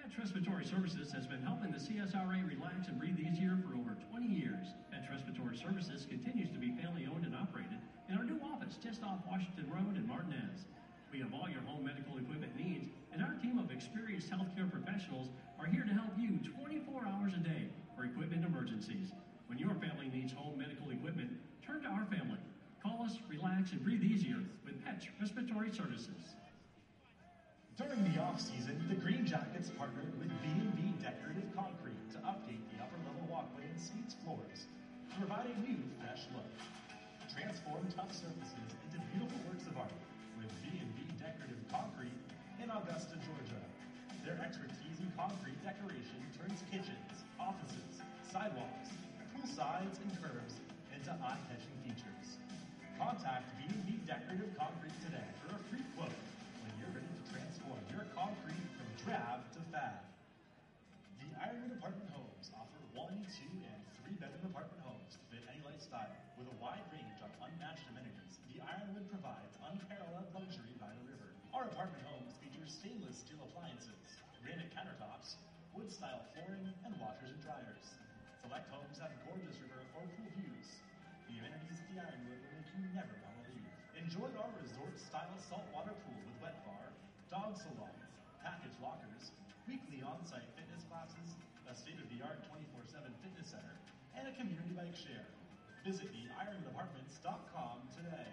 Patch Respiratory Services has been helping the CSRA relax and breathe easier for over 20 years. Patch Respiratory Services continues to be family owned and operated in our new office just off Washington Road in Martinez. We have all your home medical equipment needs, and our team of experienced healthcare professionals are here to help you 24 hours a day for equipment emergencies. When your family needs home medical equipment, turn to our family. Call us, relax, and breathe easier with Patch Respiratory Services. During the off-season, the Green Jackets partnered with B&B Decorative Concrete to update the upper-level walkway and suites floors to provide a new, fresh look. Transform tough surfaces into beautiful works of art with B&B Decorative Concrete in Augusta, Georgia. Their expertise in concrete decoration turns kitchens, offices, sidewalks, pool sides, and curbs into eye-catching features. Contact B&B Decorative Concrete today for a free quote when you're ready to transform your concrete from drab to fab. The Ironwood Apartment Homes offer 1, 2, and 3-bedroom apartment homes to fit any lifestyle. With a wide range of unmatched amenities, the Ironwood provides unparalleled luxury by the river. Our apartment homes feature stainless steel appliances, granite countertops, wood-style flooring, and washers and dryers. Select homes have gorgeous river or pool views. The amenities at the Ironwood will make you never want to leave. Enjoy our resort-style saltwater pool with wet bar, dog salon, package lockers, weekly on-site fitness classes, a state-of-the-art 24/7 fitness center, and a community bike share. Visit theironwoodapartments.com today.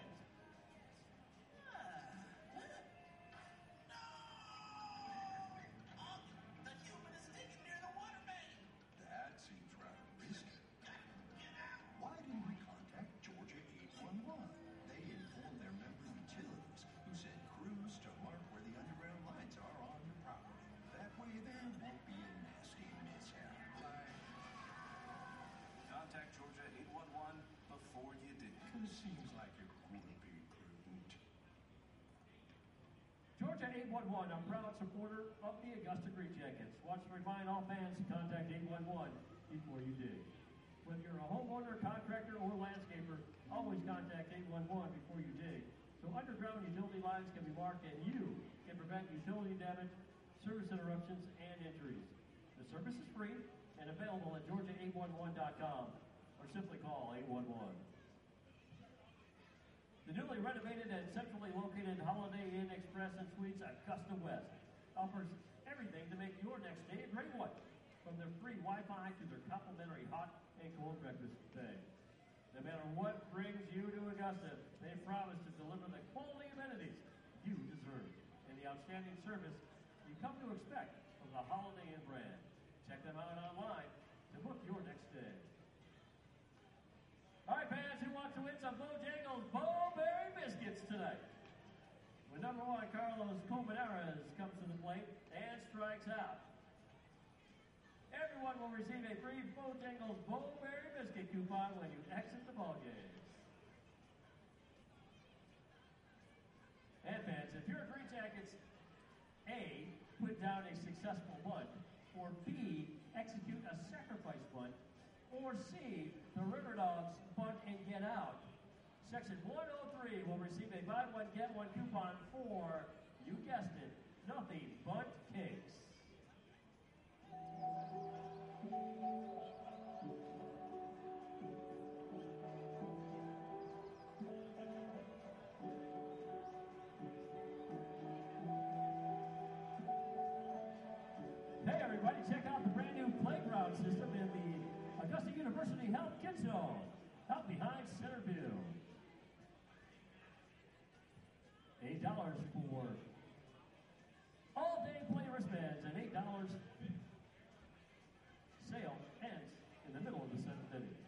The human is digging near the water main. That seems rather risky. Why didn't we contact Georgia 811? They informed their member utilities, who said crews to mark where the underground lines are on your property. That way there won't be a nasty mishap. Contact Georgia 811 before you dig. It seems like it would be prudent. Georgia 811, a proud supporter of the Augusta Green Jackets. Wants to remind all fans to contact 811 before you dig. Whether you're a homeowner, contractor, or landscaper, always contact 811 before you dig. So underground utility lines can be marked and you can prevent utility damage, service interruptions, and injuries. The service is free and available at georgia811.com or simply call 811. The newly renovated and centrally located Holiday Inn Express and Suites Augusta West offers everything to make your next day a great one. From their free Wi-Fi to their complimentary hot and cold breakfast buffet. No matter what brings you to Augusta, they promise to deliver the quality amenities you deserve and the outstanding service you come to expect from the Holiday Inn brand. Check them out online to book your next day. All right, fans, who wants to win some Bojangles Bowberry Biscuits tonight? When number 1, Carlos Colmenares comes to the plate and strikes out. Everyone will receive a free Bojangles Bowberry Biscuit coupon when you exit the ballgame. And fans, if your Green Jackets, A, put down a successful bunt, or B, execute a sacrifice bunt, or C, the River Dogs bunt and get out, Section 103 will receive a buy one, get one coupon for, you guessed it, nothing but cakes. Hey everybody, check out the brand new playground system in the Augusta University Health Kids Zone, out behind Centerville. $8 for all-day play wristbands and $8 sale ends in the middle of the 7th inning.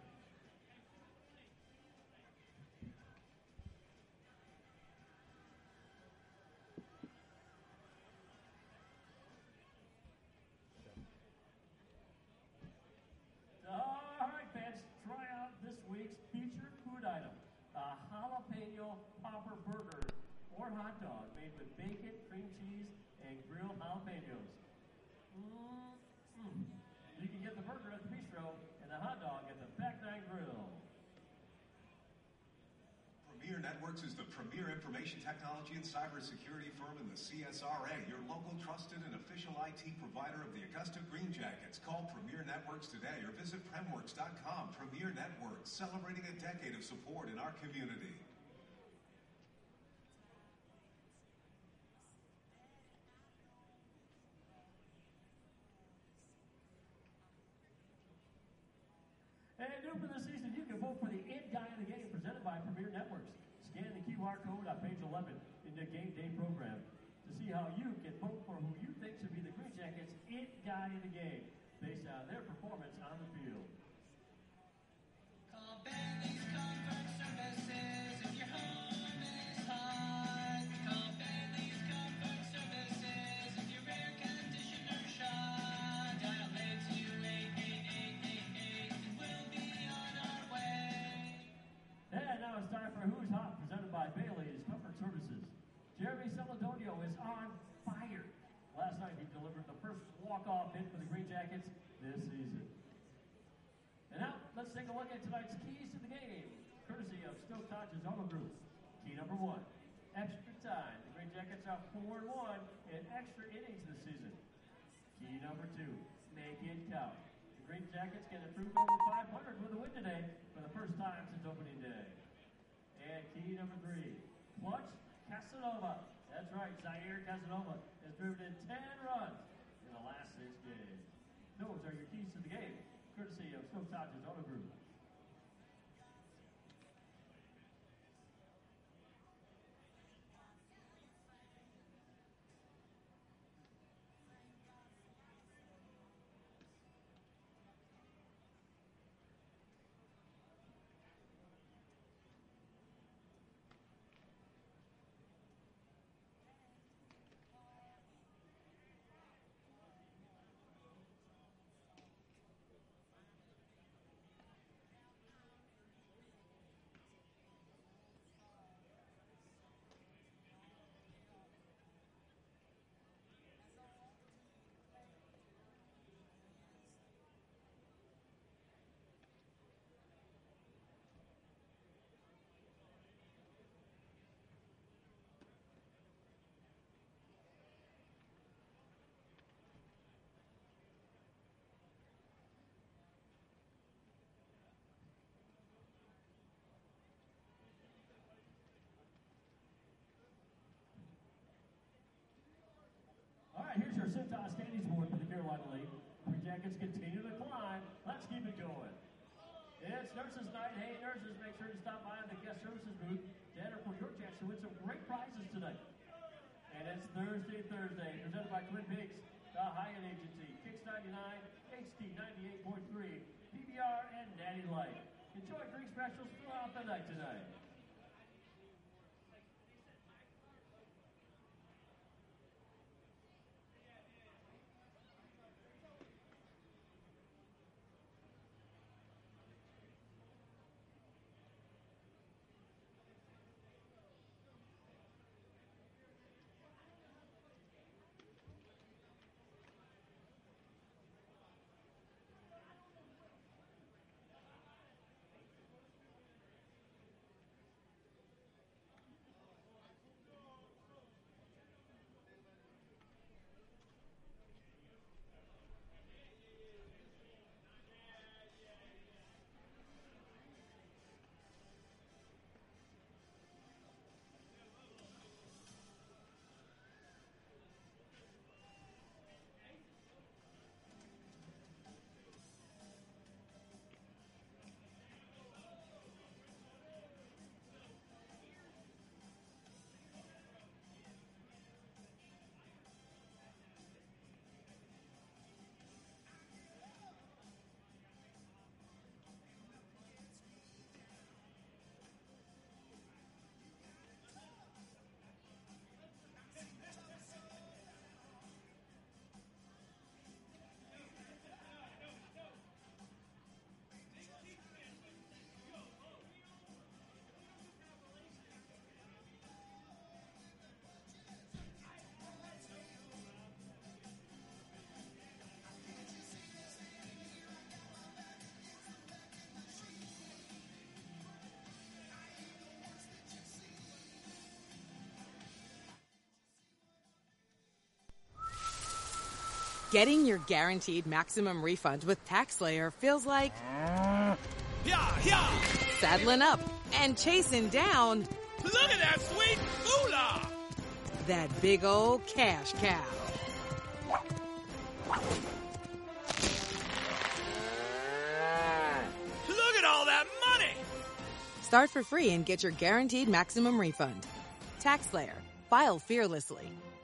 All right, fans, try out this week's featured food item, a jalapeno popper burger or hot dog made with bacon, cream cheese, and grilled jalapenos. You can get the burger at the bistro and the hot dog at the Back Nine Grill. Premier Networks is the premier information information technology and cybersecurity firm in the CSRA, your local trusted and official IT provider of the Augusta Green Jackets. Call Premier Networks today or visit Premworks.com. Premier Networks, celebrating a decade of support in our community. And new for the season, you can vote for the It Guy of the Game presented by Premier Networks. Scan the QR code on page 11 in the Game Day program to see how you can vote for who you think should be the Green Jackets' It Guy of the Game based on their performance on the field. Call Bailey's Comfort Services if your home is hot. Call Bailey's Comfort Services if your air conditioner shot. Dial 828-8888 and we'll be on our way. And now it's time for Who's Hot, presented by Bailey's Comfort Services. Jeremy Celadonio is on fire. Last night he delivered the first walk-off hit for the Green Jackets this season. And now, let's take a look at tonight's keys to the game, courtesy of Stoke Dodge's Auto Group. Key number 1, extra time. The Green Jackets are 4-1 in extra innings this season. Key number 2, make it count. The Green Jackets get improved over 500 with a win today for the first time since opening day. And key number 3, clutch Casanova. That's right, Zaire Casanova has driven in 10 runs in the last 6 games. Those are your keys to the game, courtesy of Stoke Dodge's Auto Group. All right, here's your Cintas standings board for the Carolina League. Green Jackets continue to climb. Let's keep it going. It's Nurses Night. Hey, nurses, make sure to stop by the guest services booth to enter for your chance to win some great prizes today. And it's Thursday, presented by Twin Peaks, the Hyatt Agency, Kicks 99, HD 98.3, PBR, and Natty Light. Enjoy drink specials throughout the night tonight. Getting your guaranteed maximum refund with TaxSlayer feels like saddling up and chasing down Look at that sweet moolah! that big old cash cow. Look at all that money! Start for free and get your guaranteed maximum refund. TaxSlayer. File fearlessly.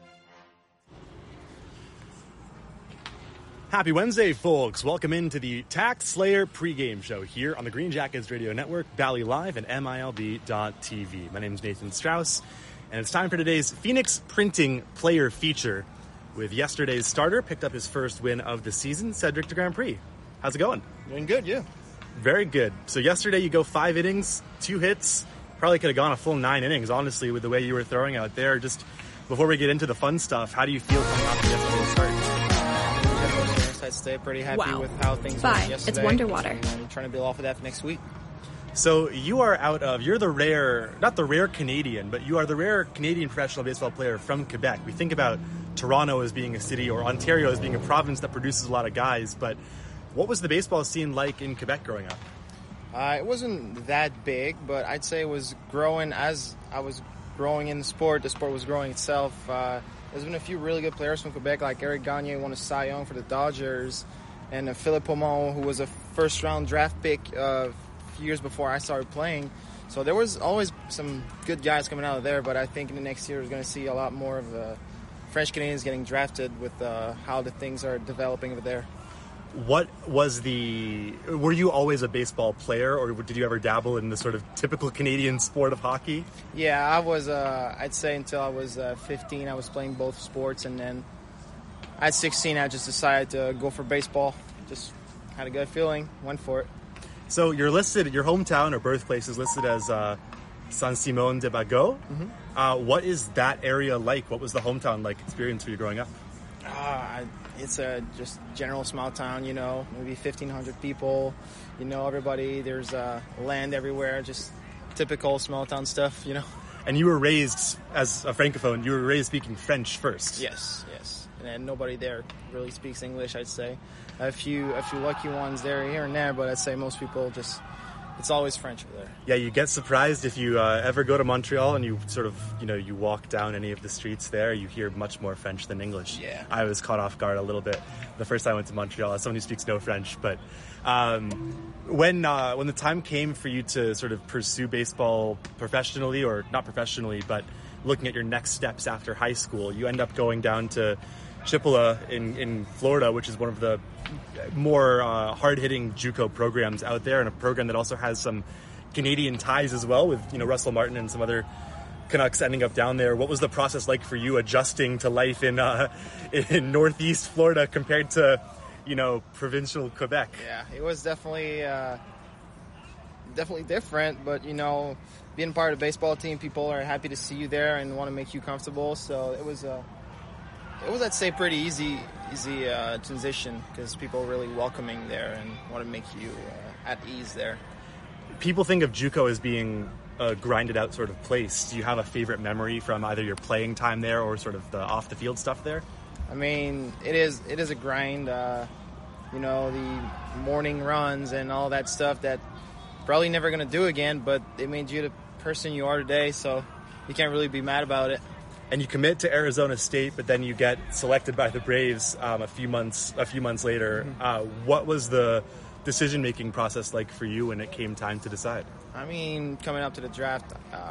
Happy Wednesday, folks. Welcome into the TaxSlayer pregame show here on the Green Jackets Radio Network, Bally Live, and MILB.TV. My name is Nathan Strauss, and it's time for today's Phoenix Printing Player Feature. With yesterday's starter, picked up his first win of the season, Cedric de Grand Prix. How's it going? Doing good, yeah. Very good. So yesterday you go 5 innings, 2 hits. Probably could have gone a full 9 innings, honestly, with the way you were throwing out there. Just before we get into the fun stuff, how do you feel coming off of yesterday's start? I'd stay pretty happy with how things went yesterday. It's Wonder Water. And trying to build off of that for next week. So you're the rare, not the rare Canadian, but you are the rare Canadian professional baseball player from Quebec. We think about Toronto as being a city or Ontario as being a province that produces a lot of guys, but what was the baseball scene like in Quebec growing up? It wasn't that big, but I'd say it was growing as I was growing in the sport. The sport was growing itself. There's been a few really good players from Quebec, like Eric Gagne won a Cy Young for the Dodgers, and Philippe Aumont, who was a first-round draft pick a few years before I started playing. So there was always some good guys coming out of there, but I think in the next year we're going to see a lot more of French Canadians getting drafted with how the things are developing over there. Were you always a baseball player, or did you ever dabble in the sort of typical Canadian sport of hockey? Yeah, I was, I'd say until I was 15, I was playing both sports, and then at 16, I just decided to go for baseball. Just had a good feeling, went for it. So your hometown or birthplace is listed as Saint-Simon-de-Bagot. Mm-hmm. What is that area like? What was the hometown like experience for you growing up? It's a just general small town, maybe 1,500 people, everybody. There's land everywhere, just typical small town stuff, And you were raised as a Francophone, you were raised speaking French first. Yes. And nobody there really speaks English, I'd say. A few lucky ones there, here and there, but I'd say most people it's always French over there. Yeah, you get surprised if you ever go to Montreal and you sort of, you walk down any of the streets there, you hear much more French than English. Yeah. I was caught off guard a little bit the first time I went to Montreal as someone who speaks no French. But when the time came for you to sort of pursue baseball professionally, or not professionally, but looking at your next steps after high school, you end up going down to Chippewa in Florida, which is one of the more hard-hitting JUCO programs out there, and a program that also has some Canadian ties as well, with Russell Martin and some other Canucks ending up down there. What was the process like for you adjusting to life in Northeast Florida compared to provincial Quebec? Yeah, it was definitely different, but being part of the baseball team, people are happy to see you there and want to make you comfortable. So it was I'd say pretty easy transition, because people are really welcoming there and want to make you at ease there. People think of JUCO as being a grinded out sort of place. Do you have a favorite memory from either your playing time there or sort of the off the field stuff there? I mean, it is a grind. The morning runs and all that stuff that probably never going to do again, but it made you the person you are today, so you can't really be mad about it. And you commit to Arizona State, but then you get selected by the Braves a few months later. Mm-hmm. What was the decision-making process like for you when it came time to decide? I mean, coming up to the draft,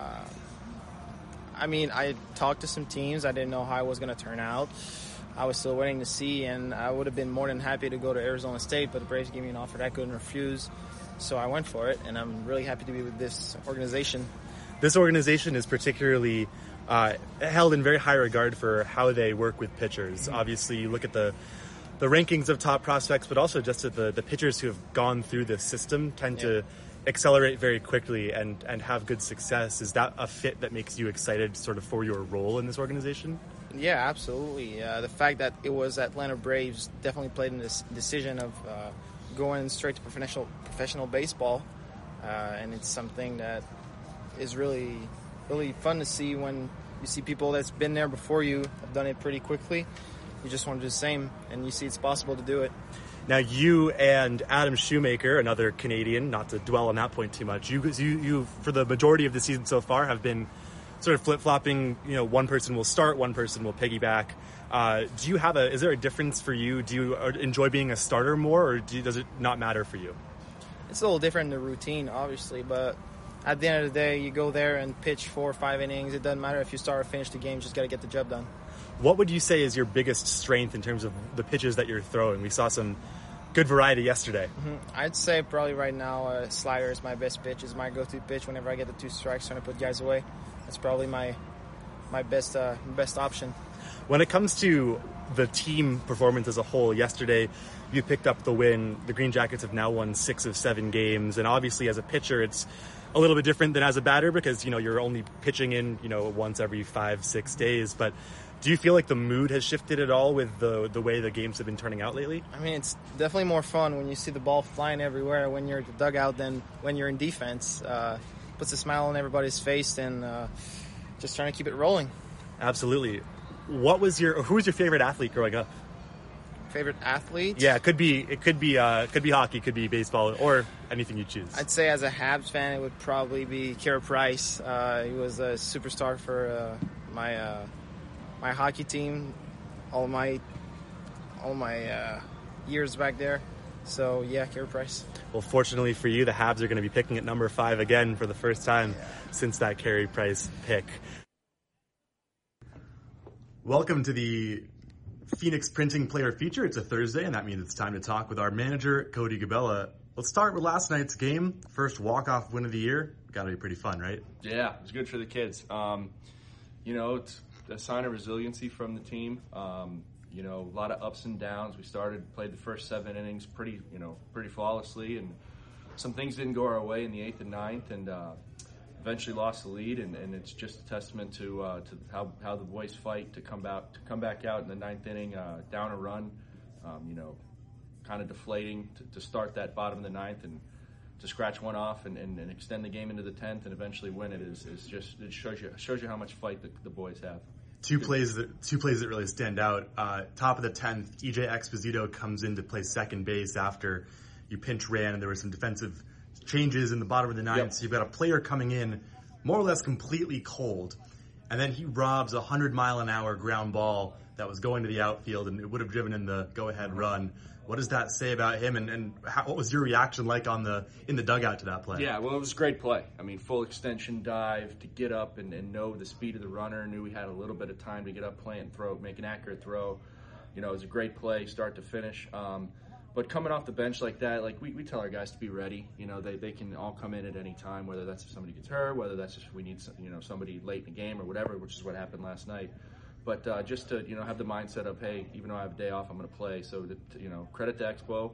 I talked to some teams. I didn't know how it was going to turn out. I was still waiting to see, and I would have been more than happy to go to Arizona State, but the Braves gave me an offer that I couldn't refuse. So I went for it, and I'm really happy to be with this organization. This organization is particularly held in very high regard for how they work with pitchers. Mm-hmm. Obviously, you look at the rankings of top prospects, but also just at the pitchers who have gone through this system tend to accelerate very quickly and have good success. Is that a fit that makes you excited sort of for your role in this organization? Yeah, absolutely. The fact that it was Atlanta Braves definitely played in this decision of going straight to professional baseball, and it's something that is really, really fun to see when you see people that's been there before you have done it pretty quickly. you just want to do the same, and you see it's possible to do it. Now, you and Adam Shoemaker, another Canadian, not to dwell on that point too much, you for the majority of the season so far have been sort of flip-flopping. One person will start, one person will piggyback. Is there a difference for you? Do you enjoy being a starter more, or does it not matter for you? It's a little different in the routine, obviously, but at the end of the day, you go there and pitch 4 or 5 innings. It doesn't matter if you start or finish the game, just got to get the job done. What would you say is your biggest strength in terms of the pitches that you're throwing? We saw some good variety yesterday. I'd say probably right now slider is my best pitch. It's my go-to pitch whenever I get the 2 strikes trying to put guys away. That's probably my best option. When it comes to the team performance as a whole, yesterday you picked up the win. The Green Jackets have now won 6 of 7 games, and obviously as a pitcher it's a little bit different than as a batter because you're only pitching in once every 5-6 days. But do you feel like the mood has shifted at all with the way the games have been turning out lately? I mean, it's definitely more fun when you see the ball flying everywhere when you're at the dugout than when you're in defense. Puts a smile on everybody's face and just trying to keep it rolling. Absolutely. Who was your favorite athlete growing up? Favorite athlete? Yeah, it could be hockey, could be baseball, or anything you choose. I'd say as a Habs fan, it would probably be Carey Price. He was a superstar for my hockey team, all my years back there. So yeah, Carey Price. Well, fortunately for you, the Habs are going to be picking at number 5 again for the first time since that Carey Price pick. Welcome to the Phoenix Printing Player Feature. It's a Thursday, and that means it's time to talk with our manager, Cody Gabella. Let's start with last night's game. First walk-off win of the year. Got to be pretty fun, right? Yeah, it was good for the kids. It's a sign of resiliency from the team. A lot of ups and downs. We played the first 7 innings pretty flawlessly, and some things didn't go our way in the 8th and 9th, and eventually lost the lead. And it's just a testament to how the boys fight to come back out in the 9th inning, down a run, kind of deflating to start that bottom of the 9th and to scratch one off and extend the game into the 10th and eventually win it it shows you how much fight the boys have. Two plays that really stand out. Top of the 10th, EJ Exposito comes in to play second base after you pinch ran, and there were some defensive changes in the bottom of the 9th. Yep. So you've got a player coming in more or less completely cold, and then he robs a 100-mile-an-hour ground ball that was going to the outfield, and it would have driven in the go-ahead run. What does that say about him, and what was your reaction like in the dugout to that play? Yeah, well, it was a great play. I mean, full extension dive to get up and know the speed of the runner, knew we had a little bit of time to get up, play and throw, make an accurate throw. It was a great play, start to finish. But coming off the bench like that, like we tell our guys to be ready. They can all come in at any time, whether that's if somebody gets hurt, whether that's just we need somebody late in the game or whatever, which is what happened last night. But just to have the mindset of, hey, even though I have a day off, I'm going to play. So credit to Expo.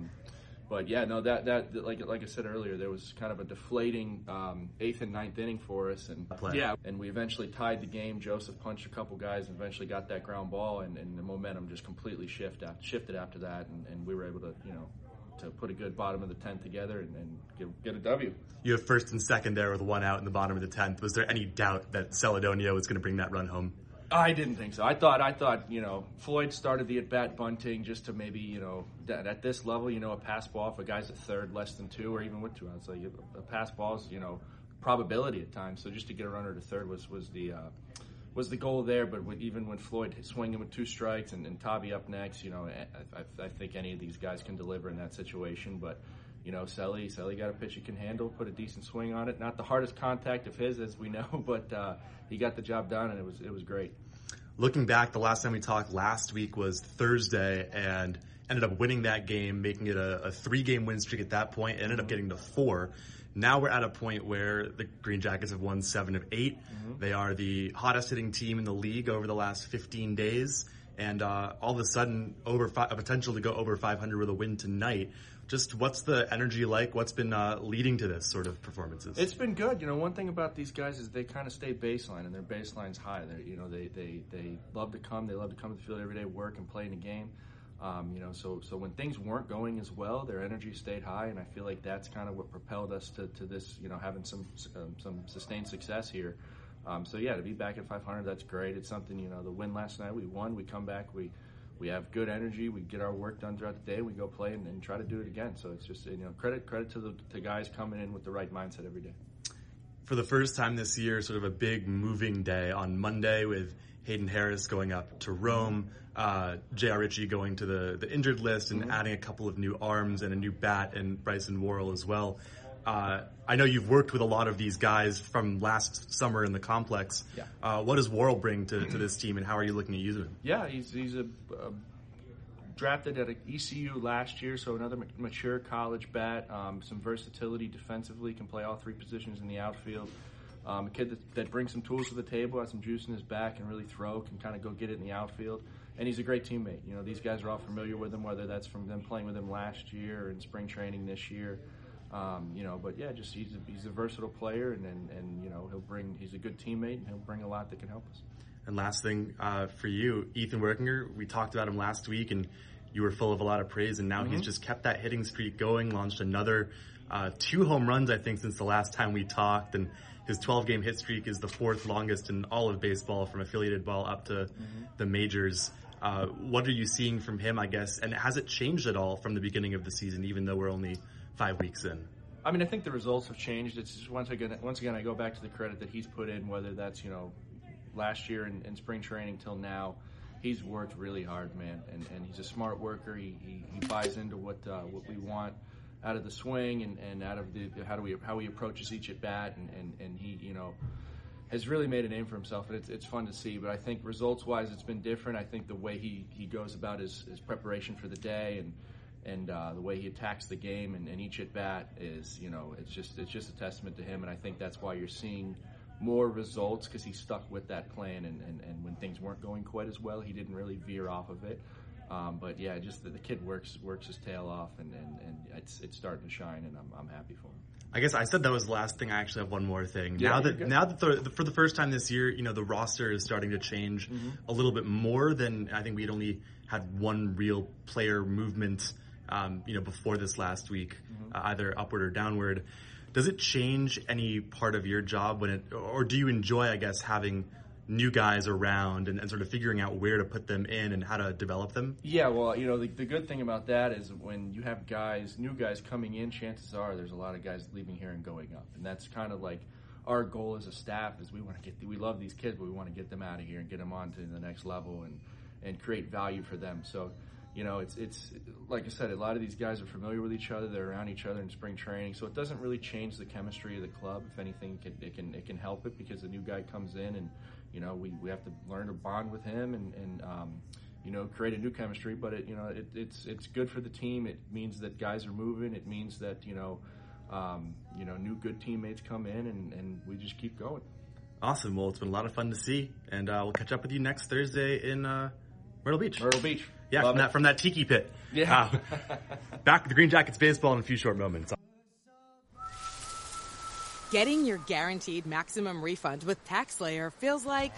But yeah, no, that like I said earlier, there was kind of a deflating 8th and 9th inning for us, and we eventually tied the game. Joseph punched a couple guys and eventually got that ground ball, and the momentum just completely shifted after that, and we were able to to put a good bottom of the 10th together and get a W. You have first and second there with 1 out in the bottom of the 10th. Was there any doubt that Celedonio was going to bring that run home? I didn't think so. I thought, Floyd started the at-bat bunting just to maybe, at this level, a pass ball, if a guy's at third, less than 2, or even with 2 outs, like a pass ball is, probability at times. So just to get a runner to third was the goal there. But even when Floyd swinging with 2 strikes and Tavi up next, I think any of these guys can deliver in that situation. But, Selly got a pitch he can handle, put a decent swing on it. Not the hardest contact of his, as we know, but he got the job done, and it was great. Looking back, the last time we talked last week was Thursday, and ended up winning that game, making it a 3-game win streak at that point. Ended up getting to 4. Now we're at a point where the Green Jackets have won 7 of 8. Mm-hmm. They are the hottest hitting team in the league over the last 15 days. And all of a sudden, a potential to go over 500 with a win tonight. Just what's the energy like? What's been leading to this sort of performances? It's been good. One thing about these guys is they kind of stay baseline, and their baseline's high. They love to come. They love to come to the field every day, work and play in a game. So when things weren't going as well, their energy stayed high, and I feel like that's kind of what propelled us to this, having some sustained success here. To be back at 500, that's great. It's something, the win last night, we won, we come back, we we have good energy. We get our work done throughout the day. We go play and try to do it again. So it's just credit to the guys coming in with the right mindset every day. For the first time this year, sort of a big moving day on Monday with Hayden Harris going up to Rome, J.R. Ritchie going to the injured list and adding a couple of new arms and a new bat and Bryson Worrell as well. I know you've worked with a lot of these guys from last summer in the complex. Yeah. What does Worrell bring to this team, and how are you looking at using him? Yeah, he's a drafted at ECU last year, so another mature college bat, some versatility defensively, can play all three positions in the outfield. A kid that brings some tools to the table, has some juice in his back, and really throw, can kind of go get it in the outfield. And he's a great teammate. These guys are all familiar with him, whether that's from them playing with him last year or in spring training this year. But yeah, just he's a versatile player, and he's a good teammate, and he'll bring a lot that can help us. And last thing for you, Ethan Werkinger, we talked about him last week, and you were full of a lot of praise, and now he's just kept that hitting streak going, launched another 2 home runs, I think, since the last time we talked, and his 12-game hit streak is the 4th longest in all of baseball, from affiliated ball up to the majors. What are you seeing from him, I guess, and has it changed at all from the beginning of the season, even though we're only 5 weeks in? I mean, I think the results have changed. It's just once again, I go back to the credit that he's put in, whether that's, last year in spring training till now. He's worked really hard, man, and he's a smart worker. He buys into what we want out of the swing and out of how he approaches each at bat, and he has really made a name for himself, and it's fun to see. But I think results wise, it's been different. I think the way he goes about his preparation for the day and the way he attacks the game and each at bat is it's just a testament to him, and I think that's why you're seeing more results, because he stuck with that plan, and when things weren't going quite as well, he didn't really veer off of it. But yeah, just the kid works his tail off, and it's starting to shine, and I'm happy for him. I guess I said that was the last thing. I actually have one more thing. Yeah, now that for the first time this year, the roster is starting to change a little bit more than I think we'd only had one real player movement, before this last week, either upward or downward. Does it change any part of your job or do you enjoy, I guess, having new guys around and sort of figuring out where to put them in and how to develop them? Yeah, well, the good thing about that is when you have new guys coming in, chances are there's a lot of guys leaving here and going up, and that's kind of like our goal as a staff is we love these kids, but we want to get them out of here and get them on to the next level and create value for them. So, it's like I said, a lot of these guys are familiar with each other. They're around each other in spring training, so it doesn't really change the chemistry of the club. If anything, it can help it, because the new guy comes in and we have to learn to bond with him and create a new chemistry. But it's good for the team. It means that guys are moving. It means that new good teammates come in, and we just keep going. Awesome. Well, it's been a lot of fun to see, and we'll catch up with you next Thursday in Myrtle Beach. Yeah, from that tiki pit. Yeah. Back with the Green Jackets baseball in a few short moments. Getting your guaranteed maximum refund with TaxSlayer feels like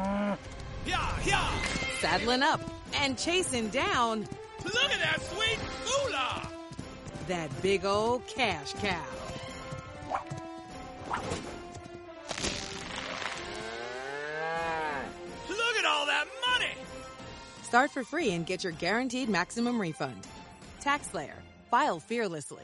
saddling up and chasing down. Look at that sweet moolah! That big old cash cow. Look at all that money! Start for free and get your guaranteed maximum refund. TaxSlayer. File fearlessly.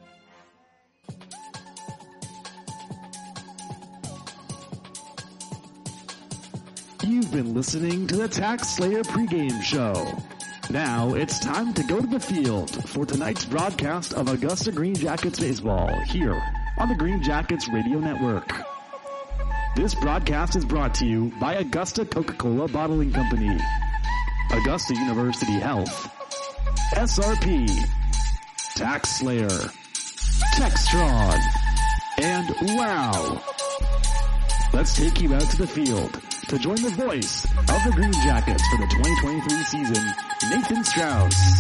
You've been listening to the TaxSlayer pregame show. Now it's time to go to the field for tonight's broadcast of Augusta Green Jackets baseball here on the Green Jackets Radio Network. This broadcast is brought to you by Augusta Coca-Cola Bottling Company, Augusta University Health, SRP, TaxSlayer, Textron, and WOW. Let's take you out to the field to join the voice of the Green Jackets for the 2023 season, Nathan Strauss.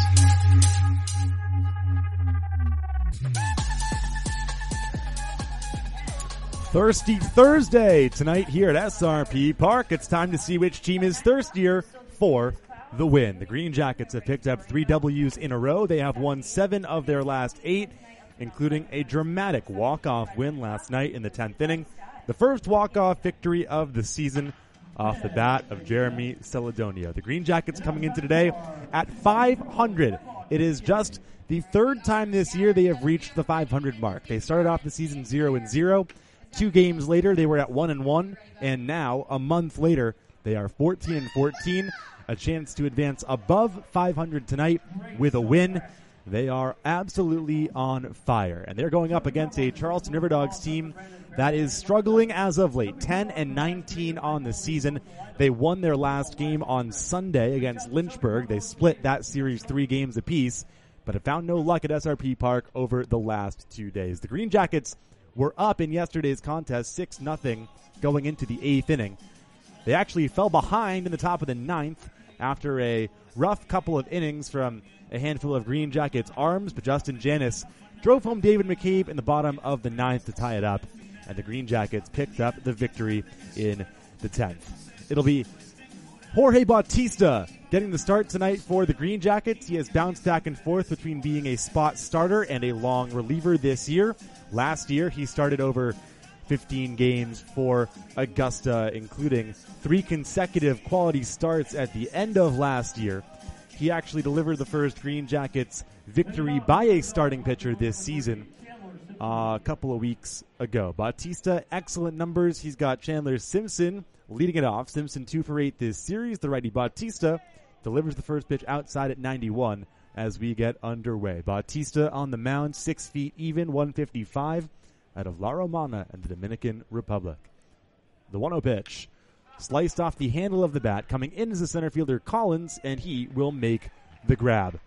Thirsty Thursday tonight here at SRP Park. It's time to see which team is thirstier for the win. The Green Jackets have picked up 3 W's in a row. They have won 7 of their last 8, including a dramatic walk-off win last night in the 10th inning. The first walk-off victory of the season off the bat of Jeremy Celedonio. The Green Jackets coming into today at 500. It is just the third time this year they have reached the 500 mark. They started off the season 0-0. 2 games later, they were at 1-1. And now, a month later, they are 14-14. A chance to advance above 500 tonight with a win. They are absolutely on fire. And they're going up against a Charleston River Dogs team that is struggling as of late. 10-19 on the season. They won their last game on Sunday against Lynchburg. They split that series 3 games apiece, but have found no luck at SRP Park over the last 2 days. The Green Jackets were up in yesterday's contest 6-0 going into the 8th inning. They actually fell behind in the top of the 9th after a rough couple of innings from a handful of Green Jackets arms, but Justin Janis drove home David McCabe in the bottom of the 9th to tie it up, and the Green Jackets picked up the victory in the 10th. It'll be Jorge Bautista getting the start tonight for the Green Jackets. He has bounced back and forth between being a spot starter and a long reliever this year. Last year, he started over 15 games for Augusta, including 3 consecutive quality starts at the end of last year. He actually delivered the first Green Jackets victory by a starting pitcher this season a couple of weeks ago. Bautista, excellent numbers. He's got Chandler Simpson leading it off. Simpson 2 for 8 this series. The righty Bautista delivers the first pitch outside at 91 as we get underway. Bautista on the mound, 6 feet even, 155 out of La Romana and the Dominican Republic. The 1-0 pitch sliced off the handle of the bat. Coming in as the center fielder Collins, and he will make the grab.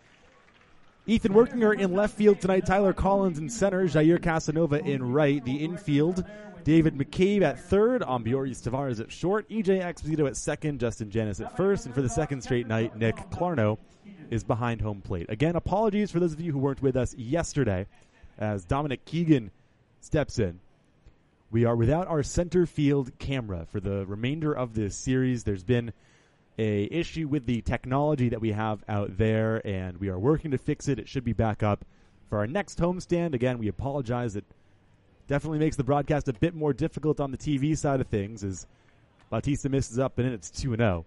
Ethan Workinger in left field tonight. Tyler Collins in center. Jair Casanova in right. The infield, David McCabe at third. Ambioris Tavares at short. EJ Exposito at second. Justin Janis at first. And for the second straight night, Nick Clarno is behind home plate. Again, apologies for those of you who weren't with us yesterday as Dominic Keegan steps in. We are without our center field camera for the remainder of this series. There's been a issue with the technology that we have out there, and we are working to fix it. It should be back up for our next homestand. Again, we apologize. It definitely makes the broadcast a bit more difficult on the TV side of things as Bautista misses up and it's 2-0.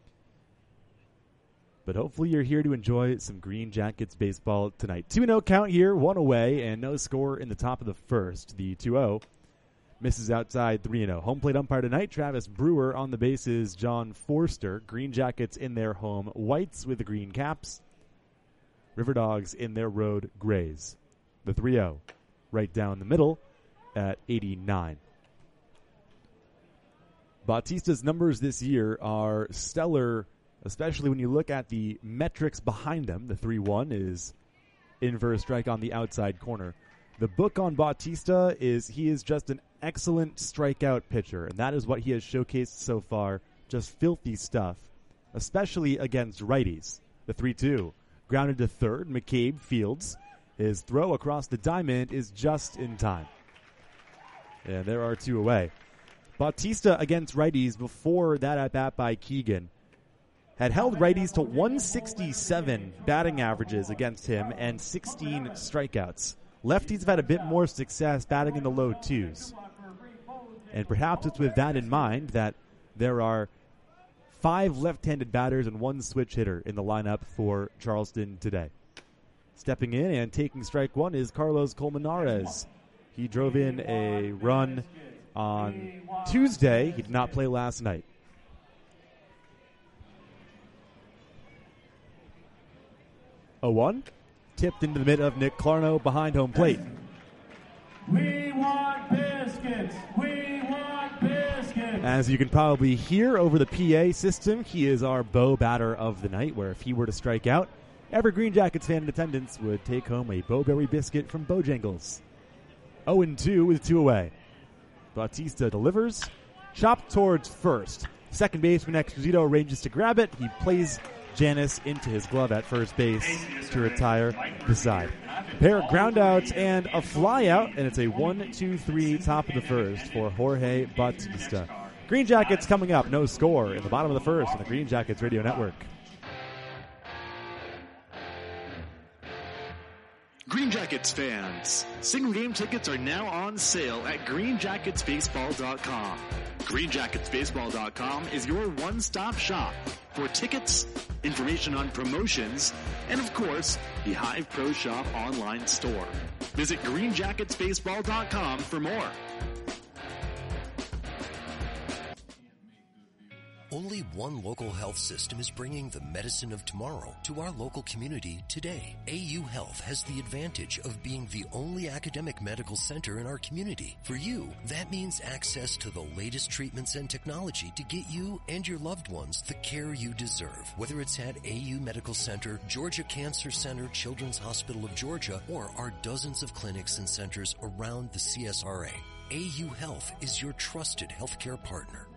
But hopefully you're here to enjoy some Green Jackets baseball tonight. 2-0 count here, 1 away, and no score in the top of the first. The 2-0 misses outside 3-0. Home plate umpire tonight, Travis Brewer. On the bases, John Forster. Green Jackets in their home whites with the green caps. River Dogs in their road grays. The 3-0 right down the middle at 89. Bautista's numbers this year are stellar, especially when you look at the metrics behind them. The 3-1 is inverse strike on the outside corner. The book on Bautista is he is just an excellent strikeout pitcher, and that is what he has showcased so far. Just filthy stuff, especially against righties. The 3-2 grounded to third. McCabe fields. His throw across the diamond is just in time. And there are 2 away. Bautista against righties before that at-bat by Keegan had held righties to 167 batting averages against him and 16 strikeouts. Lefties have had a bit more success batting in the low 2s. And perhaps it's with that in mind that there are 5 left-handed batters and 1 switch hitter in the lineup for Charleston today. Stepping in and taking strike 1 is Carlos Colmenares. He drove in a run on Tuesday. He did not play last night. A 1 tipped into the mid of Nick Clarno behind home plate. We want biscuits. We want biscuits. As you can probably hear over the PA system, he is our Bo batter of the night, where if he were to strike out, every Green Jackets fan in attendance would take home a Bo-Berry biscuit from Bojangles. 0-2 with 2 away. Bautista delivers. Chopped towards first. Second baseman Exposito arranges to grab it. He plays Janis into his glove at first base to retire the side. A pair of groundouts and a fly out, and it's a 1-2-3 top of the first for Jorge Bautista. Green Jackets coming up, no score in the bottom of the first on the Green Jackets Radio Network. Green Jackets fans, single game tickets are now on sale at greenjacketsbaseball.com. Greenjacketsbaseball.com is your one-stop shop for tickets, information on promotions, and of course, the Hive Pro Shop online store. Visit greenjacketsbaseball.com for more. Only one local health system is bringing the medicine of tomorrow to our local community today. AU Health has the advantage of being the only academic medical center in our community. For you, that means access to the latest treatments and technology to get you and your loved ones the care you deserve. Whether it's at AU Medical Center, Georgia Cancer Center, Children's Hospital of Georgia, or our dozens of clinics and centers around the CSRA, AU Health is your trusted healthcare partner.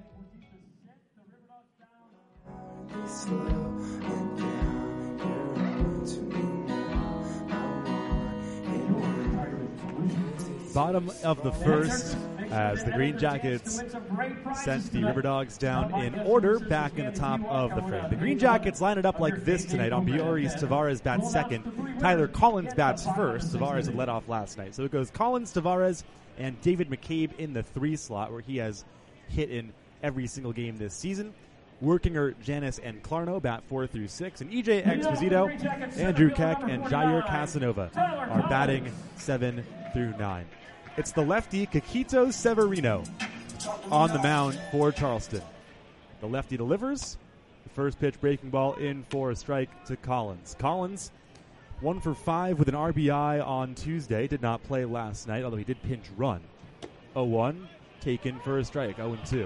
Bottom of the first as the Green Jackets sent the River Dogs down in order back in the top of the frame. The Green Jackets line it up like this tonight. On Bioris, Tavares bats second. Tyler Collins bats first. Tavares had led off last night. So it goes Collins, Tavares, and David McCabe in the 3 slot, where he has hit in every single game this season. Workinger, Janis, and Clarno bat 4 through 6. And EJ Exposito, Andrew Keck, and Jair Casanova are batting 7 through 9. It's the lefty Kikito Severino on the mound for Charleston. The lefty delivers. The first pitch breaking ball in for a strike to Collins. Collins, 1 for 5 with an RBI on Tuesday. Did not play last night, although he did pinch run. 0-1, taken for a strike, 0-2.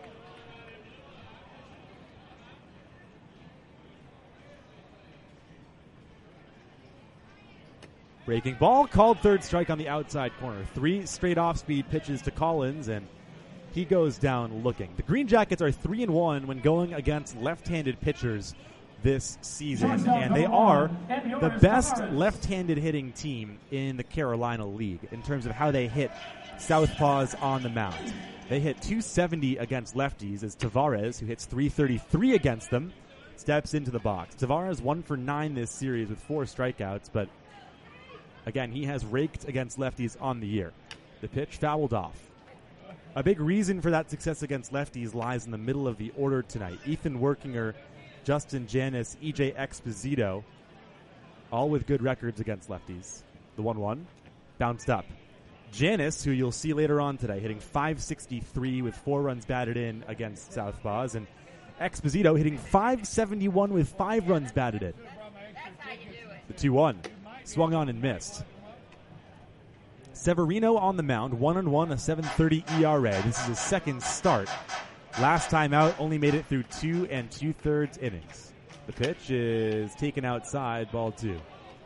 Breaking ball, called third strike on the outside corner. 3 straight off-speed pitches to Collins, and he goes down looking. The Green Jackets are 3-1 when going against left-handed pitchers this season, and they are the best left-handed hitting team in the Carolina League in terms of how they hit southpaws on the mound. They hit .270 against lefties as Tavares, who hits .333 against them, steps into the box. Tavares 1 for 9 this series with 4 strikeouts, but again, he has raked against lefties on the year. The pitch fouled off. A big reason for that success against lefties lies in the middle of the order tonight. Ethan Workinger, Justin Janis, EJ Exposito, all with good records against lefties. The 1-1 bounced up. Janis, who you'll see later on today, hitting .563 with 4 runs batted in against southpaws, and Exposito hitting .571 with 5 runs batted in. The 2-1. Swung on and missed. Severino on the mound, 1-1, a 7.30 ERA. This is his second start. Last time out, only made it through 2 2/3 innings. The pitch is taken outside, ball 2.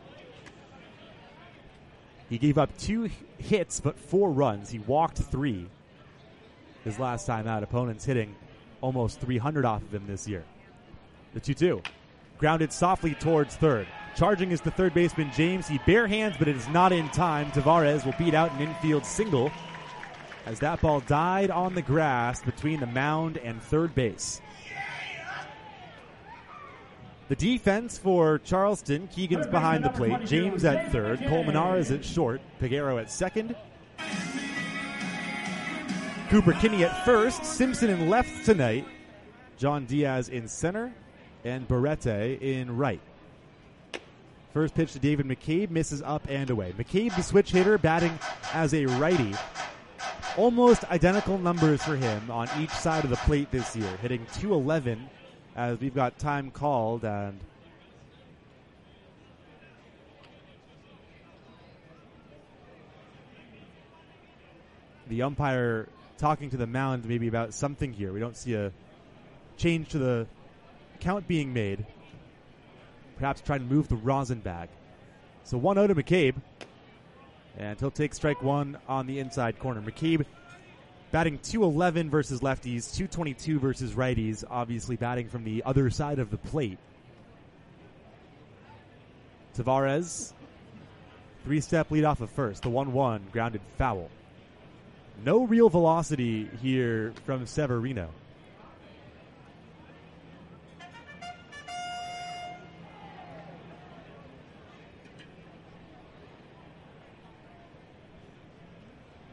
He gave up 2 hits but 4 runs. He walked 3 his last time out. Opponents hitting almost 300 off of him this year. The 2-2. Grounded softly towards third. Charging is the third baseman, James. He bare hands, but it is not in time. Tavares will beat out an infield single as that ball died on the grass between the mound and third base. The defense for Charleston, Keegan's behind the plate, James at third, Colmenares at short, Peguero at second, Cooper Kinney at first, Simpson in left tonight, John Diaz in center, and Barrete in right. First pitch to David McCabe, misses up and away. McCabe, the switch hitter, batting as a righty. Almost identical numbers for him on each side of the plate this year, hitting .211 as we've got time called, and the umpire talking to the mound maybe about something here. We don't see a change to the count being made. Perhaps trying to move the rosin bag. So 1-0 to McCabe. And he'll take strike 1 on the inside corner. McCabe batting .211 versus lefties, .222 versus righties, obviously batting from the other side of the plate. Tavares, 3-step lead off of first. The 1-1 grounded foul. No real velocity here from Severino.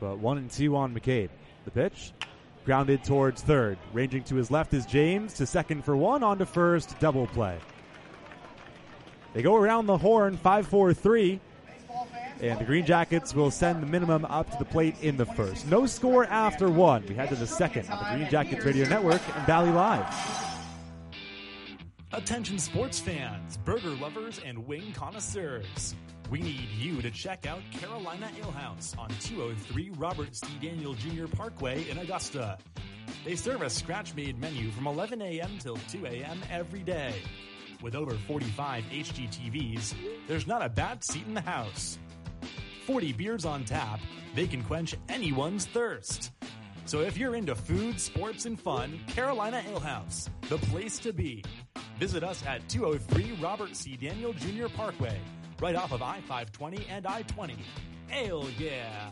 but 1-2 on McCabe. The pitch, grounded towards third. Ranging to his left is James, to second for one, on to first, double play. They go around the horn, 5-4-3, and the Green Jackets will send the minimum up to the plate in the first. No score after one. We head to the second on the Green Jackets Radio Network and Valley Live. Attention sports fans, burger lovers, and wing connoisseurs. We need you to check out Carolina Ale House on 203 Robert C. Daniel Jr. Parkway in Augusta. They serve a scratch-made menu from 11 a.m. till 2 a.m. every day. With over 45 HGTVs, there's not a bad seat in the house. 40 beers on tap, they can quench anyone's thirst. So if you're into food, sports, and fun, Carolina Ale House, the place to be. Visit us at 203 Robert C. Daniel Jr. Parkway, right off of I-520 and I-20. Ale, yeah!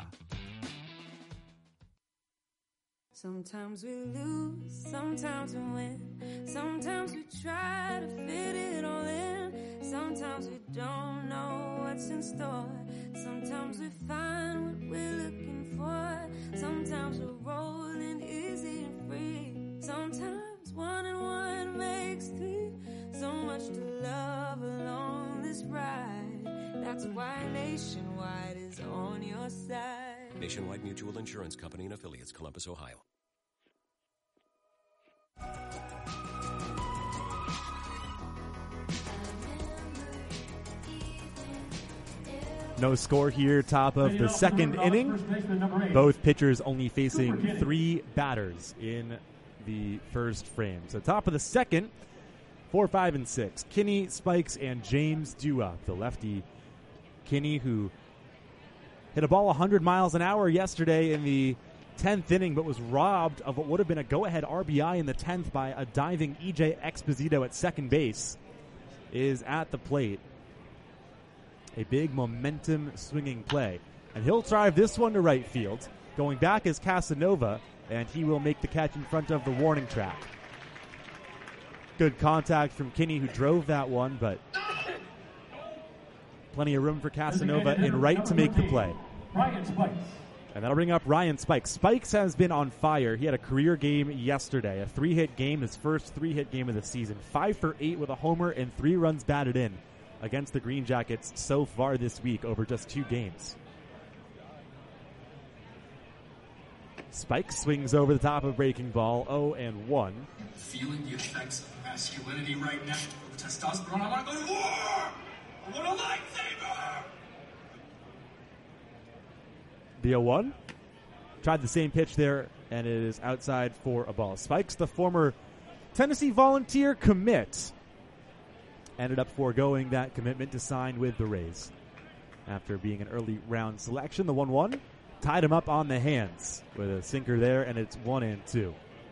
Sometimes we lose, sometimes we win. Sometimes we try to fit it all in. Sometimes we don't know what's in store. Sometimes we find what we're looking for. Sometimes we're rolling easy and free. Sometimes 1 and 1 makes 3. So much to love along this ride. That's why Nationwide is on your side. Nationwide Mutual Insurance Company and affiliates, Columbus, Ohio. No score here, top of the second inning. Both pitchers only facing 3 batters in the first frame. So top of the second, 4, 5, and 6. Kinney, Spikes, and James due up. The lefty Kinney, who hit a ball 100 miles an hour yesterday in the 10th inning, but was robbed of what would have been a go-ahead RBI in the 10th by a diving E.J. Exposito at second base, is at the plate. A big momentum swinging play. And he'll drive this one to right field. Going back is Casanova, and he will make the catch in front of the warning track. Good contact from Kinney, who drove that one, but plenty of room for Casanova in right to make the play. Ryan Spikes. And that'll bring up Ryan Spikes. Spikes has been on fire. He had a career game yesterday, a 3-hit game, his first 3-hit game of the season. 5 for 8 with a homer and 3 runs batted in against the Green Jackets so far this week over just 2 games. Spikes swings over the top of breaking ball, 0-1. Feeling the effects of masculinity right now. With testosterone, I want to go to war! I want a lightsaber! The 0-1. Tried the same pitch there, and it is outside for a ball. Spikes, the former Tennessee Volunteer commit, ended up foregoing that commitment to sign with the Rays. After being an early round selection, the 1-1 tied him up on the hands with a sinker there, and it's 1-2.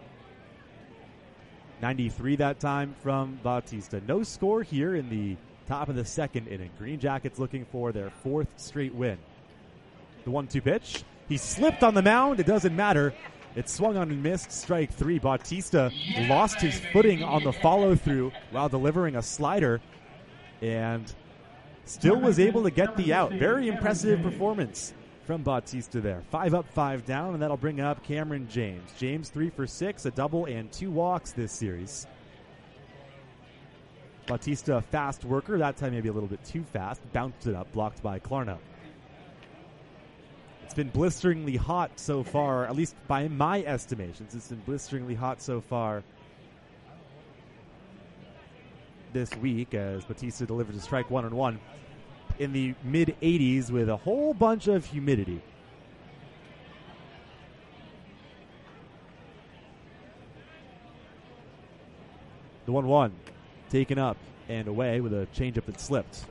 93 that time from Bautista. No score here in the top of the second inning. Green Jackets looking for their 4th straight win. The 1-2 pitch. He slipped on the mound. It doesn't matter. It swung on and missed. Strike 3. Bautista lost his footing on the follow-through while delivering a slider and still was able to get the out. Very impressive performance from Bautista there. 5 up, 5 down, and that'll bring up Cameron James. James 3 for 6, a double and 2 walks this series. Bautista, a fast worker. That time maybe a little bit too fast. Bounced it up, blocked by Klarna. It's been blisteringly hot so far, at least by my estimations. It's been blisteringly hot so far this week as Bautista delivers a strike 1-1 in the mid-80s with a whole bunch of humidity. The 1-1 taken up and away with a changeup that slipped.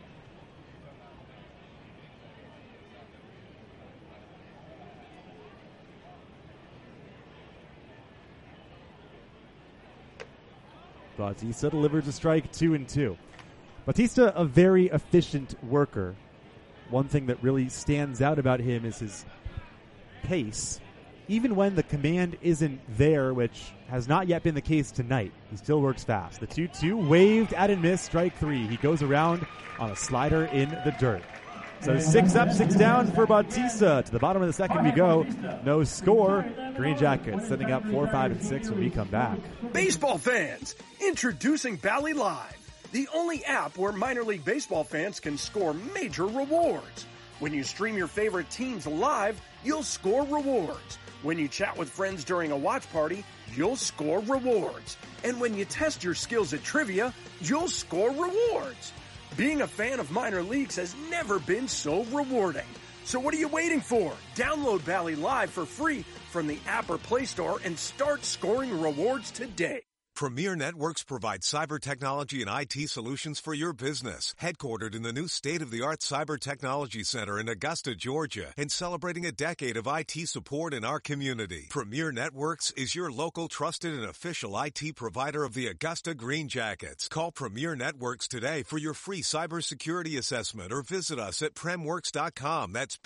Bautista delivers a strike 2-2. Bautista, a very efficient worker. One thing that really stands out about him is his pace. Even when the command isn't there, which has not yet been the case tonight, he still works fast. The 2-2 waved at and missed, strike 3. He goes around on a slider in the dirt. So 6 up, 6 down for Bautista. To the bottom of the second we go. No score. Green Jackets setting up 4, 5, and 6 when we come back. Baseball fans, introducing Bally Live, the only app where minor league baseball fans can score major rewards. When you stream your favorite teams live, you'll score rewards. When you chat with friends during a watch party, you'll score rewards. And when you test your skills at trivia, you'll score rewards. Being a fan of minor leagues has never been so rewarding. So what are you waiting for? Download Bally Live for free from the app or Play Store and start scoring rewards today. Premier Networks provides cyber technology and IT solutions for your business. Headquartered in the new state-of-the-art Cyber Technology Center in Augusta, Georgia, and celebrating a decade of IT support in our community. Premier Networks is your local trusted and official IT provider of the Augusta Green Jackets. Call Premier Networks today for your free cybersecurity assessment or visit us at premworks.com. That's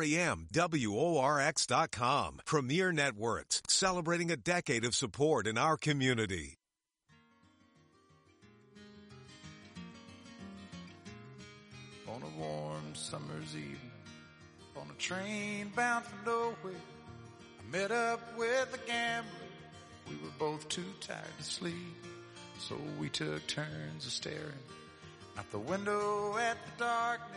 PREMWORX.com. Premier Networks, celebrating a decade of support in our community. On a warm summer's evening, on a train bound for nowhere, I met up with a gambler. We were both too tired to sleep, so we took turns of staring out the window at the darkness.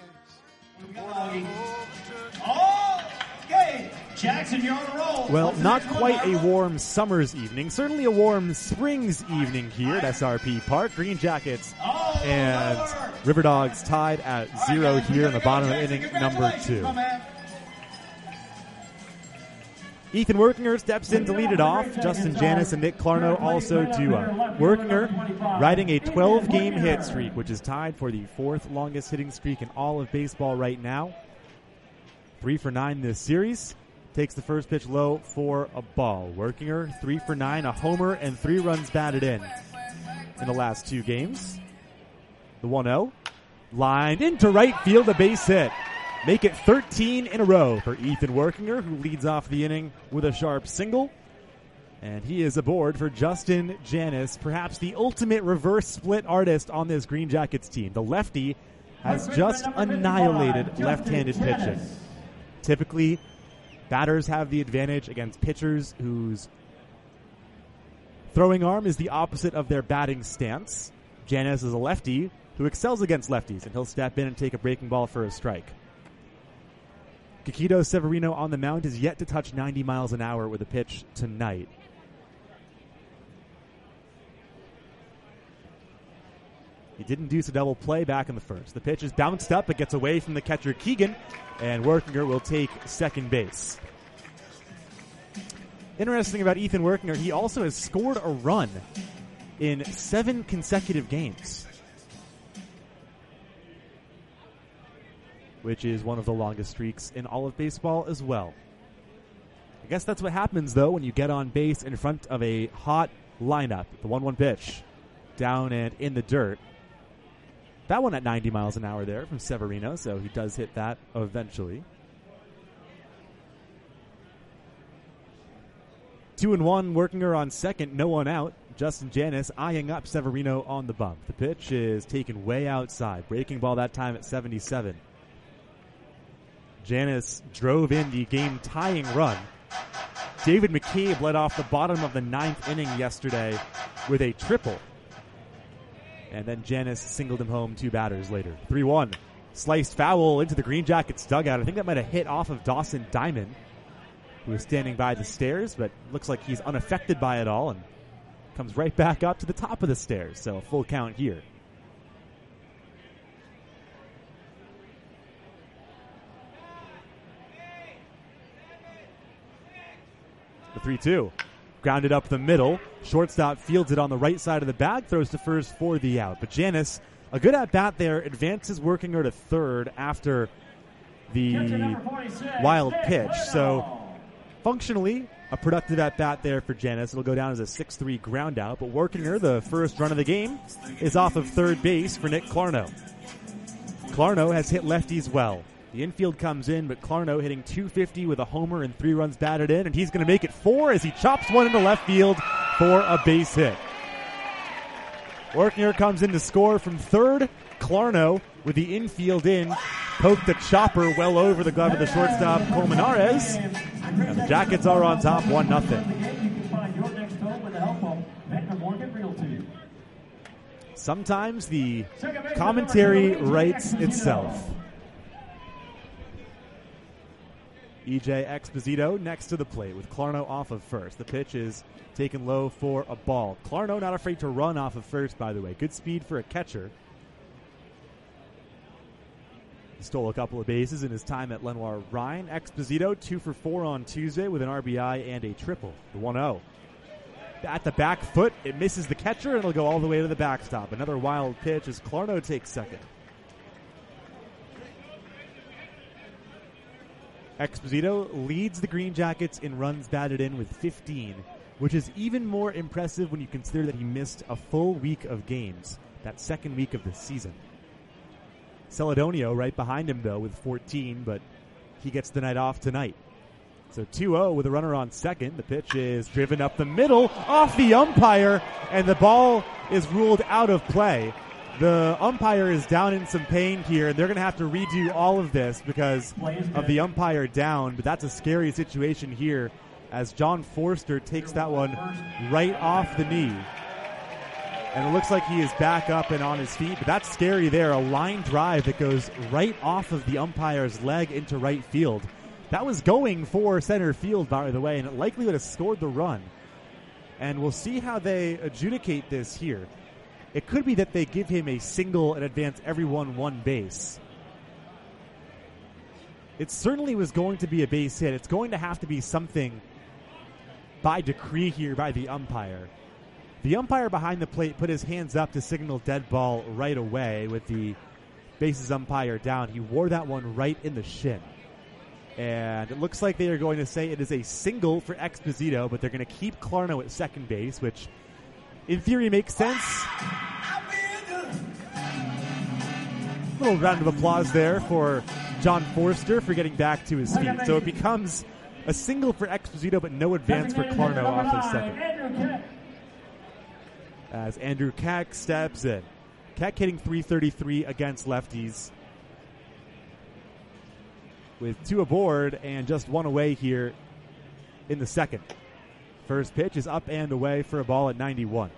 Okay, Jackson, you're on a roll. Well, not quite a warm summer's evening. Certainly a warm spring's evening here at SRP Park. Green Jackets and River Dogs tied at 0 here in the bottom of inning number 2. Ethan Workinger steps in to lead it off. Justin Janis and Nick Clarno also do up. Workinger riding a 12-game hit streak, which is tied for the 4th longest hitting streak in all of baseball right now. 3 for 9 this series. Takes the first pitch low for a ball. Workinger 3 for 9, a homer, and 3 runs batted in the last 2 games. The 1-0 lined into right field, a base hit. Make it 13 in a row for Ethan Workinger, who leads off the inning with a sharp single. And he is aboard for Justin Janis, perhaps the ultimate reverse split artist on this Green Jackets team. The lefty has just annihilated left-handed pitching. Typically, batters have the advantage against pitchers whose throwing arm is the opposite of their batting stance. Janis is a lefty who excels against lefties, and he'll step in and take a breaking ball for a strike. Kikito Severino on the mound is yet to touch 90 miles an hour with a pitch tonight. He didn't do a double play back in the first. The pitch is bounced up. It gets away from the catcher Keegan, and Workinger will take second base. Interesting about Ethan Workinger, he also has scored a run in 7 consecutive games, which is one of the longest streaks in all of baseball as well. I guess that's what happens, though, when you get on base in front of a hot lineup. The 1-1 pitch, down and in the dirt. That one at 90 miles an hour there from Severino, so he does hit that eventually. 2-1, Workinger on second, no one out. Justin Janis eyeing up Severino on the bump. The pitch is taken way outside. Breaking ball that time at 77. Janis drove in the game-tying run. David McCabe led off the bottom of the 9th inning yesterday with a triple. And then Janis singled him home 2 batters later. 3-1. Sliced foul into the Green Jackets dugout. I think that might have hit off of Dawson Diamond, who was standing by the stairs, but looks like he's unaffected by it all and comes right back up to the top of the stairs. So a full count here. The 3-2. Grounded up the middle. Shortstop fields it on the right side of the bag, throws to first for the out. But Janis, a good at-bat there, advances Workinger to third after the wild pitch. So functionally, a productive at-bat there for Janis. It'll go down as a 6-3 ground out. But Workinger, the first run of the game, is off of third base for Nick Clarno. Clarno has hit lefties well. The infield comes in, but Clarno hitting .250 with a homer and 3 runs batted in, and he's going to make it 4 as he chops one into left field for a base hit. Workinger comes in to score from third. Clarno with the infield in poked the chopper well over the glove of the shortstop, Colmenares. And the Jackets are on top 1-0. Sometimes the commentary writes itself. EJ Exposito next to the plate with Clarno off of first. The pitch is taken low for a ball. Clarno not afraid to run off of first, by the way. Good speed for a catcher. He stole a couple of bases in his time at Lenoir Rhine. Exposito 2 for 4 on Tuesday with an RBI and a triple. The 1-0. At the back foot, it misses the catcher and it'll go all the way to the backstop. Another wild pitch as Clarno takes second. Exposito leads the Green Jackets in runs batted in with 15, which is even more impressive when you consider that he missed a full week of games, that second week of the season. Celedonio right behind him, though, with 14, but he gets the night off tonight. So 2-0 with a runner on second. The pitch is driven up the middle, off the umpire, and the ball is ruled out of play. The umpire is down in some pain here, and they're going to have to redo all of this because of the umpire down. But that's a scary situation here as John Forster takes that one right off the knee. And it looks like he is back up and on his feet, but that's scary there. A line drive that goes right off of the umpire's leg into right field. That was going for center field, by the way, and it likely would have scored the run. And we'll see how they adjudicate this here. It could be that they give him a single and advance everyone one base. It certainly was going to be a base hit. It's going to have to be something by decree here by the umpire. The umpire behind the plate put his hands up to signal dead ball right away with the bases umpire down. He wore that one right in the shin. And it looks like they are going to say it is a single for Exposito, but they're going to keep Clarno at second base, which in theory makes sense. Little round of applause there for John Forster for getting back to his feet. So it becomes a single for Exposito, but no advance for Clarno off of second. As Andrew Keck steps in. Keck hitting .333 against lefties with 2 aboard and just 1 away here in the second. First pitch is up and away for a ball at 91.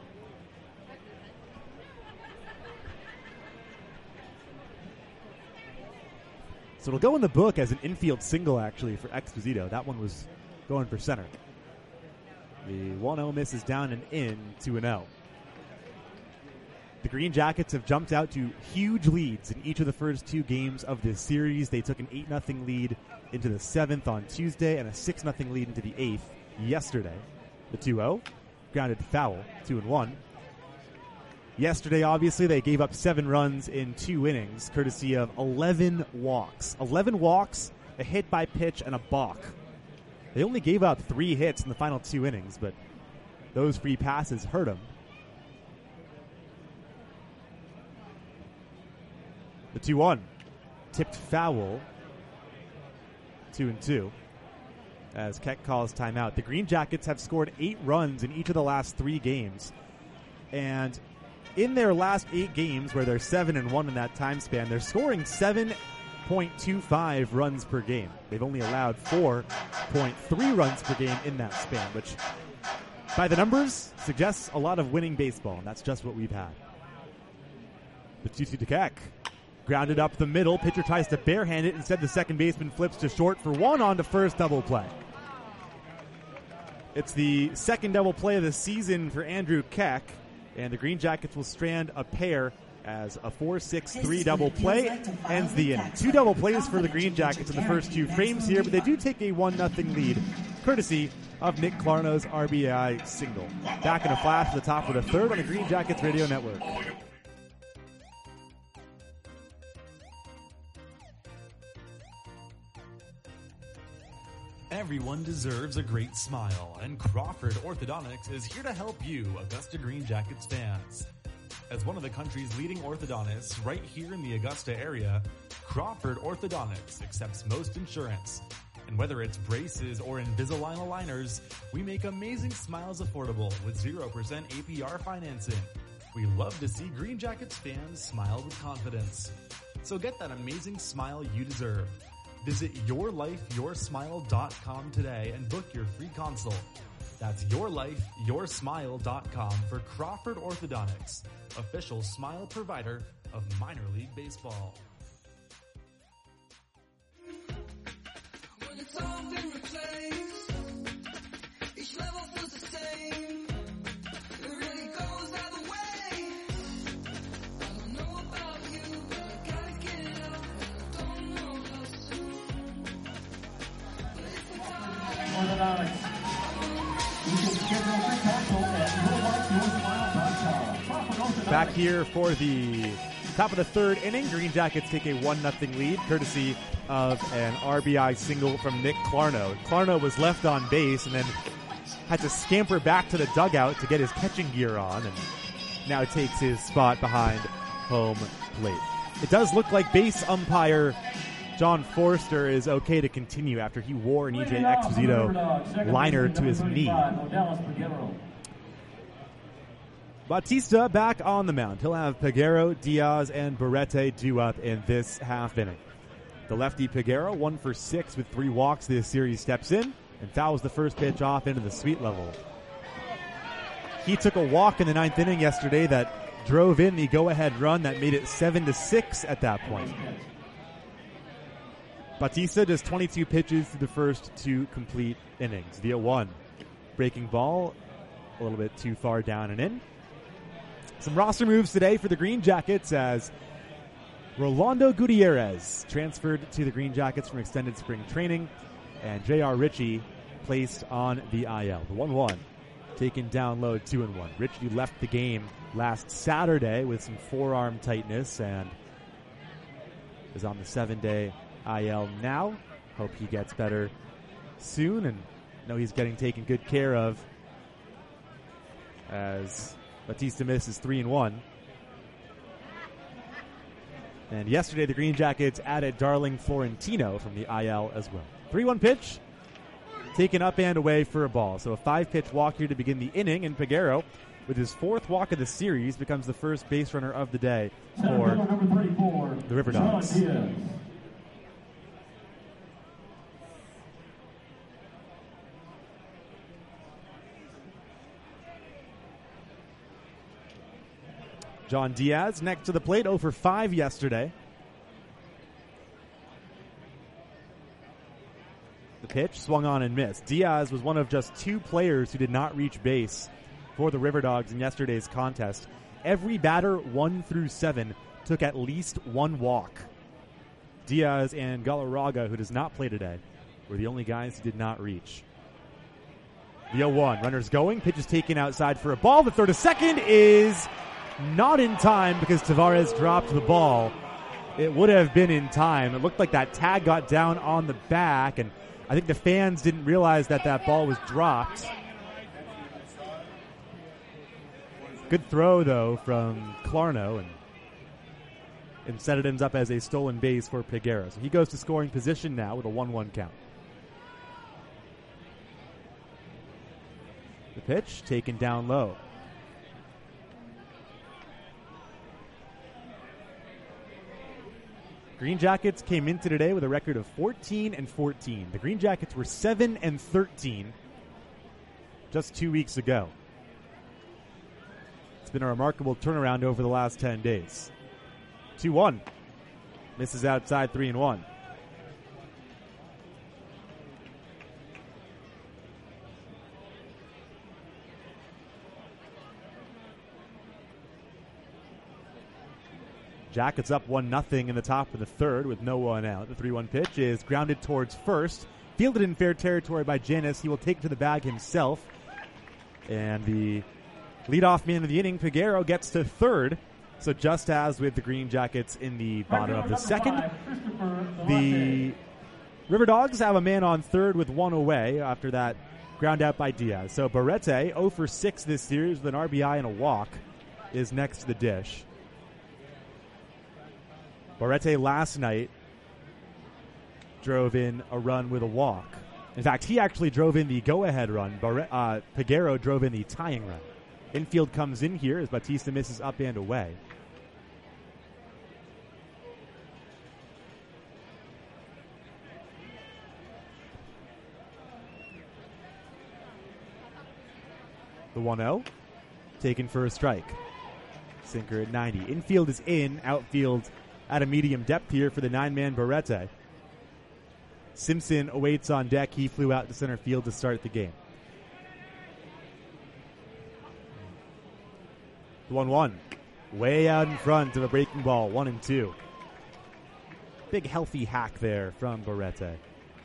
So it'll go in the book as an infield single, actually, for Exposito. That one was going for center. The 1-0 miss is down and in, 2-0. The Green Jackets have jumped out to huge leads in each of the first 2 games of this series. They took an 8-0 lead into the 7th on Tuesday and a 6-0 lead into the 8th yesterday. The 2-0, grounded foul, 2-1. Yesterday, obviously, they gave up 7 runs in 2 innings, courtesy of 11 walks. 11 walks, a hit by pitch, and a balk. They only gave up 3 hits in the final 2 innings, but those free passes hurt them. The 2-1, tipped foul, 2-2. As Keck calls timeout. The Green Jackets have scored 8 runs in each of the last 3 games. And in their last 8 games, where they're 7-1 in that time span, they're scoring 7.25 runs per game. They've only allowed 4.3 runs per game in that span, which, by the numbers, suggests a lot of winning baseball, and that's just what we've had. The 2-2 to Keck. Grounded up the middle. Pitcher tries to barehand it. Instead, the second baseman flips to short for 1 on to first, double play. It's the second double play of the season for Andrew Keck, and the Green Jackets will strand a pair as a 4-6-3 double play ends the inning. 2 double plays for the Green Jackets in the first 2 frames here, but they do take a 1-0 lead, courtesy of Nick Clarno's RBI single. Back in a flash to the top of the 3rd on the Green Jackets Radio Network. Everyone deserves a great smile, and Crawford Orthodontics is here to help you, Augusta Green Jackets fans. As one of the country's leading orthodontists right here in the Augusta area, Crawford Orthodontics accepts most insurance. And whether it's braces or Invisalign aligners, we make amazing smiles affordable with 0% APR financing. We love to see Green Jackets fans smile with confidence. So get that amazing smile you deserve. Visit yourlifeyoursmile.com today and book your free consult. That's yourlifeyoursmile.com for Crawford Orthodontics, official smile provider of minor league baseball. When it's all been replaced, each level feels the same. It really goes either way. I don't know about you, but I gotta get it out. I don't know how soon. But it's the time. Orthodontics. You can schedule free consult at yourlifeyoursmile.com. Back here for the top of the third inning, Green Jackets take a 1-0 lead, courtesy of an RBI single from Nick Clarno. Clarno was left on base and then had to scamper back to the dugout to get his catching gear on, and now takes his spot behind home plate. It does look like base umpire John Forster is okay to continue after he wore an EJ Exposito liner to his knee. Bautista back on the mound. He'll have Peguero, Diaz, and Barrete due up in this half inning. The lefty Peguero, 1 for 6 with 3 walks this series, steps in and fouls the first pitch off into the sweet level. He took a walk in the 9th inning yesterday that drove in the go-ahead run that made it 7-6 at that point. Bautista does 22 pitches through the first 2 complete innings. The 0-1. Breaking ball, a little bit too far down and in. Some roster moves today for the Green Jackets as Rolando Gutierrez transferred to the Green Jackets from extended spring training, and J.R. Ritchie placed on the IL. The 1-1 taken down low, 2-1. Ritchie left the game last Saturday with some forearm tightness and is on the 7-day IL now. Hope he gets better soon, and know he's getting taken good care of as Bautista misses 3-1. And yesterday, the Green Jackets added Darling Florentino from the IL as well. 3-1 pitch, taken up and away for a ball. So a 5-pitch walk here to begin the inning, and Peguero, with his 4th walk of the series, becomes the first base runner of the day for the River Dogs. John Diaz next to the plate, 0 for 5 yesterday. The pitch swung on and missed. Diaz was one of just 2 players who did not reach base for the River Dogs in yesterday's contest. Every batter 1 through 7 took at least 1 walk. Diaz and Galarraga, who does not play today, were the only guys who did not reach. The 0-1, runners going, pitch is taken outside for a ball. The throw to second is not in time because Tavares dropped the ball. It would have been in time. It looked like that tag got down on the back, and I think the fans didn't realize that that ball was dropped. Good throw, though, from Clarno, and instead it ends up as a stolen base for Peguero. So he goes to scoring position now with a 1-1 count. The pitch taken down low. Green Jackets came into today with a record of 14-14. The Green Jackets were 7-13 just 2 weeks ago. It's been a remarkable turnaround over the last 10 days. 2-1. Misses outside, 3-1. Jackets up 1-0 in the top of the third with no one out. The 3-1 pitch is grounded towards first. Fielded in fair territory by Janis. He will take it to the bag himself. And the leadoff man of the inning, Peguero, gets to third. So just as with the Green Jackets in the bottom of the second, the River Dogs have a man on third with 1 away after that ground out by Diaz. So Barrete, 0 for 6 this series with an RBI and a walk, is next to the dish. Barrete last night drove in a run with a walk. In fact, he actually drove in the go-ahead run. Peguero drove in the tying run. Infield comes in here as Bautista misses up and away. The 1-0, taken for a strike. Sinker at 90. Infield is in, outfield at a medium depth here for the 9-man Barrete. Simpson awaits on deck. He flew out to center field to start the game. The 1-1, way out in front of a breaking ball, 1-2. Big healthy hack there from Barrete.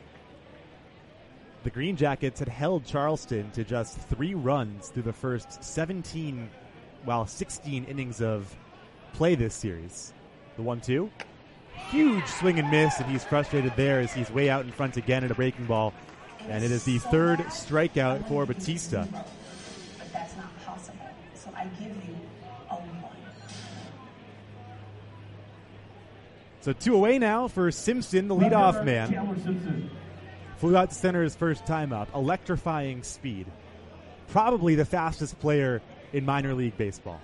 The Green Jackets had held Charleston to just 3 runs through the first 16 innings of play this series. The 1-2, huge swing and miss, and he's frustrated there as he's way out in front again at a breaking ball. And it is the 3rd strikeout for Batista. But that's not possible. So I give you a 1. So 2 away now for Simpson, the leadoff man. Flew out to center his first time up. Electrifying speed. Probably the fastest player in minor league baseball.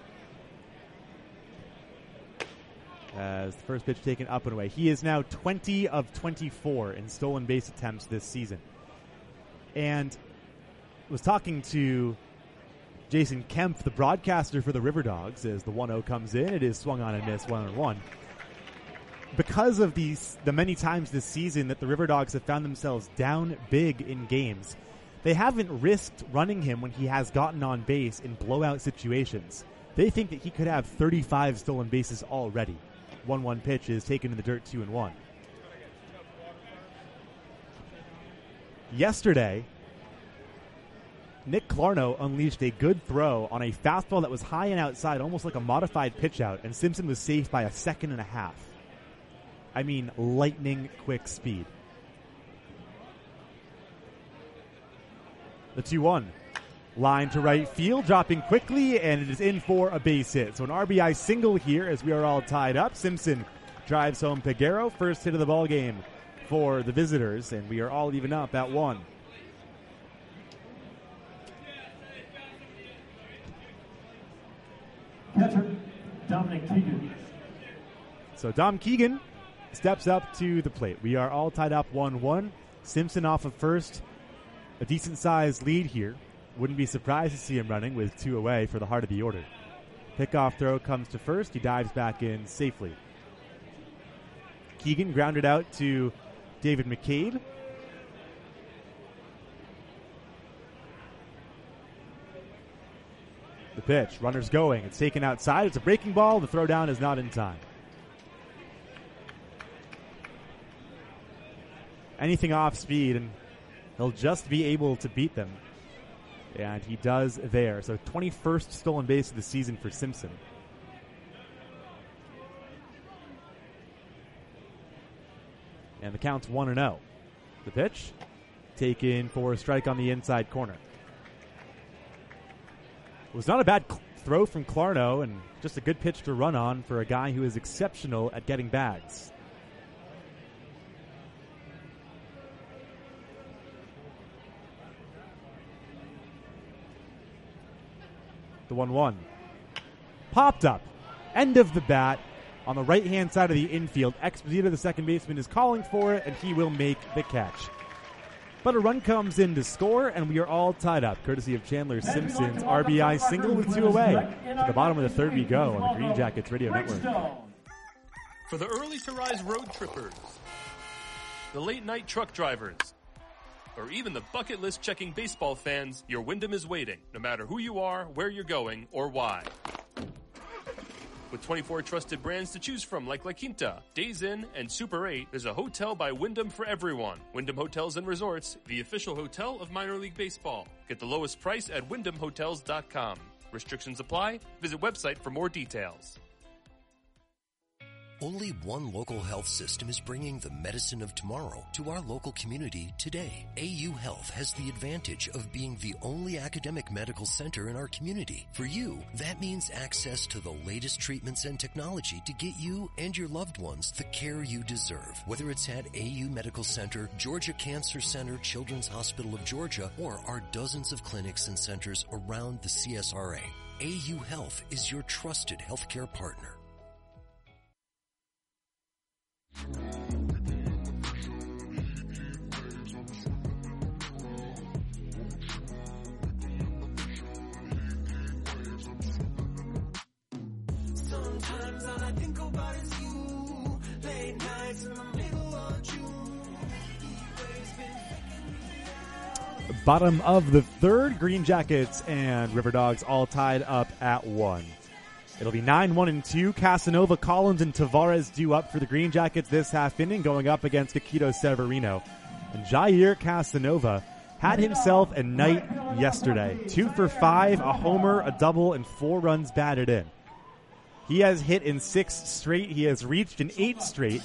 As the first pitch taken up and away. He is now 20 of 24 in stolen base attempts this season. And was talking to Jason Kemp, the broadcaster for the River Dogs, as the 1-0 comes in. It is swung on and missed, 1-1. Because of the many times this season that the River Dogs have found themselves down big in games, they haven't risked running him when he has gotten on base in blowout situations. They think that he could have 35 stolen bases already. 1-1 pitch is taken in the dirt, 2-1. Yesterday, Nick Clarno unleashed a good throw on a fastball that was high and outside, almost like a modified pitch out, and Simpson was safe by a second and a half. I mean, lightning quick speed. The 2-1. Line to right field, dropping quickly, and it is in for a base hit. So an RBI single here as we are all tied up. Simpson drives home Peguero, first hit of the ball game for the visitors, and we are all even up at 1. Catcher, Dominic Keegan. So Dom Keegan steps up to the plate. We are all tied up 1-1. Simpson off of first. A decent-sized lead here. Wouldn't be surprised to see him running with 2 away for the heart of the order. Pickoff throw comes to first. He dives back in safely. Keegan grounded out to David McCade. The pitch. Runner's going. It's taken outside. It's a breaking ball. The throw down is not in time. Anything off speed, and he'll just be able to beat them. And he does there. So 21st stolen base of the season for Simpson. And the count's 1-0. The pitch, taken for a strike on the inside corner. It was not a bad throw from Clarno, and just a good pitch to run on for a guy who is exceptional at getting bags. The 1-1. Popped up. End of the bat on the right-hand side of the infield. Exposito, the second baseman, is calling for it, and he will make the catch. But a run comes in to score, and we are all tied up, courtesy of Chandler Simpson's RBI single with 2 away. To the bottom of the third we go on the Green Jackets Radio Network. For the early-to-rise road trippers, the late-night truck drivers, or even the bucket list checking baseball fans, your Wyndham is waiting, no matter who you are, where you're going, or why. With 24 trusted brands to choose from like La Quinta, Days Inn, and Super 8, there's a hotel by Wyndham for everyone. Wyndham Hotels and Resorts, the official hotel of minor league baseball. Get the lowest price at WyndhamHotels.com. Restrictions apply. Visit website for more details. Only one local health system is bringing the medicine of tomorrow to our local community today. AU Health has the advantage of being the only academic medical center in our community. For you, that means access to the latest treatments and technology to get you and your loved ones the care you deserve. Whether it's at AU Medical Center, Georgia Cancer Center, Children's Hospital of Georgia, or our dozens of clinics and centers around the CSRA, AU Health is your trusted healthcare partner. nobody's you. Late nights in the middle of June. Bottom of the third, Green Jackets and River Dogs all tied up at 1. It'll be 9-1-2. Casanova, Collins, and Tavares due up for the Green Jackets this half inning, going up against Kikito Severino. And Jair Casanova had himself a night yesterday. 2 for 5, a homer, a double, and 4 runs batted in. He has hit in 6 straight. He has reached in 8 straight.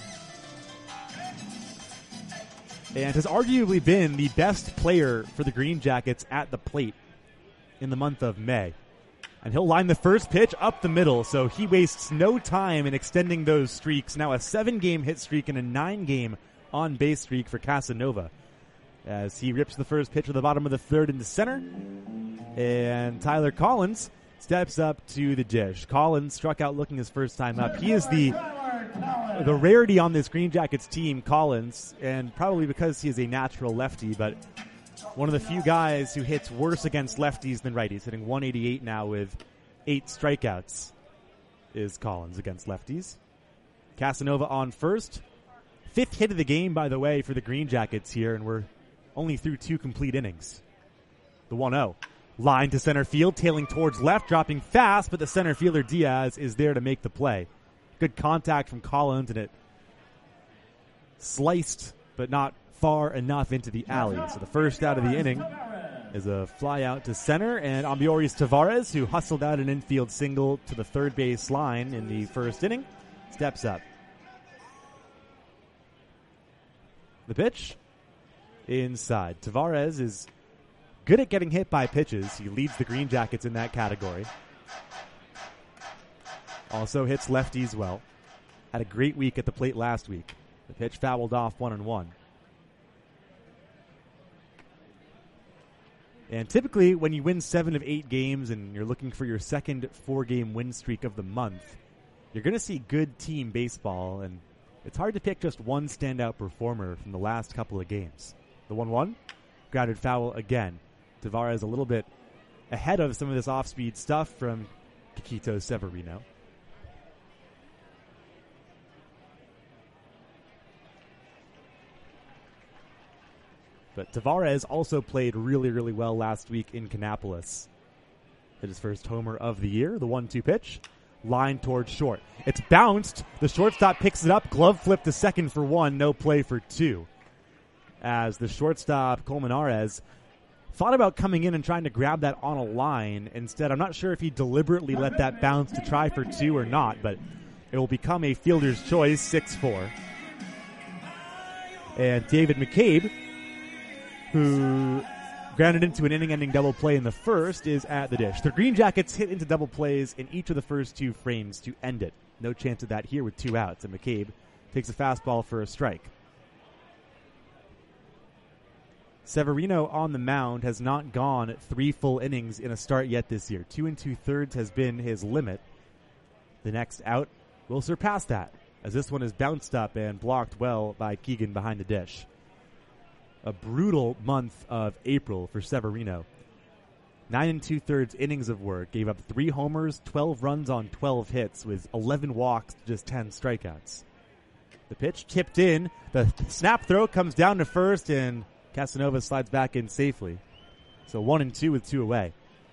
And has arguably been the best player for the Green Jackets at the plate in the month of May. And he'll line the first pitch up the middle, so he wastes no time in extending those streaks. Now a 7-game hit streak and a 9-game on-base streak for Casanova, as he rips the first pitch at the bottom of the third into center. And Tyler Collins steps up to the dish. Collins struck out looking his first time up. He is the rarity on this Green Jackets team, Collins, and probably because he is a natural lefty, but one of the few guys who hits worse against lefties than righties, hitting 188 now with 8 strikeouts, is Collins against lefties. Casanova on first. 5th hit of the game, by the way, for the Green Jackets here, and we're only through 2 complete innings. The 1-0. Line to center field, tailing towards left, dropping fast, but the center fielder Diaz is there to make the play. Good contact from Collins, and it sliced, but not far enough into the alley. So the first out of the inning is a fly out to center, and Ambiorix Tavares, who hustled out an infield single to the third base line in the first inning, steps up. The pitch inside. Tavares is good at getting hit by pitches. He leads the Green Jackets in that category. Also hits lefties well. Had a great week at the plate last week. The pitch fouled off 1-1. And typically when you win 7 of 8 games and you're looking for your second 4-game win streak of the month, you're going to see good team baseball, and it's hard to pick just one standout performer from the last couple of games. The 1-1, grounded foul again. Tavares a little bit ahead of some of this off-speed stuff from Kikito Severino. But Tavares also played really, really well last week in Kannapolis. Hit his first homer of the year, the 1-2 pitch. Line towards short. It's bounced. The shortstop picks it up. Glove flip to second for 1. No play for 2. As the shortstop, Colmenares, thought about coming in and trying to grab that on a line. Instead, I'm not sure if he deliberately let that bounce to try for 2 or not, but it will become a fielder's choice, 6-4. And David McCabe, who grounded into an inning-ending double play in the first, is at the dish. The Green Jackets hit into double plays in each of the first 2 frames to end it. No chance of that here with 2 outs, and McCabe takes a fastball for a strike. Severino on the mound has not gone 3 full innings in a start yet this year. 2 2/3 has been his limit. The next out will surpass that, as this one is bounced up and blocked well by Keegan behind the dish. A brutal month of April for Severino. 9 2/3 innings of work, gave up 3 homers, 12 runs on 12 hits with 11 walks, just 10 strikeouts. The pitch tipped in, the snap throw comes down to first, and Casanova slides back in safely. So 1-2 with 2 away.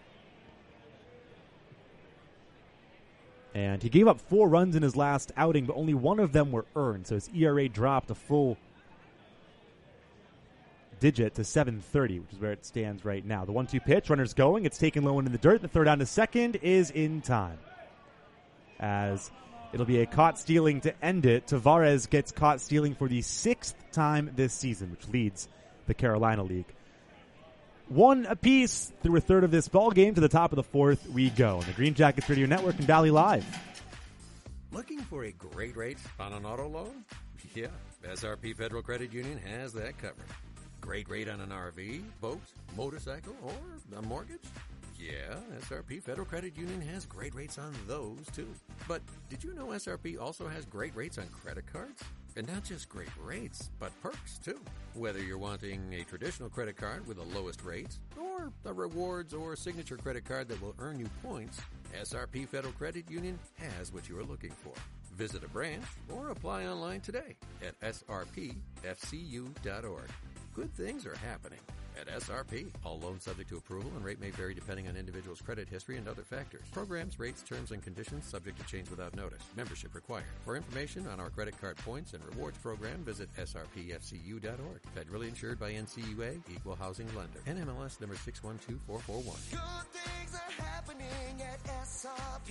And he gave up 4 runs in his last outing, but only 1 of them were earned, so his ERA dropped a full digit to 7.30, which is where it stands right now. The 1-2 pitch, runner's going. It's taken low into the dirt. The throw down to second is in time, as it'll be a caught stealing to end it. Tavares gets caught stealing for the 6th time this season, which leads the Carolina League. 1 apiece through a third of this ball game. To the top of the 4th we go. On the Green Jackets Radio Network and Valley Live. Looking for a great rate on an auto loan? Yeah, SRP Federal Credit Union has that covered. Great rate on an RV, boat, motorcycle, or a mortgage? Yeah, SRP Federal Credit Union has great rates on those, too. But did you know SRP also has great rates on credit cards? And not just great rates, but perks, too. Whether you're wanting a traditional credit card with the lowest rates, or a rewards or signature credit card that will earn you points, SRP Federal Credit Union has what you are looking for. Visit a branch or apply online today at srpfcu.org. Good things are happening at SRP. All loans subject to approval and rate may vary depending on individual's credit history and other factors. Programs, rates, terms, and conditions subject to change without notice. Membership required. For information on our credit card points and rewards program, visit srpfcu.org. Federally insured by NCUA, Equal Housing Lender. NMLS number 612441. Good things are happening at SRP.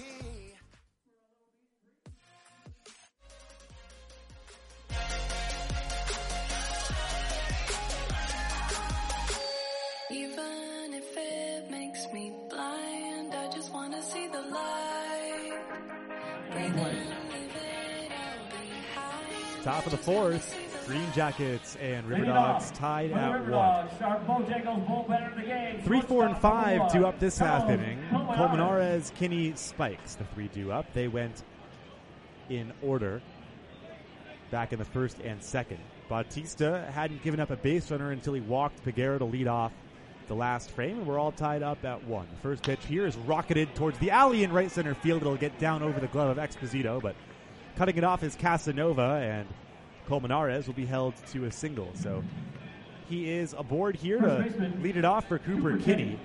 Even if it makes me blind, I just wanna see the light. Breathe in, leave it all behind. Top of the fourth, Green Jackets and River Lead it Dogs off. tied For the at River 1. Dogs, our Bojangles bullpen of the game. 3, 4, and 5 due up this half inning. Colmenares. Colmenares, Kinney, Spikes, the 3 due up. They went in order back in the first and second. Bautista hadn't given up a base runner until he walked Peguero to lead off the last frame, and we're all tied up at 1. The first pitch here is rocketed towards the alley in right center field. It'll get down over the glove of Exposito, but cutting it off is Casanova, and Colmenares will be held to a single. So he is aboard here to lead it off for Cooper Kinney.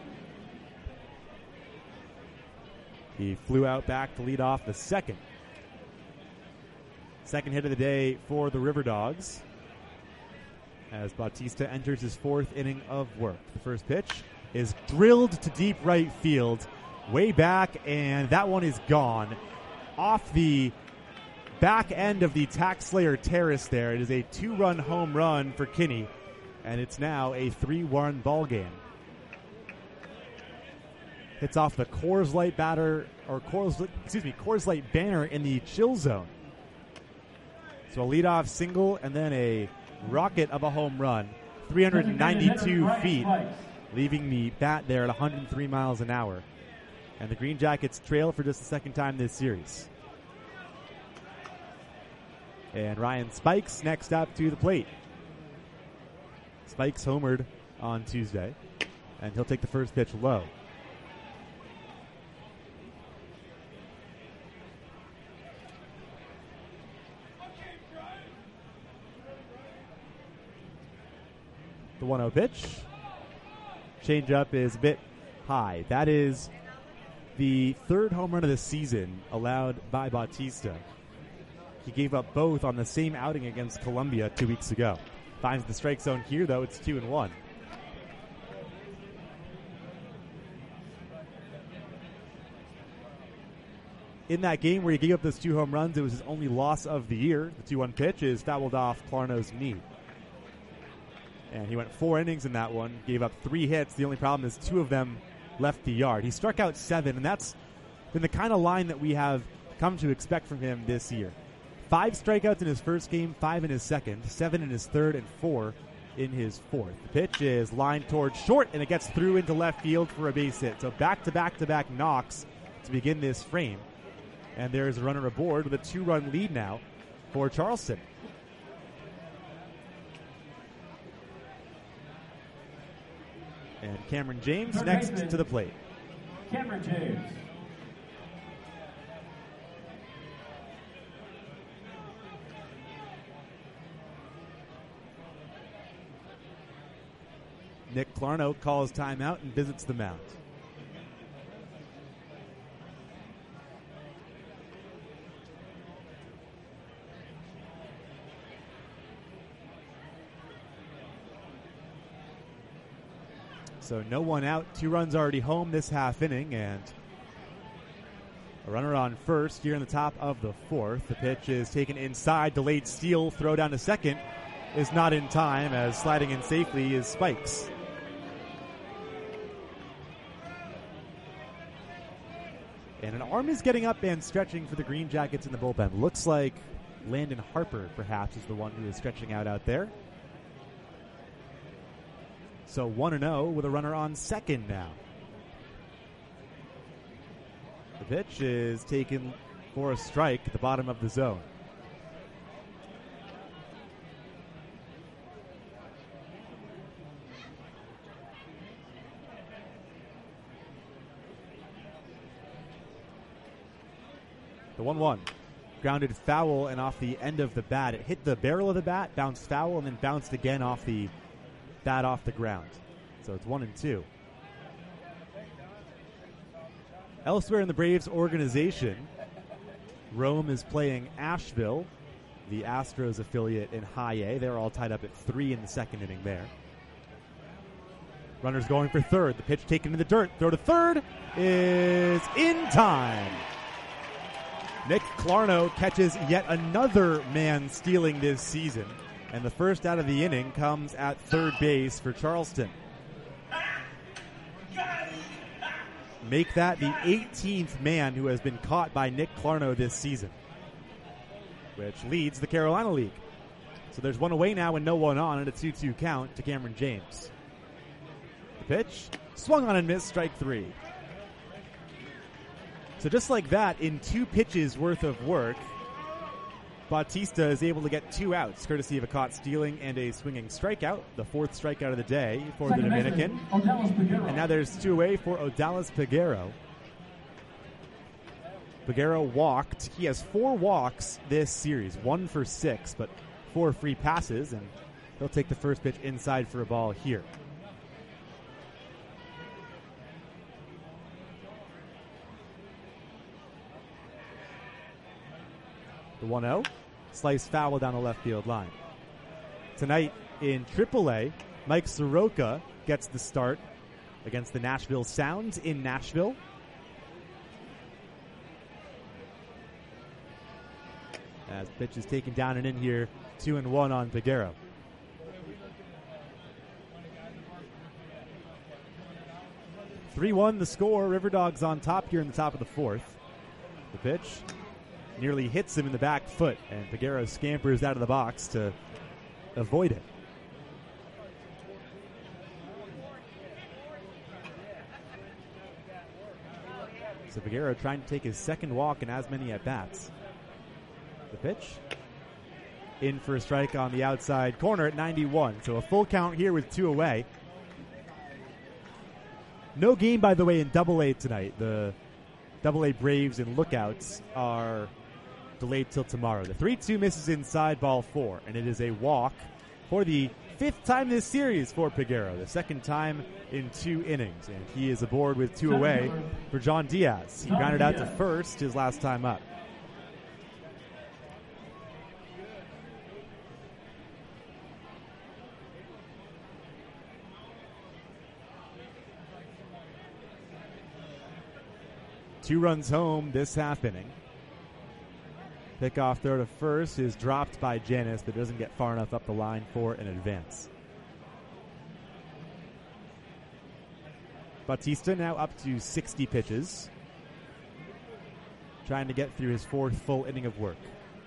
He flew out back to lead off the second. Second hit of the day for the River Dogs, as Bautista enters his fourth inning of work. The first pitch is drilled to deep right field, way back, and that one is gone. Off the back end of the TaxSlayer Terrace there. It is a 2-run home run for Kinney, and it's now a 3-1 ball game. Hits off the Coors Light Coors Light banner in the chill zone. So a leadoff single and then a rocket of a home run, 392 feet, leaving the bat there at 103 miles an hour. And the Green Jackets trail for just the second time this series. And Ryan Spikes next up to the plate. Spikes homered on Tuesday, and he'll take the first pitch low. The 1-0 pitch. Changeup is a bit high. That is the third home run of the season allowed by Bautista. He gave up both on the same outing against Columbia 2 weeks ago. Finds the strike zone here, though. It's 2-1. In that game where he gave up those 2 home runs, it was his only loss of the year. The 2-1 pitch is fouled off Clarno's knee. And he went 4 innings in that one, gave up 3 hits. The only problem is 2 of them left the yard. He struck out 7, and that's been the kind of line that we have come to expect from him this year. 5 strikeouts in his first game, 5 in his second, 7 in his third, and 4 in his fourth. The pitch is lined towards short, and it gets through into left field for a base hit. So back-to-back-to-back knocks to begin this frame. And there's a runner aboard with a 2-run lead now for Charleston. And Cameron James next to the plate. Cameron James. Nick Clarno calls timeout and visits the mound. So no one out, 2 runs already home this half inning, and a runner on first here in the top of the fourth. The pitch is taken inside, delayed steal, throw down to second is not in time, as sliding in safely is Spikes. And an arm is getting up and stretching for the Green Jackets in the bullpen. Looks like Landon Harper, perhaps, is the one who is stretching out there. So 1-0 with a runner on second now. The pitch is taken for a strike at the bottom of the zone. The 1-1. grounded foul and off the end of the bat. It hit the barrel of the bat, bounced foul, and then bounced again off the bat off the ground. So it's 1-2. Elsewhere in the Braves organization, Rome is playing Asheville, the Astros affiliate in High A. They're all tied up at 3 in the second inning there. Runners going for third. The pitch taken to the dirt. Throw to third is in time. Nick Clarno catches yet another man stealing this season, and the first out of the inning comes at third base for Charleston. Make that the 18th man who has been caught by Nick Clarno this season, which leads the Carolina League. So there's one away now and no one on, and a 2-2 count to Cameron James. The pitch, swung on and missed, strike 3. So just like that, in 2 pitches worth of work, Bautista is able to get 2 outs, courtesy of a caught stealing and a swinging strikeout, the 4th strikeout of the day for the Dominican. And now there's 2 away for Odalis Peguero. Peguero walked. He has 4 walks this series, 1 for 6, but 4 free passes, and he'll take the first pitch inside for a ball here. The 1-0. Slice foul down the left field line. Tonight in AAA, Mike Soroka gets the start against the Nashville Sounds in Nashville. As the pitch is taken down and in here, 2-1 on Peguero. (3-1) the score. River Dogs on top here in the top of the 4th. The pitch nearly hits him in the back foot, and Peguero scampers out of the box to avoid it. So Peguero trying to take his second walk in as many at-bats. The pitch in for a strike on the outside corner at 91. So a full count here with 2 away. No game, by the way, in AA tonight. The AA Braves and Lookouts are delayed till tomorrow. The 3-2 misses inside, ball 4, and it is a walk for the 5th time this series for Peguero, the 2nd time in 2 innings, and he is aboard with 2 away for John Diaz. He grounded out to first his last time up. Two runs home this half inning. Pickoff throw to first is dropped by Janis, but doesn't get far enough up the line for an advance. Bautista now up to 60 pitches, trying to get through his 4th full inning of work.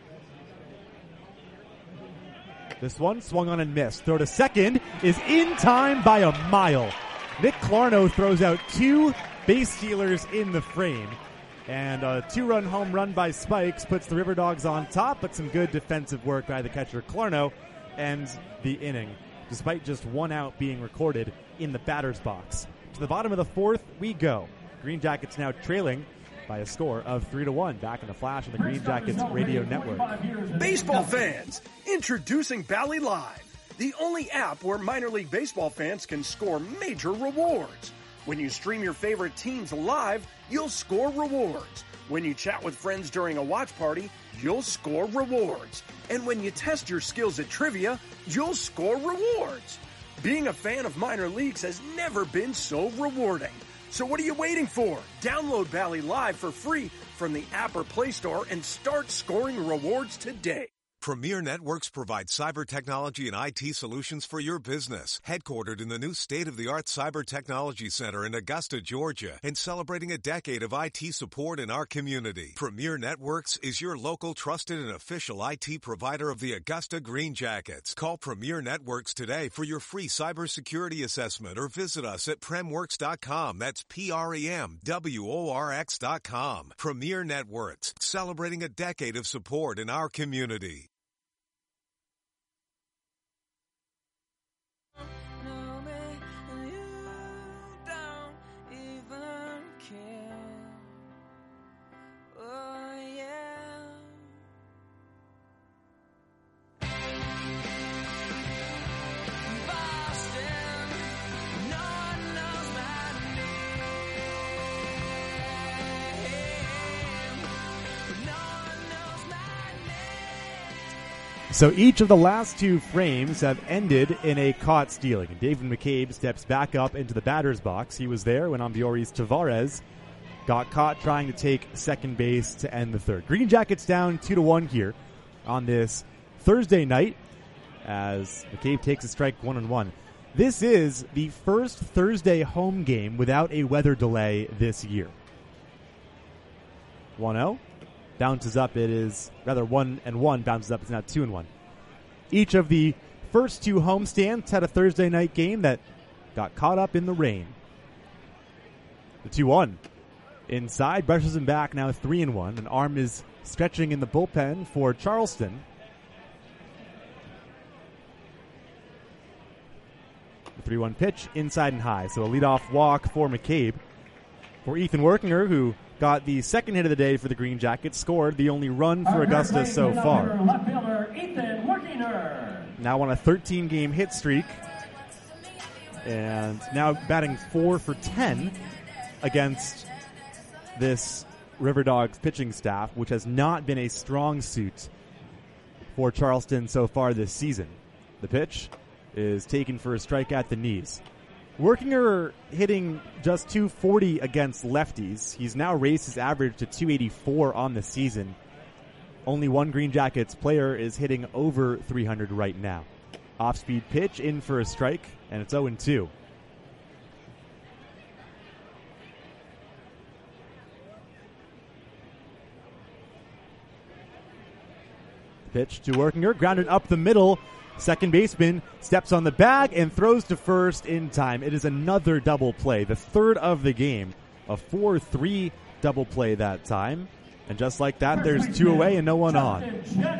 This one swung on and missed. Throw to second is in time by a mile. Nick Clarno throws out 2 base stealers in the frame. And a 2-run home run by Spikes puts the River Dogs on top, but some good defensive work by the catcher Clarno ends the inning, despite just 1 out being recorded in the batter's box. To the bottom of the 4th we go. Green Jackets now trailing by a score of 3-1. Back in the flash on the Green Jackets radio network. Baseball fans, introducing Bally Live, the only app where minor league baseball fans can score major rewards. When you stream your favorite teams live, you'll score rewards. When you chat with friends during a watch party, you'll score rewards. And when you test your skills at trivia, you'll score rewards. Being a fan of minor leagues has never been so rewarding. So what are you waiting for? Download Bally Live for free from the app or Play Store and start scoring rewards today. Premier Networks provides cyber technology and IT solutions for your business. Headquartered in the new state-of-the-art Cyber Technology Center in Augusta, Georgia, and celebrating a decade of IT support in our community. Premier Networks is your local trusted and official IT provider of the Augusta Green Jackets. Call Premier Networks today for your free cybersecurity assessment or visit us at premworks.com. That's PREMWORX.com. Premier Networks, celebrating a decade of support in our community. So each of the last two frames have ended in a caught stealing. And David McCabe steps back up into the batter's box. He was there when Ambiorix Tavares got caught trying to take second base to end the third. Green Jackets down 2-1 here on this Thursday night as McCabe takes a strike 1-1. This is the first Thursday home game without a weather delay this year. 1-0. Bounces up. It is rather 1-1. Bounces up. It's now 2-1. Each of the first two homestands had a Thursday night game that got caught up in the rain. The 2-1 inside brushes him back. Now 3-1. An arm is stretching in the bullpen for Charleston. The 3-1 pitch inside and high. So a leadoff walk for McCabe. For Ethan Workinger, who got the second hit of the day for the Green Jackets, scored the only run for Augusta so far. Left fielder Ethan Workinger. Now on a 13-game hit streak, and now batting 4 for 10 against this River Dogs pitching staff, which has not been a strong suit for Charleston so far this season. The pitch is taken for a strike at the knees. Workinger hitting just .240 against lefties. He's now raised his average to .284 on the season. Only one Green Jackets player is hitting over .300 right now. Off-speed pitch in for a strike, and it's 0-2. Pitch to Workinger, grounded up the middle. Second baseman steps on the bag and throws to first in time. It is another double play, the third of the game. A 4-3 double play that time. And just like that, there's two away and no one on.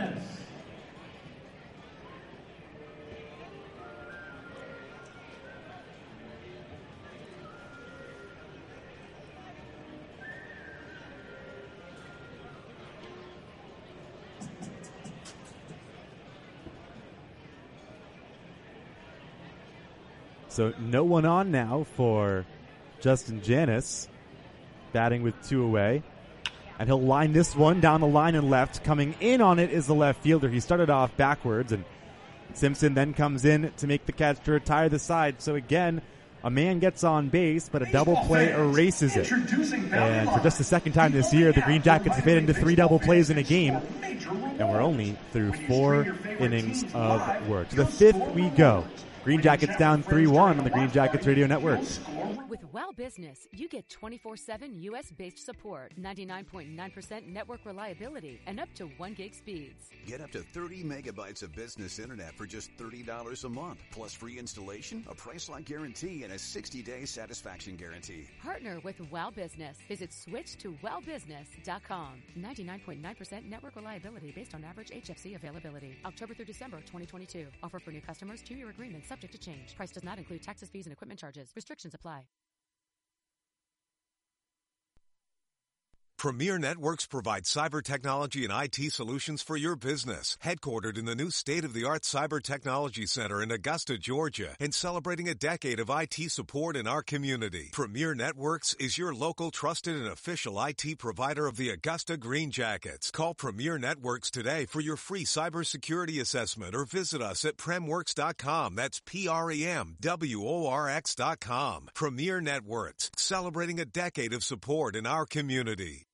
So no one on now for Justin Janis, batting with two away. And he'll line this one down the line and left. Coming in on it is the left fielder. He started off backwards, and Simpson then comes in to make the catch to retire the side. So again, a man gets on base, but a double play erases it. And for just the second time this year, the Green Jackets have hit into 3 double plays in a game. And we're only through 4 innings of work. To the 5th we go. Green Jackets down 3-1 on the Green Jackets Radio Network. With Well Business, you get 24/7 U.S.-based support, 99.9% network reliability, and up to 1 gig speeds. Get up to 30 megabytes of business internet for just $30 a month, plus free installation, a price-lock guarantee, and a 60-day satisfaction guarantee. Partner with Well Business. Visit switch2wellbusiness.com. 99.9% network reliability based on average HFC availability. October through December 2022. Offer for new customers, 2-year agreement subject to change. Price does not include taxes, fees, and equipment charges. Restrictions apply. Premier Networks provides cyber technology and IT solutions for your business. Headquartered in the new state-of-the-art Cyber Technology Center in Augusta, Georgia, and celebrating a decade of IT support in our community. Premier Networks is your local trusted and official IT provider of the Augusta Green Jackets. Call Premier Networks today for your free cybersecurity assessment or visit us at premworks.com. That's PREMWORX.com. Premier Networks, celebrating a decade of support in our community.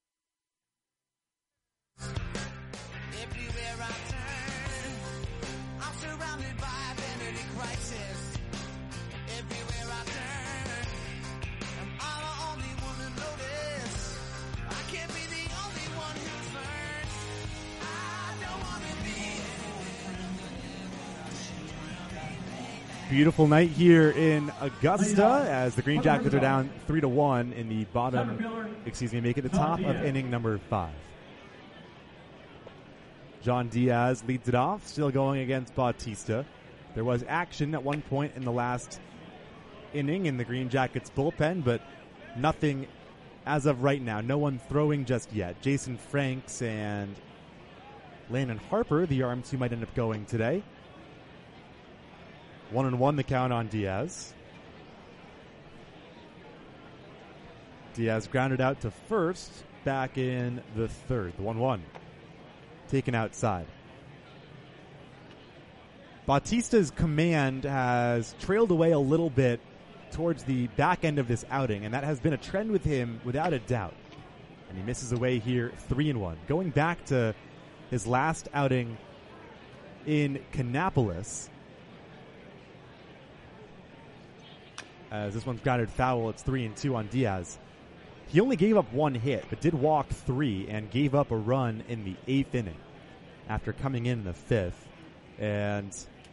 Everywhere I turn, I'm surrounded by identity crisis. Everywhere I turn, I'm the only one to notice. I can't be the only one who's learned. I don't want to be. Beautiful night here in Augusta as the Green Jackets are down 3-1 in the make it the top of inning number 5. John Diaz leads it off, still going against Bautista. There was action at one point in the last inning in the Green Jackets bullpen, but nothing as of right now. No one throwing just yet. Jason Franks and Landon Harper, the arms who might end up going today. 1-1 the count on Diaz. Diaz grounded out to first back in the third. The 1-1. Taken outside. Bautista's command has trailed away a little bit towards the back end of this outing, and that has been a trend with him without a doubt. And he misses away here 3-1. Going back to his last outing in Kannapolis, as this one's grounded foul, it's 3-2 on Diaz. He only gave up one hit, but did walk 3 and gave up a run in the 8th inning after coming in the 5th. And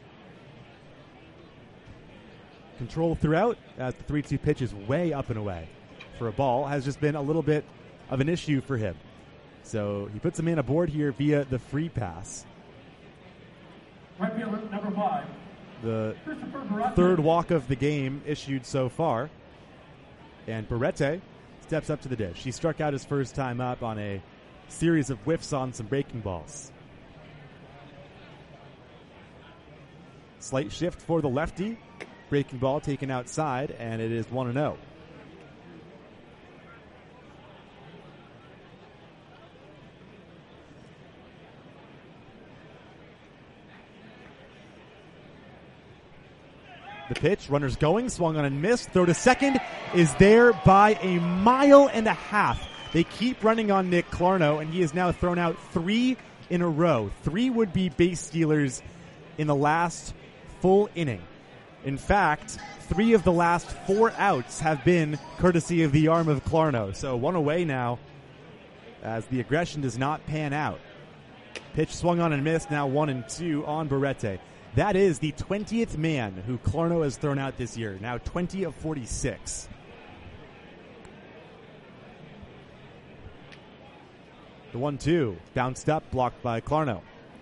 control throughout as the 3-2 pitch is way up and away for a ball has just been a little bit of an issue for him. So he puts a man aboard here via the free pass. Right fielder, number 5. The Christopher Barrette. third walk of the game issued so far. And Barrette steps up to the dish. He struck out his first time up on a series of whiffs on some breaking balls. Slight shift for the lefty. Breaking ball taken outside, and it is 1-0. The pitch, runners going, swung on and missed. Throw to second is there by a mile and a half. They keep running on Nick Clarno, and he has now thrown out 3 in a row. 3 would-be base stealers in the last full inning. In fact, 3 of the last 4 outs have been courtesy of the arm of Clarno. So 1 away now as the aggression does not pan out. Pitch swung on and missed, now 1-2 on Barrette. That is the 20th man who Clarno has thrown out this year, now 20 of 46. The 1-2, bounced up, blocked by Clarno.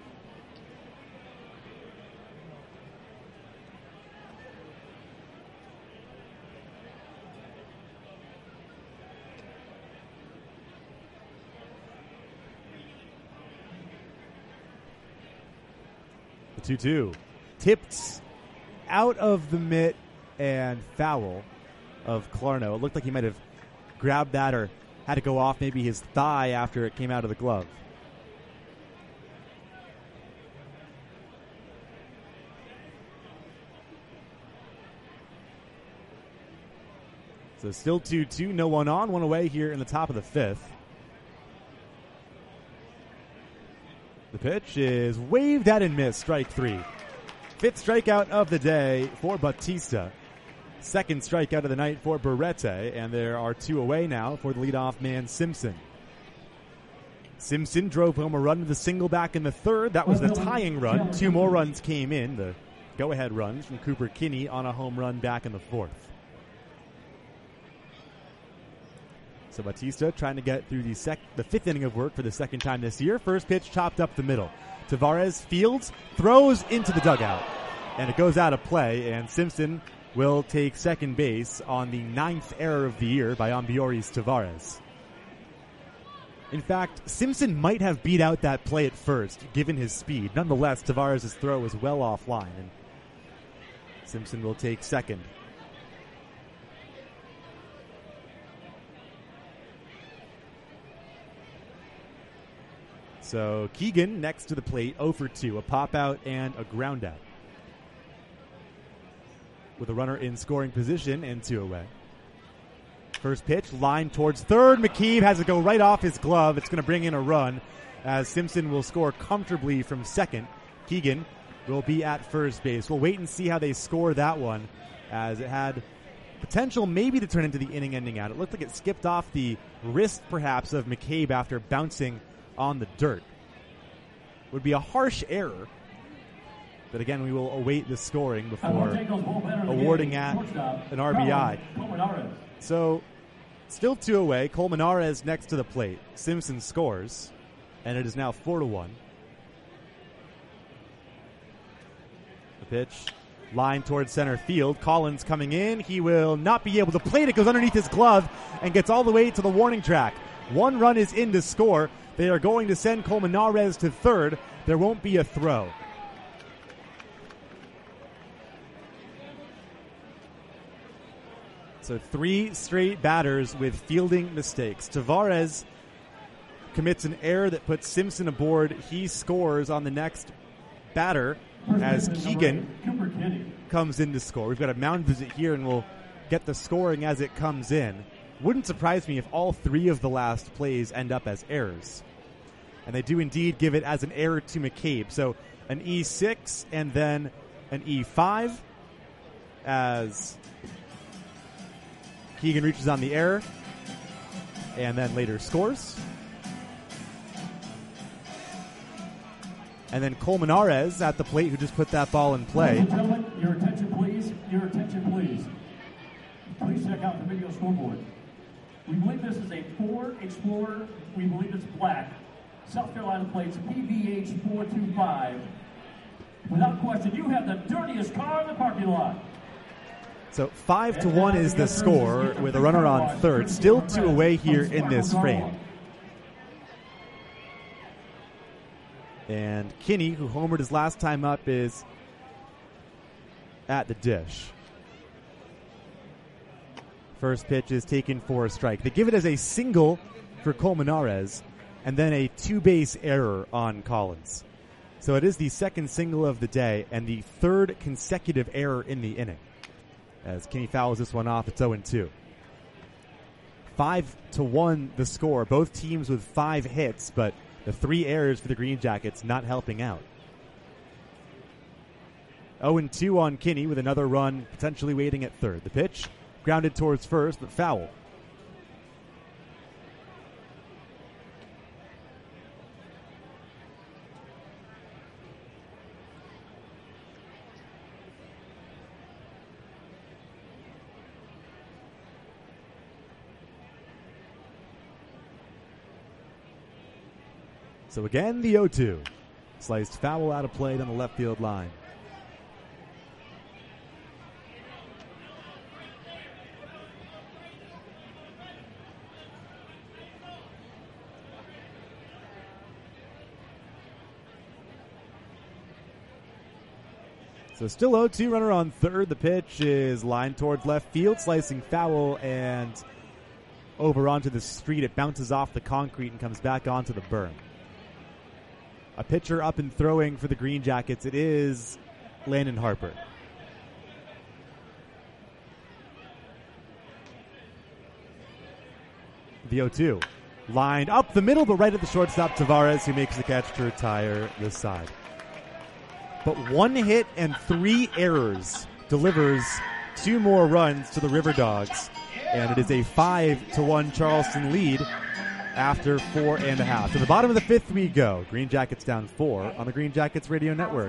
The 2-2, tipped out of the mitt and foul of Clarno. It looked like he might have grabbed that or had to go off maybe his thigh after it came out of the glove. So still 2-2, no one on, 1 away here in the top of the 5th. The pitch is waved at and missed, strike 3. 5th strikeout of the day for Bautista. 2nd strikeout of the night for Barrette, and there are 2 away now for the leadoff man Simpson. Simpson drove home a run with a single back in the 3rd. That was the tying run. 2 more runs came in, the go-ahead runs from Cooper Kinney on a home run back in the 4th. So Bautista trying to get through the 5th inning of work for the 2nd time this year. First pitch chopped up the middle. Tavares fields, throws into the dugout, and it goes out of play, and Simpson will take second base on the 9th error of the year by Ambiorix Tavares. In fact, Simpson might have beat out that play at first, given his speed. Nonetheless, Tavares' throw was well offline, and Simpson will take second. So Keegan next to the plate, 0 for 2, a pop out and a ground out. With a runner in scoring position and 2 away. First pitch, line towards 3rd. McKeeb has it go right off his glove. It's going to bring in a run as Simpson will score comfortably from 2nd. Keegan will be at first base. We'll wait and see how they score that one, as it had potential maybe to turn into the inning-ending out. It looked like it skipped off the wrist perhaps of McCabe after bouncing on the dirt. Would be a harsh error, but again, we will await the scoring before awarding at an RBI. So, still 2 away. Colmenares next to the plate. Simpson scores, and it is now 4-1. The pitch, line towards center field. Collins coming in. He will not be able to plate. It goes underneath his glove and gets all the way to the warning track. 1 run is in to score. They are going to send Colmenares to 3rd. There won't be a throw. So 3 straight batters with fielding mistakes. Tavares commits an error that puts Simpson aboard. He scores on the next batter as Keegan Cooper Kinney. comes in to score. We've got a mound visit here, and we'll get the scoring as it comes in. Wouldn't surprise me if all three of the last plays end up as errors. And they do indeed give it as an error to McCabe. So an E6 and then an E5 as Keegan reaches on the error and then later scores. And then Colmenares at the plate, who just put that ball in play. Ladies and gentlemen, your attention please. Your attention please. Please check out the video scoreboard. We believe this is a Ford Explorer. We believe it's black. South Carolina plates PVH 425. Without question, you have the dirtiest car in the parking lot. So 5-1 is the score with a runner on third. Still 2 away here in this frame. And Kinney, who homered his last time up, is at the dish. First pitch is taken for a strike. They give it as a single for Colmenares and then a 2-base error on Collins. So it is the second single of the day and the third consecutive error in the inning. As Kinney fouls this one off, it's 0-2. 5-1 the score. Both teams with 5 hits, but the 3 errors for the Green Jackets not helping out. 0-2 on Kinney with another run potentially waiting at third. The pitch grounded towards first, but foul. So again, the 0-2. Sliced foul out of play down the left field line. So still 0-2, runner on third. The pitch is lined towards left field, slicing foul and over onto the street. It bounces off the concrete and comes back onto the berm. A pitcher up and throwing for the Green Jackets. It is Landon Harper. The 0-2. Lined up the middle, but right at the shortstop, Tavares, who makes the catch to retire this side. But 1 hit and 3 errors delivers 2 more runs to the River Dogs. And it is a 5-1 Charleston lead after 4.5. To the bottom of the 5th we go. Green Jackets down 4 on the Green Jackets Radio Network.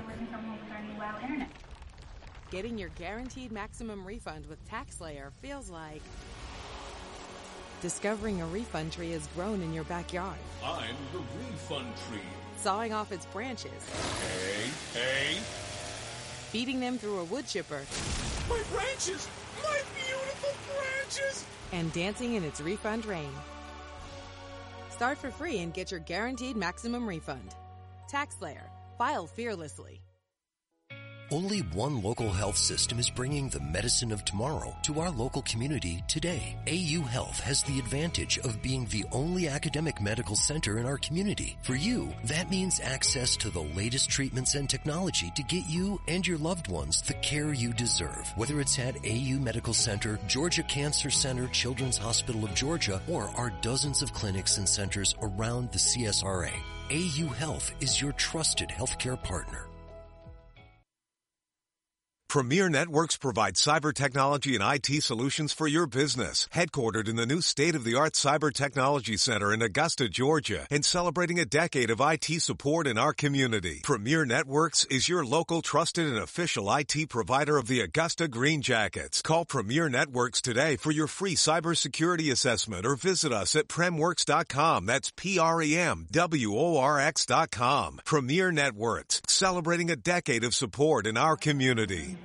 Getting your guaranteed maximum refund with TaxSlayer feels like discovering a refund tree has grown in your backyard. I'm the refund tree. Sawing off its branches. Hey. Feeding them through a wood chipper. My branches! My beautiful branches! And dancing in its refund rain. Start for free and get your guaranteed maximum refund. TaxSlayer. File fearlessly. Only one local health system is bringing the medicine of tomorrow to our local community today. AU Health has the advantage of being the only academic medical center in our community. For you, that means access to the latest treatments and technology to get you and your loved ones the care you deserve. Whether it's at AU Medical Center, Georgia Cancer Center, Children's Hospital of Georgia, or our dozens of clinics and centers around the CSRA, AU Health is your trusted healthcare partner. Premier Networks provides cyber technology and IT solutions for your business. Headquartered in the new state-of-the-art Cyber Technology Center in Augusta, Georgia, and celebrating a decade of IT support in our community. Premier Networks is your local trusted and official IT provider of the Augusta Green Jackets. Call Premier Networks today for your free cybersecurity assessment or visit us at premworks.com. That's PREMWORX.com. Premier Networks, celebrating a decade of support in our community.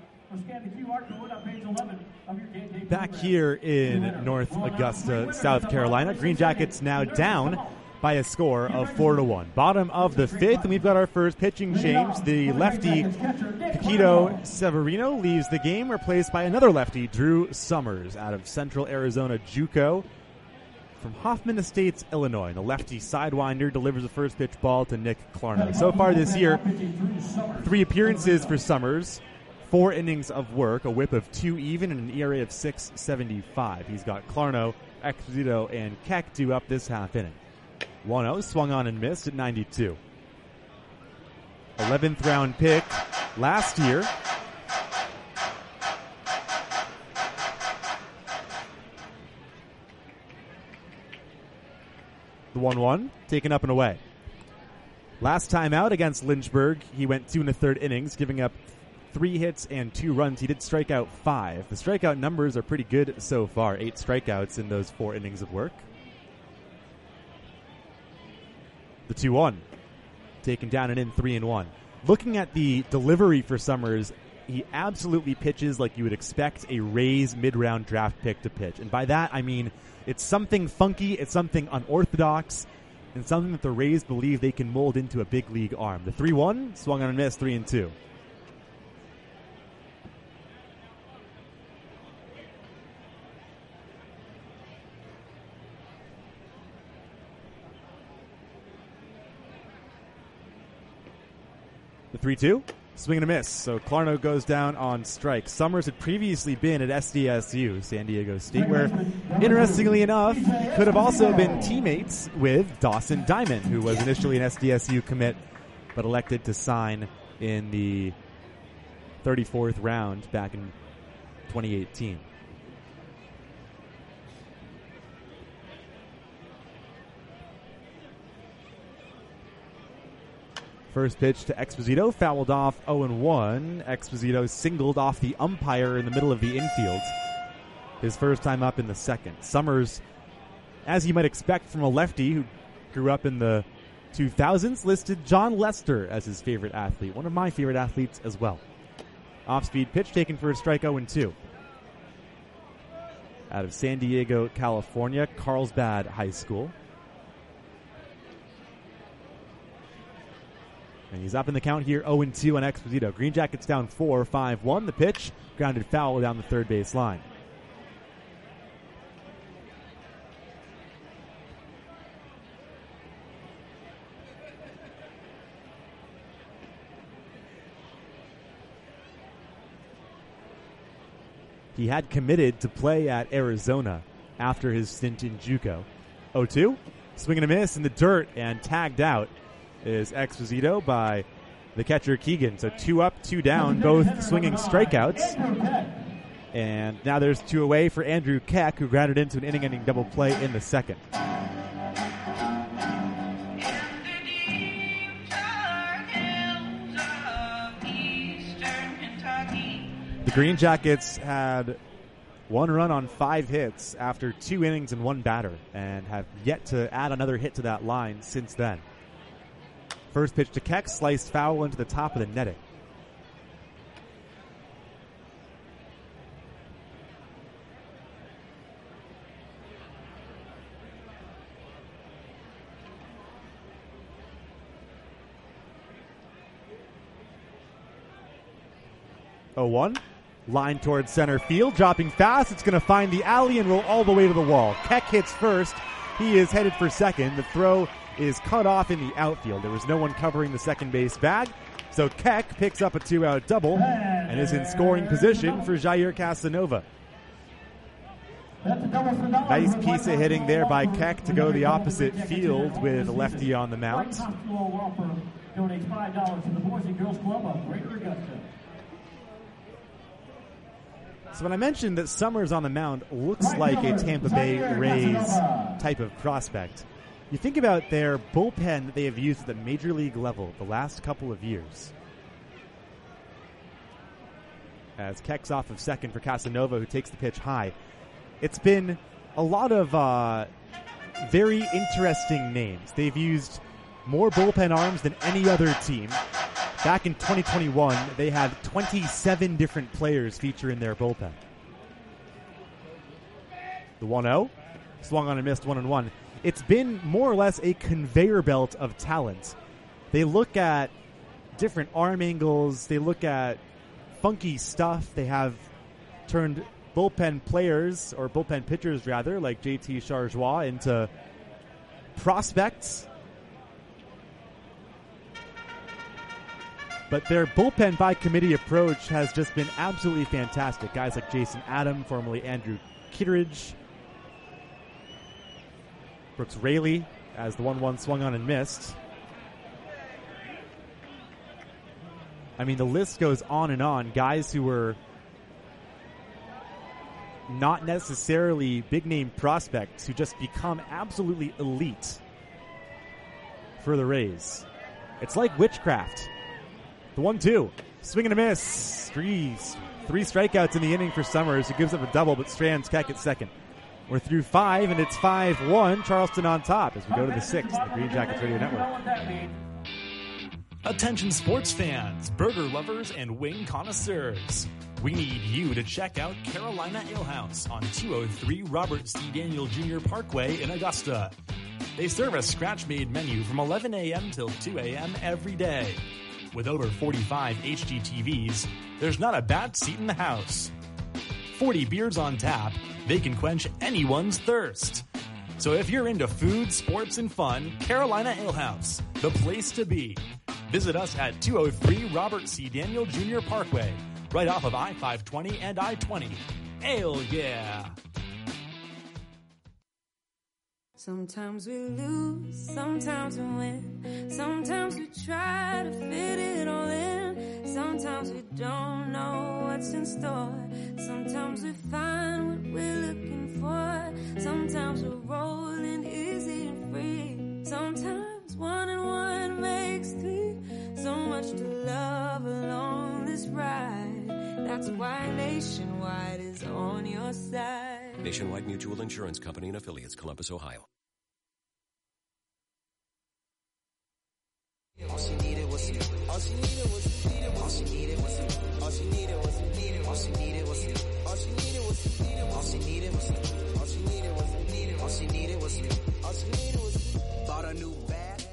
Back here in North Augusta, South Carolina, Green Jackets now down by a score of 4-1. Bottom of the 5th, and we've got our first pitching change. The lefty, Paquito Severino, leaves the game, replaced by another lefty, Drew Summers, out of Central Arizona JUCO. from Hoffman Estates, Illinois. The lefty sidewinder delivers the first pitch ball to Nick Clarno. So far this year, 3 appearances for Summers, 4 innings of work, a whip of 2 even, and an ERA of 6.75. He's got Clarno, Exposito, and Keck due up this half inning. 1-0, swung on and missed at 92. 11th round pick last year. The 1-1, taken up and away. Last time out against Lynchburg, he went 2 1/3 innings, giving up 3 hits and 2 runs. He did strike out 5. The strikeout numbers are pretty good so far. 8 strikeouts in those 4 innings of work. The 2-1, taken down and in 3-1. Looking at the delivery for Summers, he absolutely pitches like you would expect a Rays mid-round draft pick to pitch. And by that, I mean it's something funky, it's something unorthodox, and something that the Rays believe they can mold into a big league arm. The 3-1, swung on and missed, 3-2. The 3-2, swing and a miss. So Clarno goes down on strike. Summers had previously been at SDSU, San Diego State, where, interestingly enough, could have also been teammates with Dawson Diamond, who was initially an SDSU commit, but elected to sign in the 34th round back in 2018. First pitch to Exposito, fouled off 0-1. Exposito singled off the umpire in the middle of the infield. His first time up in the second. Summers, as you might expect from a lefty who grew up in the 2000s, listed John Lester as his favorite athlete. One of my favorite athletes as well. Off-speed pitch taken for a strike, 0-2. Out of San Diego, California, Carlsbad High School. And he's up in the count here, 0-2 on Exposito. Green Jackets down 4-5-1. The pitch, grounded foul down the third base line. He had committed to play at Arizona after his stint in JUCO. 0-2, swing and a miss in the dirt and tagged out is Exposito by the catcher Keegan. So 2 up, 2 down, both swinging strikeouts. And now there's 2 away for Andrew Keck, who grounded into an inning-ending double play in the second. The Green Jackets had 1 run on 5 hits after 2 innings and 1 batter, and have yet to add another hit to that line since then. First pitch to Keck, sliced foul into the top of the netting. Oh, 1. Line towards center field, dropping fast. It's going to find the alley and roll all the way to the wall. Keck hits first. He is headed for second. The throw is cut off in the outfield. There was no one covering the second base bag. So Keck picks up a 2-out double and is in scoring position for Jair Casanova. Nice piece of hitting there by Keck to go the opposite field with a lefty on the mound. Donates $5 to the Boys and Girls Club of Greater Augusta. So when I mentioned that Summers on the mound looks like a Tampa Bay Rays type of prospect, you think about their bullpen that they have used at the major league level the last couple of years. As Keck's off of second for Casanova, who takes the pitch high. It's been a lot of very interesting names. They've used more bullpen arms than any other team. Back in 2021, they had 27 different players feature in their bullpen. The 1-0, swung on and missed 1-1. It's been more or less a conveyor belt of talent. They look at different arm angles. They look at funky stuff. They have turned bullpen players, or bullpen pitchers rather, like JT Chargois into prospects. But their bullpen by committee approach has just been absolutely fantastic. Guys like Jason Adam, formerly Andrew Kittredge, Brooks Raley, as the 1-1 swung on and missed. I mean, the list goes on and on. Guys who were not necessarily big-name prospects who just become absolutely elite for the Rays. It's like witchcraft. The 1-2. Swing and a miss. Three strikeouts in the inning for Summers, who gives up a double, but strands Keck at second. We're through 5, and it's 5-1. Charleston on top as we go to the 6th. The Green Jackets Radio Network. Attention sports fans, burger lovers, and wing connoisseurs. We need you to check out Carolina Ale House on 203 Robert C. Daniel Jr. Parkway in Augusta. They serve a scratch-made menu from 11 a.m. till 2 a.m. every day. With over 45 HGTVs, there's not a bad seat in the house. 40 beers on tap, they can quench anyone's thirst. So if you're into food, sports, and fun, Carolina Ale House, the place to be. Visit us at 203 Robert C. Daniel Jr. Parkway, right off of I-520 and I-20. Ale, yeah! Sometimes we lose, sometimes we win. Sometimes we try to fit it all in. Sometimes we don't know what's in store. Sometimes we find what we're looking for. Sometimes we're rolling easy and free. Sometimes 1 and 1 makes 3. So much to love along this ride. That's why Nationwide is on your side. Nationwide Mutual Insurance Company and Affiliates, Columbus, Ohio. All she needed was some, all she needed was some, all she needed was some, all she needed was some, all she needed was some, all she needed was some, all she needed was some, all she needed was some, all she needed was some, all she needed was some, bought a new bag,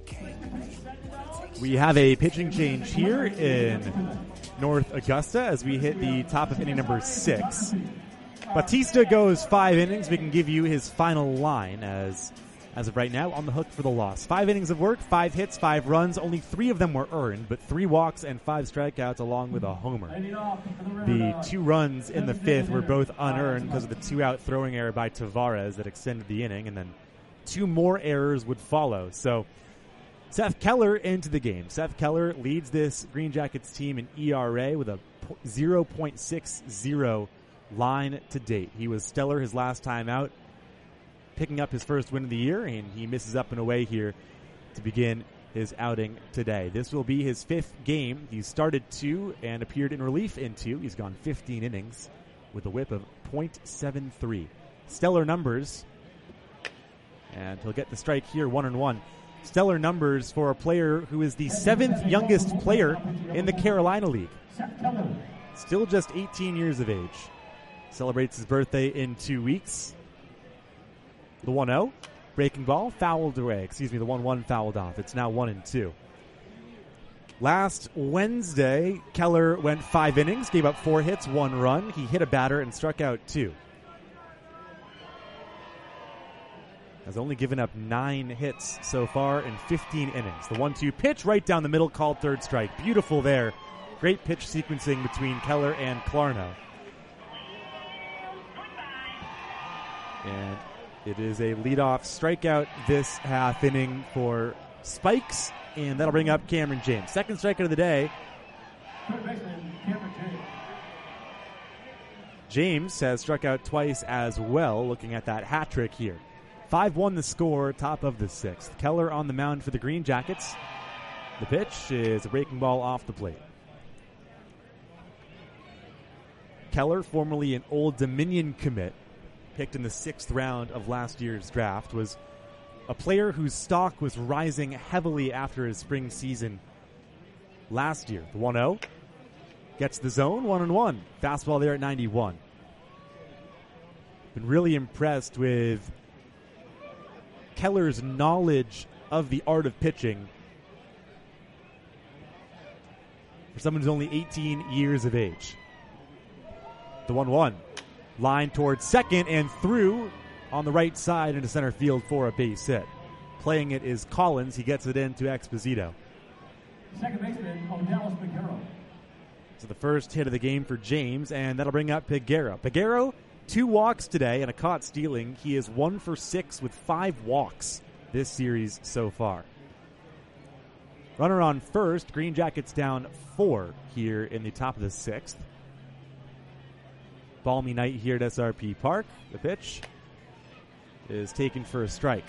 8K. We have a pitching change here in North Augusta as we hit the top of inning number 6. Batista goes 5 innings. We can give you his final line as of right now, on the hook for the loss. 5 innings of work, 5 hits, 5 runs. Only 3 of them were earned, but 3 walks and 5 strikeouts along with a homer. The 2 runs in the 5th were both unearned because of the 2-out throwing error by Tavares that extended the inning, and then 2 more errors would follow. So Seth Keller into the game. Seth Keller leads this Green Jackets team in ERA with a 0.60 line to date. He was stellar his last time out, picking up his first win of the year, and he misses up and away here to begin his outing today. This will be his 5th game. He started 2 and appeared in relief in 2. He's gone 15 innings with a whip of .73. Stellar numbers, and he'll get the strike here, 1-1. Stellar numbers for a player who is the 7th youngest player in the Carolina League. Still just 18 years of age. Celebrates his birthday in 2 weeks. The 1-0, breaking ball, fouled away. The 1-1 fouled off. It's now 1-2. Last Wednesday, Keller went 5 innings, gave up 4 hits, 1 run. He hit a batter and struck out 2. Has only given up 9 hits so far in 15 innings. The 1-2 pitch right down the middle, called third strike. Beautiful there. Great pitch sequencing between Keller and Klarno. And it is a leadoff strikeout this half inning for Spikes, and that'll bring up Cameron James. Second strikeout of the day. James has struck out twice as well, looking at that hat trick here. 5-1 the score, top of the 6th. Keller on the mound for the Green Jackets. The pitch is a breaking ball off the plate. Keller, formerly an Old Dominion commit, picked in the 6th round of last year's draft, was a player whose stock was rising heavily after his spring season last year. The 1-0 gets the zone, 1-1. Fastball there at 91. Been really impressed with Keller's knowledge of the art of pitching for someone who's only 18 years of age. The 1-1. Line towards second and through on the right side into center field for a base hit. Playing it is Collins. He gets it into Exposito. Second baseman, Odalis Peguero. So the first hit of the game for James, and that'll bring up Peguero. Peguero, 2 walks today and a caught stealing. He is 1 for 6 with 5 walks this series so far. Runner on first. Green Jackets down 4 here in the top of the 6th. Balmy night here at SRP Park. The pitch is taken for a strike.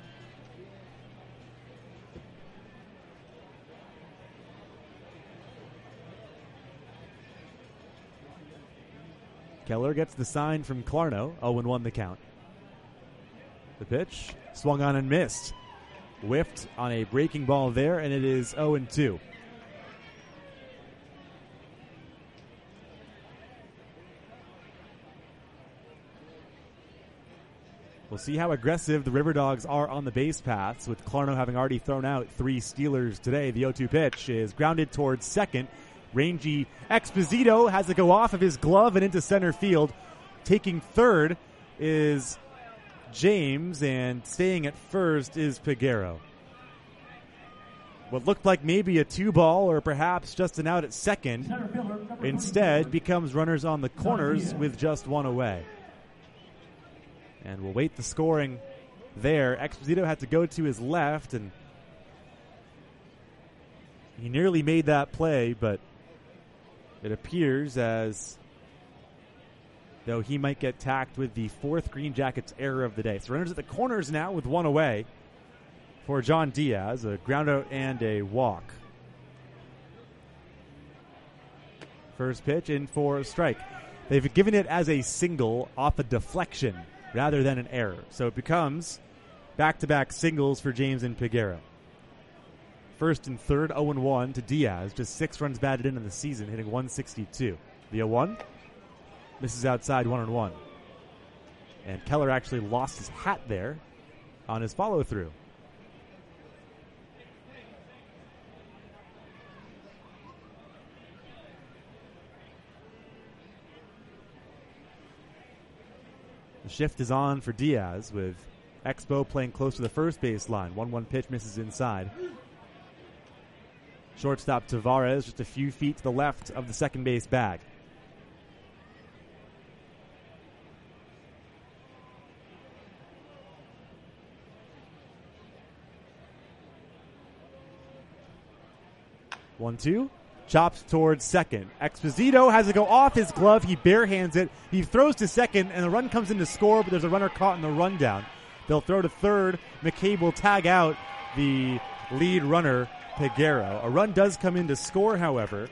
Keller gets the sign from Clarno. 0-1 the count. The pitch swung on and missed. Whiffed on a breaking ball there, and it is 0-2. We'll see how aggressive the River Dogs are on the base paths, with Clarno having already thrown out 3 stealers today. The 0-2 pitch is grounded towards second. Rangy Exposito has to go off of his glove and into center field. Taking third is James, and staying at first is Peguero. What looked like maybe a 2-ball or perhaps just an out at second instead becomes runners on the corners with just 1 away. And we'll wait the scoring there. Exposito had to go to his left, and he nearly made that play, but it appears as though he might get tacked with the 4th Green Jackets error of the day. So runners at the corners now with 1 away for John Diaz, a ground out and a walk. First pitch in for a strike. They've given it as a single off a deflection rather than an error. So it becomes back-to-back singles for James and Peguero. First and third, 0-1 to Diaz. Just 6 runs batted in the season, hitting 162. The 0-1 misses outside 1-1. And Keller actually lost his hat there on his follow-through. The shift is on for Diaz, with Expo playing close to the first base line. 1-1 pitch misses inside. Shortstop Tavares just a few feet to the left of the second base bag. One, two. Chops towards second. Exposito has to go off his glove. He barehands it. He throws to second, and the run comes in to score, but there's a runner caught in the rundown. They'll throw to third. McCabe will tag out the lead runner, Peguero. A run does come in to score, however.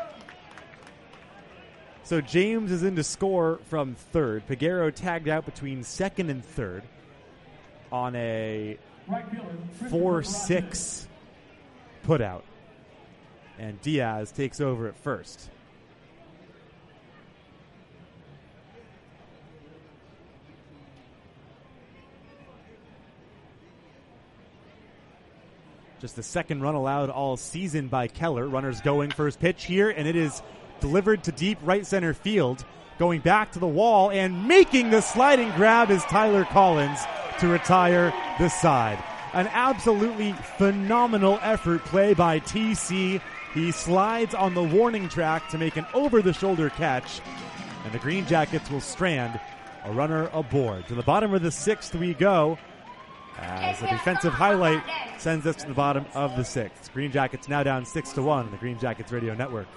So James is in to score from third. Peguero tagged out between second and third on a 4-6 putout. And Diaz takes over at first. Just the second run allowed all season by Keller. Runners going, first pitch here, and it is delivered to deep right center field. Going back to the wall and making the sliding grab is Tyler Collins to retire the side. An absolutely phenomenal effort play by TC. He slides on the warning track to make an over-the-shoulder catch, and the Green Jackets will strand a runner aboard. To the bottom of the 6th we go, as a defensive highlight sends us to the bottom of the 6th. Green Jackets now down 6-1 on the Green Jackets Radio Network.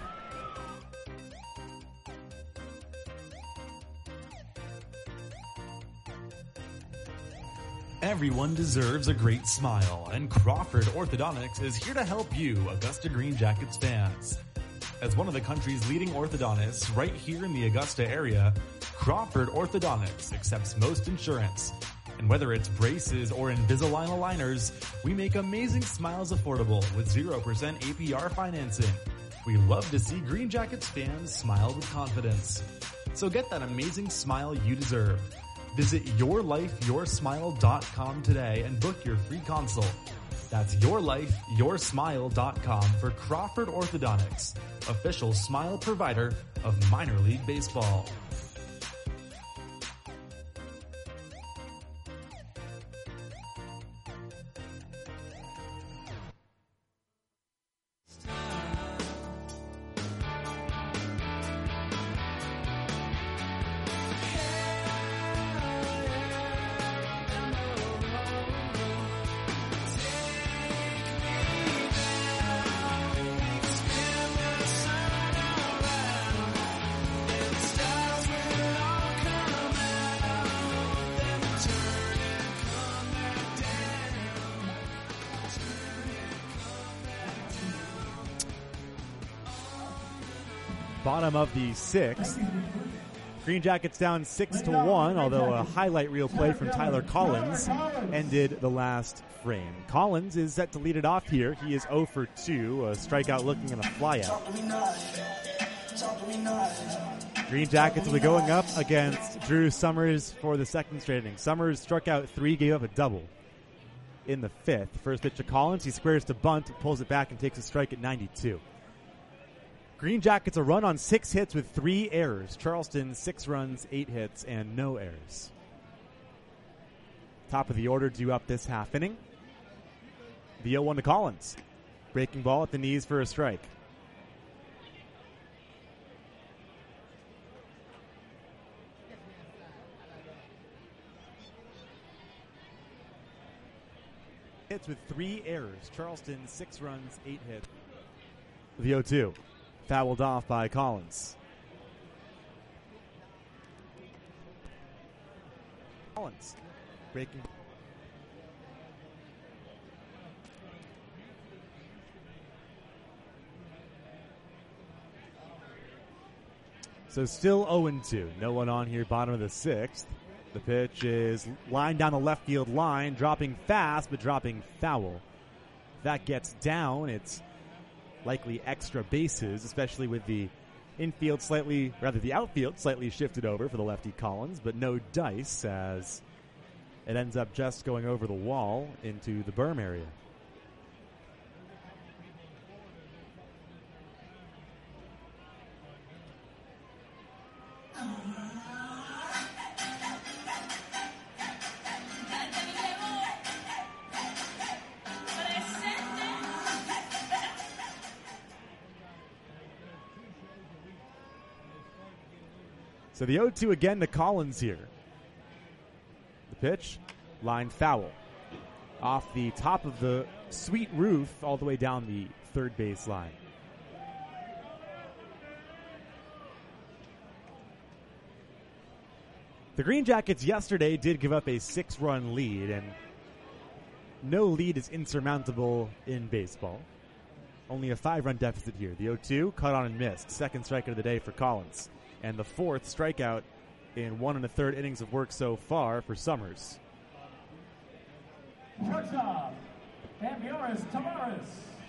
Everyone deserves a great smile, and Crawford Orthodontics is here to help you, Augusta Green Jackets fans. As one of the country's leading orthodontists right here in the Augusta area, Crawford Orthodontics accepts most insurance. And whether it's braces or Invisalign aligners, we make amazing smiles affordable with 0% APR financing. We love to see Green Jackets fans smile with confidence. So get that amazing smile you deserve. Visit yourlifeyoursmile.com today and book your free consult. That's yourlifeyoursmile.com for Crawford Orthodontics, official smile provider of minor league baseball. Bottom of the 6th. Green Jackets down 6-1, although a highlight reel play from Tyler Collins ended the last frame. Collins is set to lead it off here. He is 0 for 2, a strikeout looking and a flyout. Green Jackets will be going up against Drew Summers for the second straight inning. Summers struck out 3, gave up a double in the 5th. First pitch to Collins. He squares to bunt, pulls it back, and takes a strike at 92. Green Jackets a run on 6 hits with 3 errors. Charleston 6 runs, 8 hits, and no errors. Top of the order due up this half inning. The 0-1 to Collins. Breaking ball at the knees for a strike. Hits with 3 errors. Charleston 6 runs, 8 hits. The 0-2. Fouled off by Collins. Collins breaking. So still 0-2. No one on here, bottom of the 6th. The pitch is lined down the left field line, dropping fast, but dropping foul. That gets down. It's likely extra bases, especially with the outfield slightly shifted over for the lefty Collins, but no dice as it ends up just going over the wall into the berm area. So the 0-2 again to Collins here. The pitch, line foul. Off the top of the suite roof all the way down the third base line. The Green Jackets yesterday did give up a 6-run lead, and no lead is insurmountable in baseball. Only a 5-run deficit here. The 0-2, cut on and missed. Second strikeout of the day for Collins. And the 4th strikeout in 1 1/3 innings of work so far for Summers. Shortstop, Ambioris Tavares.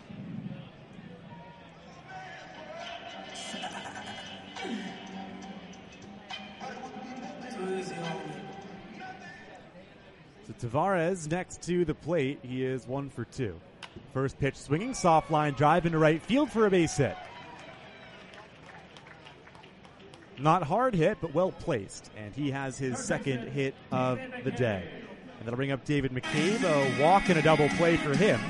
So Tavares next to the plate. He is 1 for 2. First pitch swinging, soft line drive into right field for a base hit. Not hard hit, but well placed. And he has his second hit of the day. And that'll bring up David McCabe. A walk and a double play for him.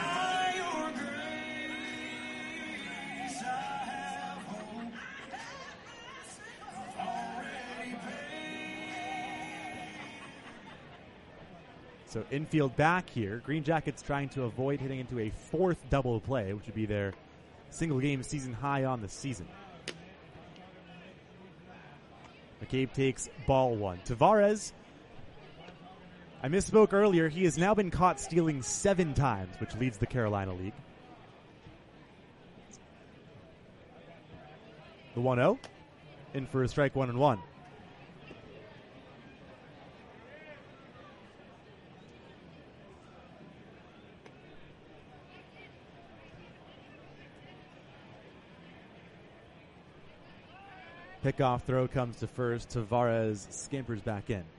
So infield back here. Green Jackets trying to avoid hitting into a 4th double play, which would be their single game season high on the season. McCabe takes ball 1. Tavares, I misspoke earlier. He has now been caught stealing 7 times, which leads the Carolina League. The 1-0, in for a strike 1-1. Pickoff throw comes to first. Tavares scampers back in.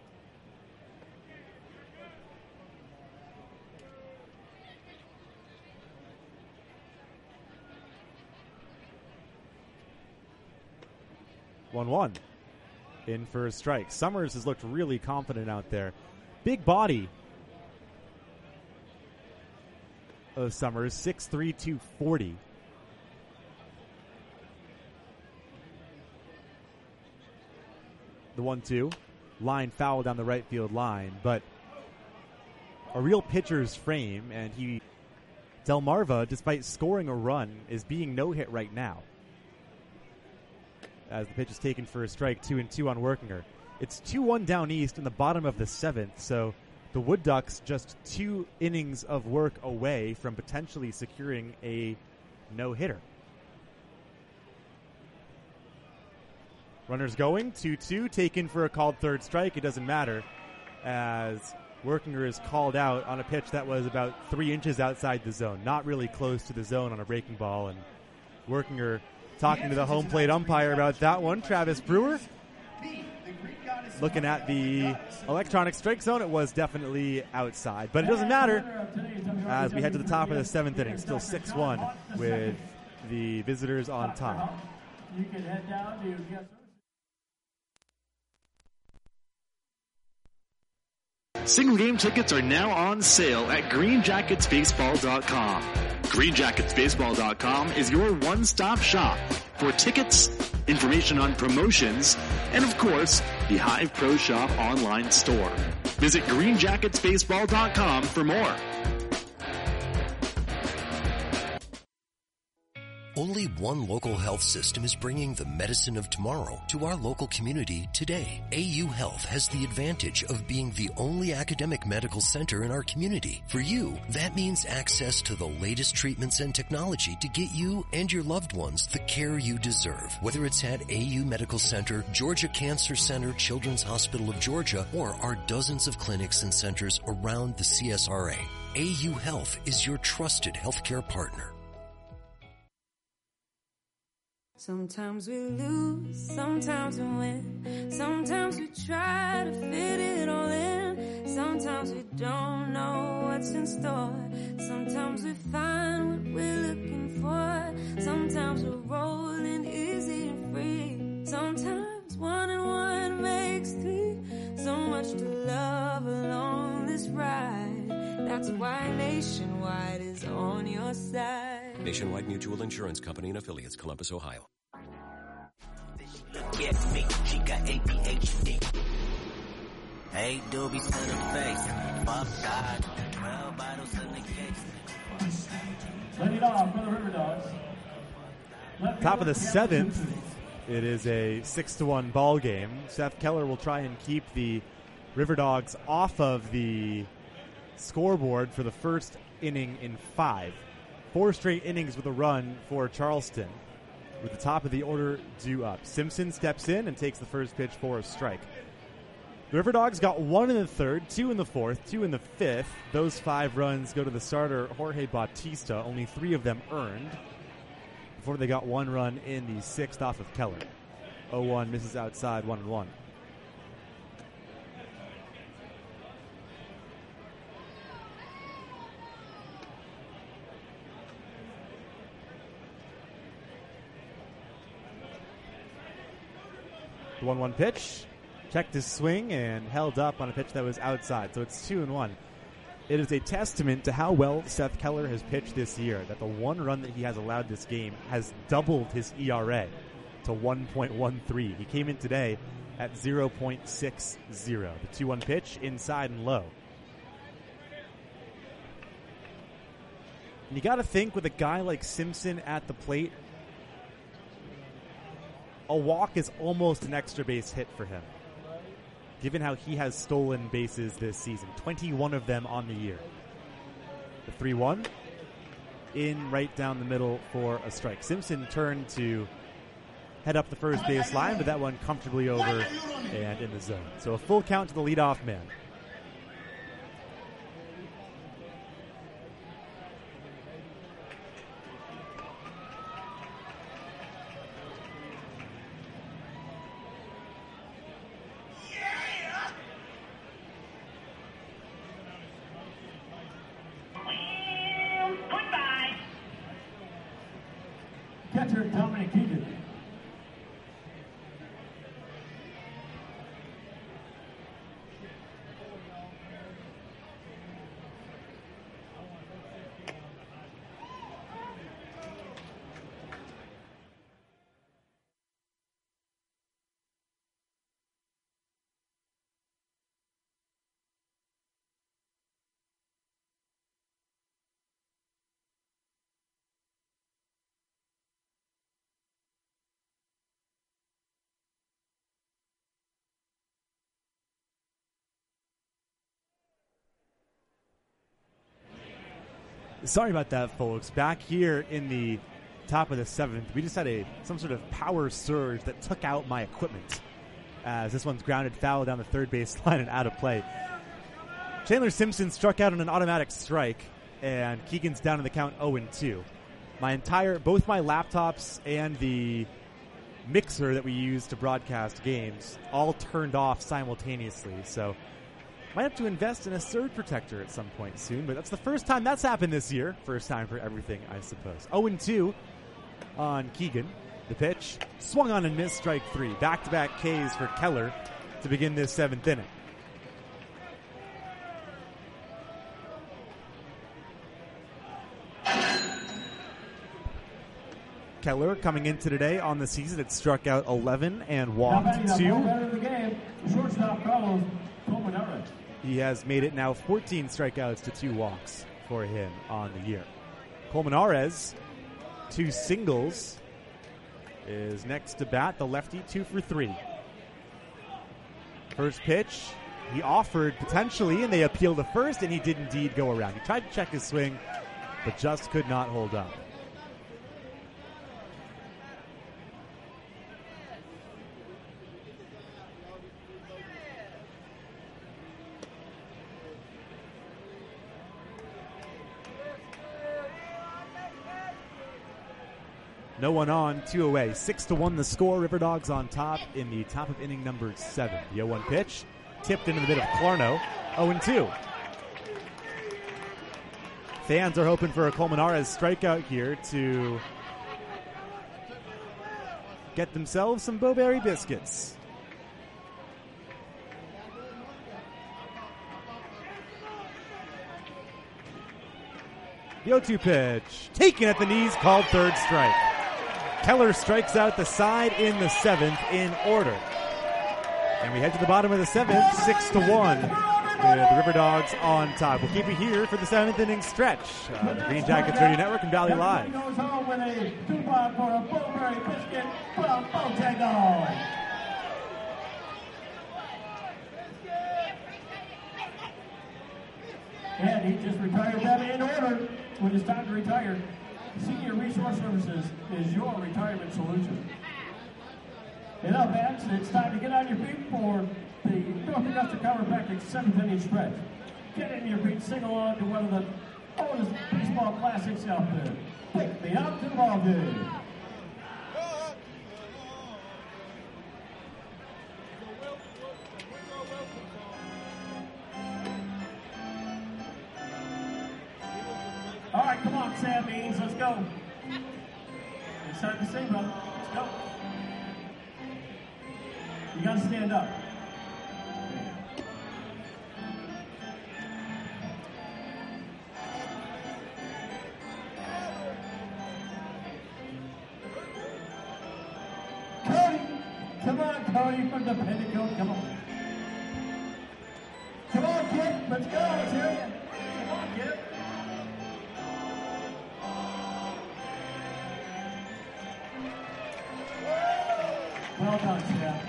One in for a strike. Summers has looked really confident out there. Big body of Summers, 6'3", 240. The 1-2, line foul down the right field line, but a real pitcher's frame, and Delmarva, despite scoring a run, is being no-hit right now. As the pitch is taken for a strike, 2-2 on Workinger. It's 2-1 down east in the bottom of the 7th, so the Wood Ducks just 2 innings of work away from potentially securing a no-hitter. Runners going, 2-2, taken for a called third strike. It doesn't matter, as Workinger is called out on a pitch that was about 3 inches outside the zone, not really close to the zone on a breaking ball. And Workinger talking to the home plate umpire about that one. Travis Brewer looking at the electronic strike zone. It was definitely outside, but it doesn't matter as we head to the top of the 7th inning. Still 6-1 with the visitors on top. You can head down to get. Single game tickets are now on sale at greenjacketsbaseball.com. Greenjacketsbaseball.com is your one-stop shop for tickets, information on promotions, and of course, the Hive Pro Shop online store. Visit greenjacketsbaseball.com for more. Only one local health system is bringing the medicine of tomorrow to our local community today. AU Health has the advantage of being the only academic medical center in our community. For you, that means access to the latest treatments and technology to get you and your loved ones the care you deserve. Whether it's at AU Medical Center, Georgia Cancer Center, Children's Hospital of Georgia, or our dozens of clinics and centers around the CSRA, AU Health is your trusted healthcare partner. Sometimes we lose, sometimes we win. Sometimes we try to fit it all in. Sometimes we don't know what's in store. Sometimes we find what we're looking for. Sometimes we're rolling easy and free. Sometimes 1 and 1 makes 3. So much to love along this ride. That's why Nationwide is on your side. Nationwide Mutual Insurance Company and Affiliates, Columbus, Ohio. Look at me, she got ADHD. Hey, doobie to the face. Fuck God. 12 bottles in the case. Leading off for the River Dogs. Top of the 7th, it is a 6-1 ball game. Seth Keller will try and keep the River Dogs off of the scoreboard for the first inning in 5. 4 straight innings with a run for Charleston, with the top of the order due up. Simpson steps in and takes the first pitch for a strike. The River Dogs got 1 in the 3rd, 2 in the 4th, 2 in the 5th. Those 5 runs go to the starter, Jorge Bautista, only 3 of them earned, before they got 1 run in the 6th off of Keller. 0-1 misses outside, 1-1. The 1-1 pitch, checked his swing and held up on a pitch that was outside. So it's 2-1. It is a testament to how well Seth Keller has pitched this year, that the 1 run that he has allowed this game has doubled his ERA to 1.13. He came in today at 0.60. The 2-1 pitch, inside and low. And you got to think, with a guy like Simpson at the plate, a walk is almost an extra base hit for him, given how he has stolen bases this season. 21 of them on the year. The 3-1, in right down the middle for a strike. Simpson turned to head up the first base line, but that one comfortably over and in the zone. So a full count to the leadoff man. Catcher Dominic Keegan. Sorry about that, folks. Back here in the top of the 7th. We just had some sort of power surge that took out my equipment as this one's grounded foul down the third baseline and out of play. Chandler Simpson struck out on an automatic strike, and Keegan's down in the count 0-2. Both my laptops and the mixer that we use to broadcast games all turned off simultaneously, so might have to invest in a surge protector at some point soon, but that's the first time that's happened this year. First time for everything, I suppose. 0-2 on Keegan. The pitch swung on and missed, strike 3. Back-to-back Ks for Keller to begin this 7th inning. Keller coming into today on the season, it struck out 11 and walked 2. Shortstop Carlos Colmenares. He has made it now 14 strikeouts to 2 walks for him on the year. Colmenares, 2 singles, is next to bat. The lefty, 2 for 3. First pitch, he offered potentially, and they appealed to first, and he did indeed go around. He tried to check his swing, but just could not hold up. No one on, 2 away. 6-1 the score. River Dogs on top in the top of inning number 7. The 0-1 pitch tipped into the mid of Clarno. 0-2. Fans are hoping for a Colmenares strikeout here to get themselves some Bo-Berry biscuits. The 0-2 pitch taken at the knees, called third strike. Keller strikes out the side in the 7th in order. And we head to the bottom of the 7th, 6-1 with the River Dogs on top. We'll keep you here for the 7th inning stretch on the Green Jackets Radio Network and Valley Live. Goes home with a coupon for a Bo-Berry biscuit from Botago. And he just retired them in order when it's time to retire. Senior Resource Services is your retirement solution. And up, fans, it's time to get on your feet for the North Augusta Chiropractic 7th inning stretch. Get in your feet, sing along to one of the oldest baseball classics out there. Take me out to the ball game. All right, come on, Sam Means, let's go. It's time to sing, brother. Let's go. You got to stand up. Cody, come on, Cody from the Pentagon, come on. Come on, kid, let's go, let's hear you. Come on, kid. Well done, Scott.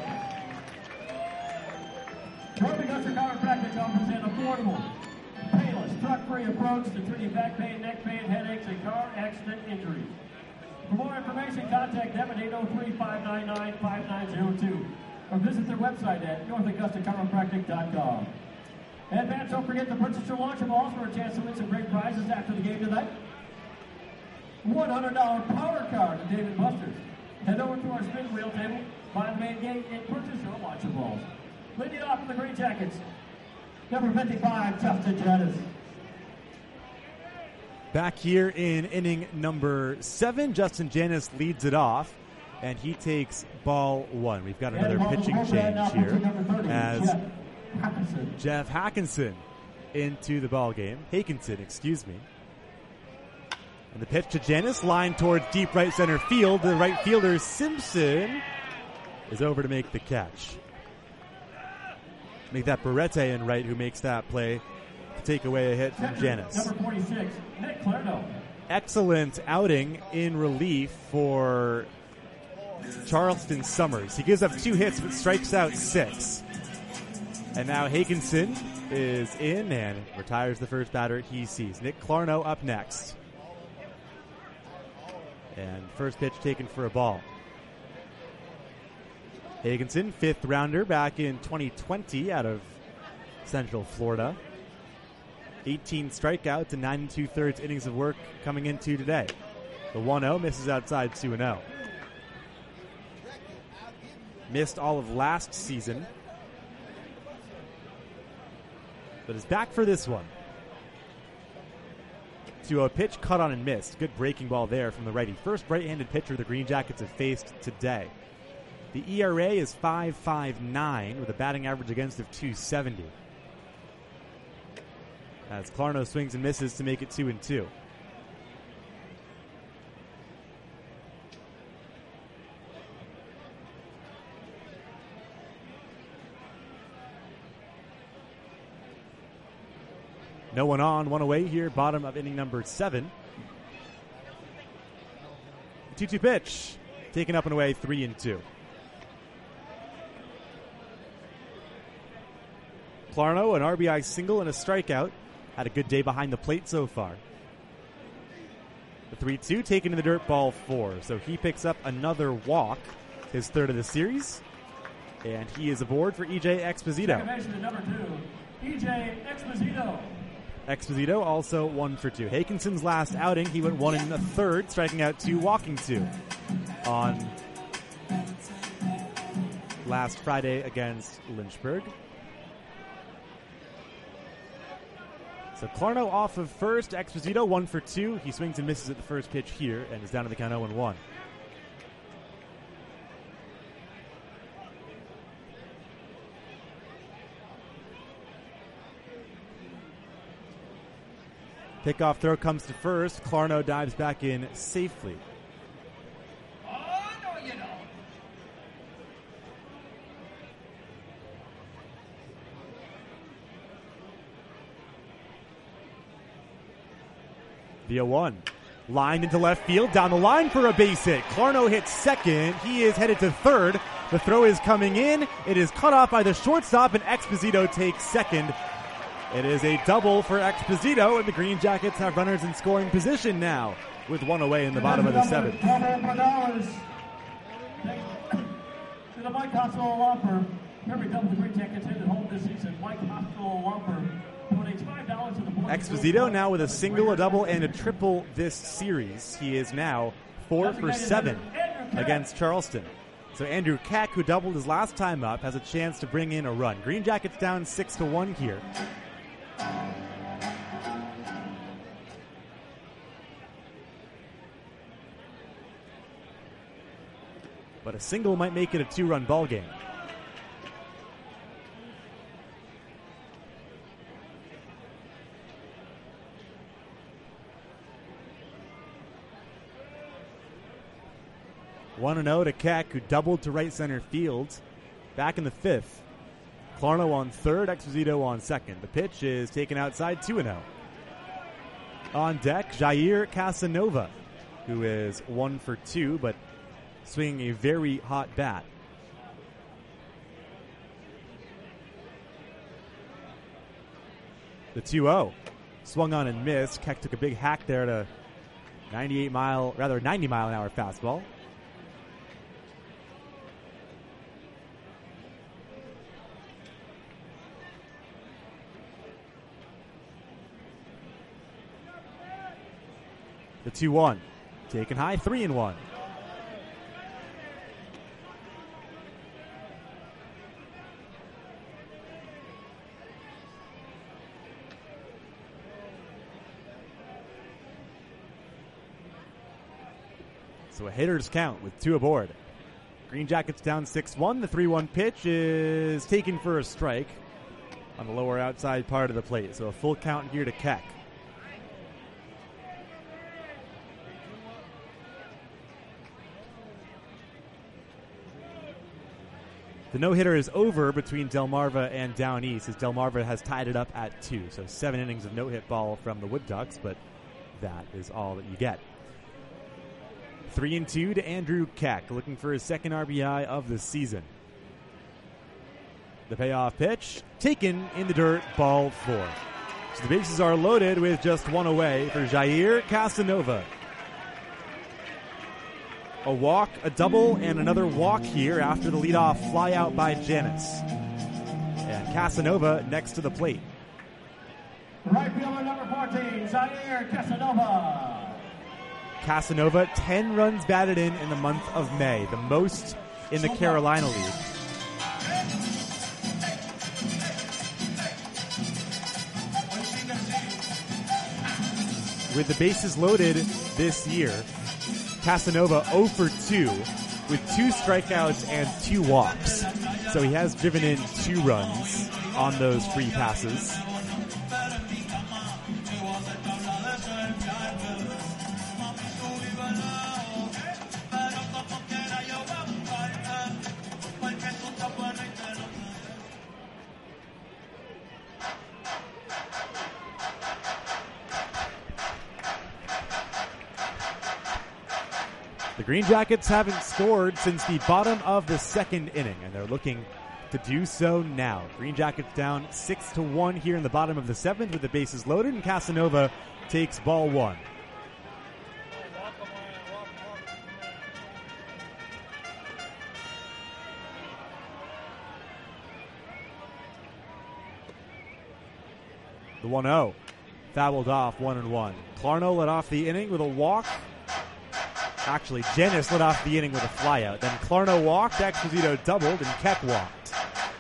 North Augusta Chiropractic offers an affordable, painless, drug-free approach to treating back pain, neck pain, headaches, and car accident injuries. For more information, contact them at 803-599-5902 or visit their website at northaugustachiropractic.com. And fans, don't forget to purchase your launcher balls for a chance to win some great prizes after the game tonight. $100 power card to David Buster's. Head over to our spin wheel table by the main gate and purchase your launcher balls. Leading off for the Green Jackets, number 55, Justin Janis. Back here in inning number 7, Justin Janis leads it off, and he takes ball 1. We've got another pitching change here as Jeff Hackinson into the ball game. Hakinson, excuse me. And the pitch to Janis, line towards deep right center field. The right fielder, Simpson, is over to make the catch. Make that Barrete in right who makes that play to take away a hit from Janis. Number 46, Nick Clarno. Excellent outing in relief for Charleston Summers. He gives up 2 hits but strikes out 6. And now Hakinson is in and retires the first batter he sees. Nick Clarno up next. And first pitch taken for a ball. Higginson, 5th rounder back in 2020 out of Central Florida. 18 strikeouts and 9 2/3 innings of work coming into today. The 1-0 misses outside 2-0. Missed all of last season, but is back for this one. 2-0 pitch, cut on and missed. Good breaking ball there from the righty. First right-handed pitcher the Green Jackets have faced today. The ERA is 5.59 with a batting average against of 270. As Clarno swings and misses to make it 2-2. No one on, one away here, bottom of inning number 7. 2-2 pitch, taken up and away, 3-2. Clarno, an RBI single and a strikeout. Had a good day behind the plate so far. The 3-2 taken in the dirt, ball 4. So he picks up another walk, his 3rd of the series. And he is aboard for EJ Exposito. Second baseman, number 2, EJ Exposito. Exposito also 1 for 2. Hakinson's last outing, he went 1 1/3, striking out 2, walking 2 on last Friday against Lynchburg. So Clarno off of first, Exposito 1 for 2. He swings and misses at the first pitch here and is down to the count 0-1. Pickoff throw comes to first. Clarno dives back in safely. Oh, no, you don't. The 0-1. Lined into left field, down the line for a base hit. Clarno hits second. He is headed to third. The throw is coming in. It is cut off by the shortstop, and Exposito takes second. It is a double for Exposito, and the Green Jackets have runners in scoring position now, with 1 away in the bottom of the 7th. Double for dollars. To the Mike Hospital Law Firm. Every double the Green Jackets hit at home this season. Mike Hospital Law Firm donates $5 to the board. Exposito now with a single, a double, and a triple this series. He is now 4 for 7 against Charleston. So Andrew Keck, who doubled his last time up, has a chance to bring in a run. Green Jackets down 6-1 here. But a single might make it a 2-run ball game. One 1-0 to Keck, who doubled to right center field back in the 5th. Clarno on third, Exposito on second. The pitch is taken outside, 2-0. On deck, Jair Casanova, who is 1 for 2, but swinging a very hot bat. The 2-0. Swung on and missed. Keck took a big hack there to 90 mile an hour fastball. The 2-1. Taken high, 3-1. So a hitter's count with 2 aboard. Green Jackets down 6-1. The 3-1 pitch is taken for a strike on the lower outside part of the plate. So a full count here to Keck. The no-hitter is over between Delmarva and Down East, as Delmarva has tied it up at 2. So 7 innings of no-hit ball from the Wood Ducks, but that is all that you get. 3-2 to Andrew Keck, looking for his second RBI of the season. The payoff pitch, taken in the dirt, ball 4. So the bases are loaded with just 1 away for Jair Casanova. a walk, a double, and another walk here after the leadoff flyout by Janis. And Casanova next to the plate. Right fielder number 14, Zaire Casanova. Casanova, 10 runs batted in the month of May, the most in the Carolina League. With the bases loaded this year, Casanova 0 for 2 with 2 strikeouts and 2 walks. So he has driven in 2 runs on those free passes. The Green Jackets haven't scored since the bottom of the second inning, and they're looking to do so now. Green Jackets down 6-1 here in the bottom of the 7th with the bases loaded, and Casanova takes ball 1. The 1-0 fouled off 1-1. Clarno led off the inning with a walk. Actually, Janis led off the inning with a flyout. Then Clarno walked, Exposito doubled, and Keck walked.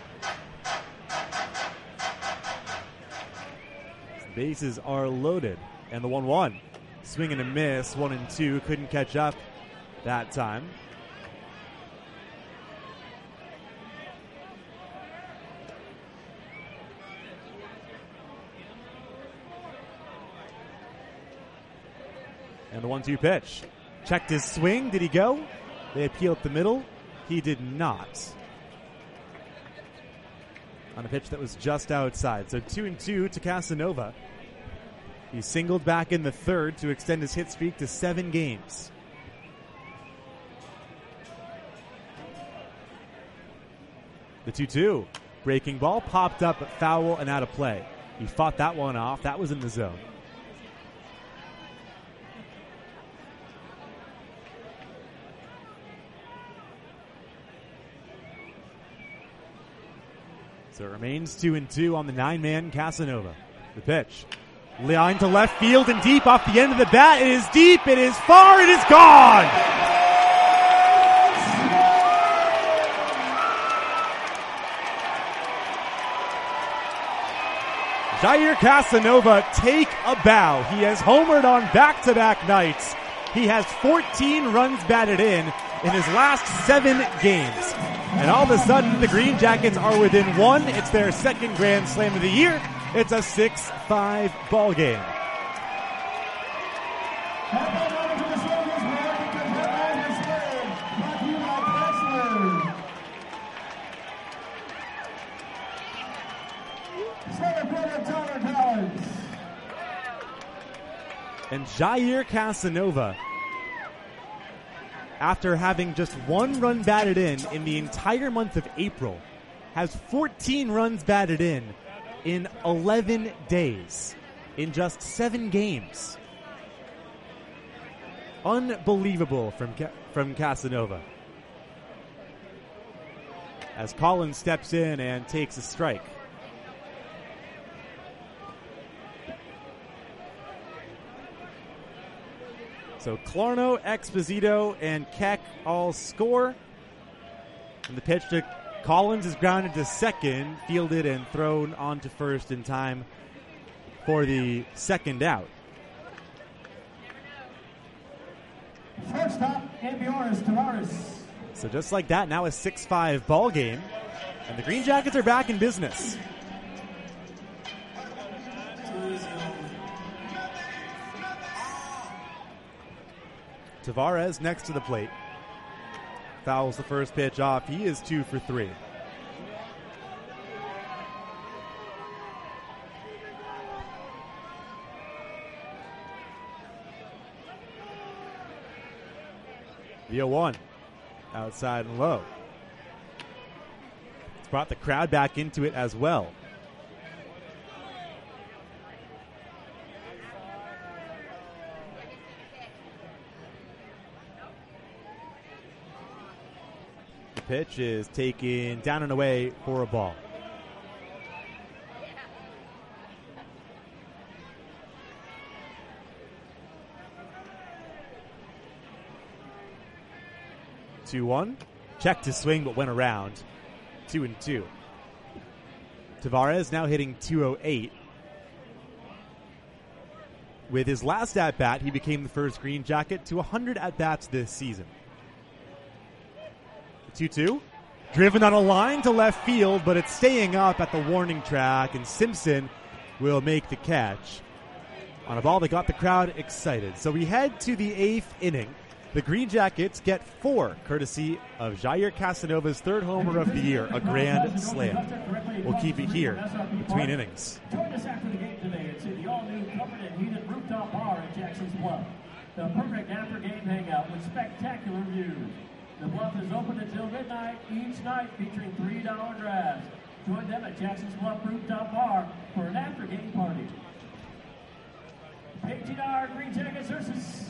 The bases are loaded. And the 1-1. Swing and a miss, 1-2. Couldn't catch up that time. And the 1-2 pitch. Checked his swing. Did he go? They appeal up the middle. He did not. On a pitch that was just outside. So 2-2 to Casanova. He singled back in the 3rd to extend his hit streak to 7 games. The 2-2. Breaking ball popped up but foul and out of play. He fought that one off. That was in the zone. So it remains 2-2 on the 9-man Casanova. The pitch. Line to left field and deep off the end of the bat. It is deep. It is far. It is gone. Jair Casanova, take a bow. He has homered on back-to-back nights. He has 14 runs batted in his last 7 games. And all of a sudden, the Green Jackets are within 1. It's their 2nd Grand Slam of the year. It's a 6-5 ball game. And Jair Casanova, after having just 1 run batted in the entire month of April, has 14 runs batted in 11 days, in just 7 games. Unbelievable from Casanova. As Collins steps in and takes a strike. So Clarno, Exposito, and Keck all score. And the pitch to Collins is grounded to second, fielded and thrown onto first in time for the 2nd out. Shortstop, Ambioris Tavares. So just like that, now a 6-5 ball game. And the Green Jackets are back in business. Tavares next to the plate. Fouls the first pitch off. He is 2 for 3. The 0-1. Outside and low. It's brought the crowd back into it as well. pitch is taken down and away for a ball. Two-one. Checked his swing, but went around. 2-2. Tavares now hitting .208. With his last at-bat, he became the first Green Jacket to 100 at-bats this season. 2-2. Driven on a line to left field, but it's staying up at the warning track, and Simpson will make the catch on a ball that got the crowd excited. So we head to the 8th inning. The Green Jackets get 4, courtesy of Jair Casanova's third homer of the year, a grand slam. We'll keep it here between innings. Join us after the game today and see the all-new covered and heated rooftop bar at Jackson's Bluff. The perfect after-game hangout with spectacular views. The Bluff is open until midnight each night, featuring $3 drafts. Join them at Jackson's Bluff Rooftop Bar for an after-game party. $18 Green Jackets versus...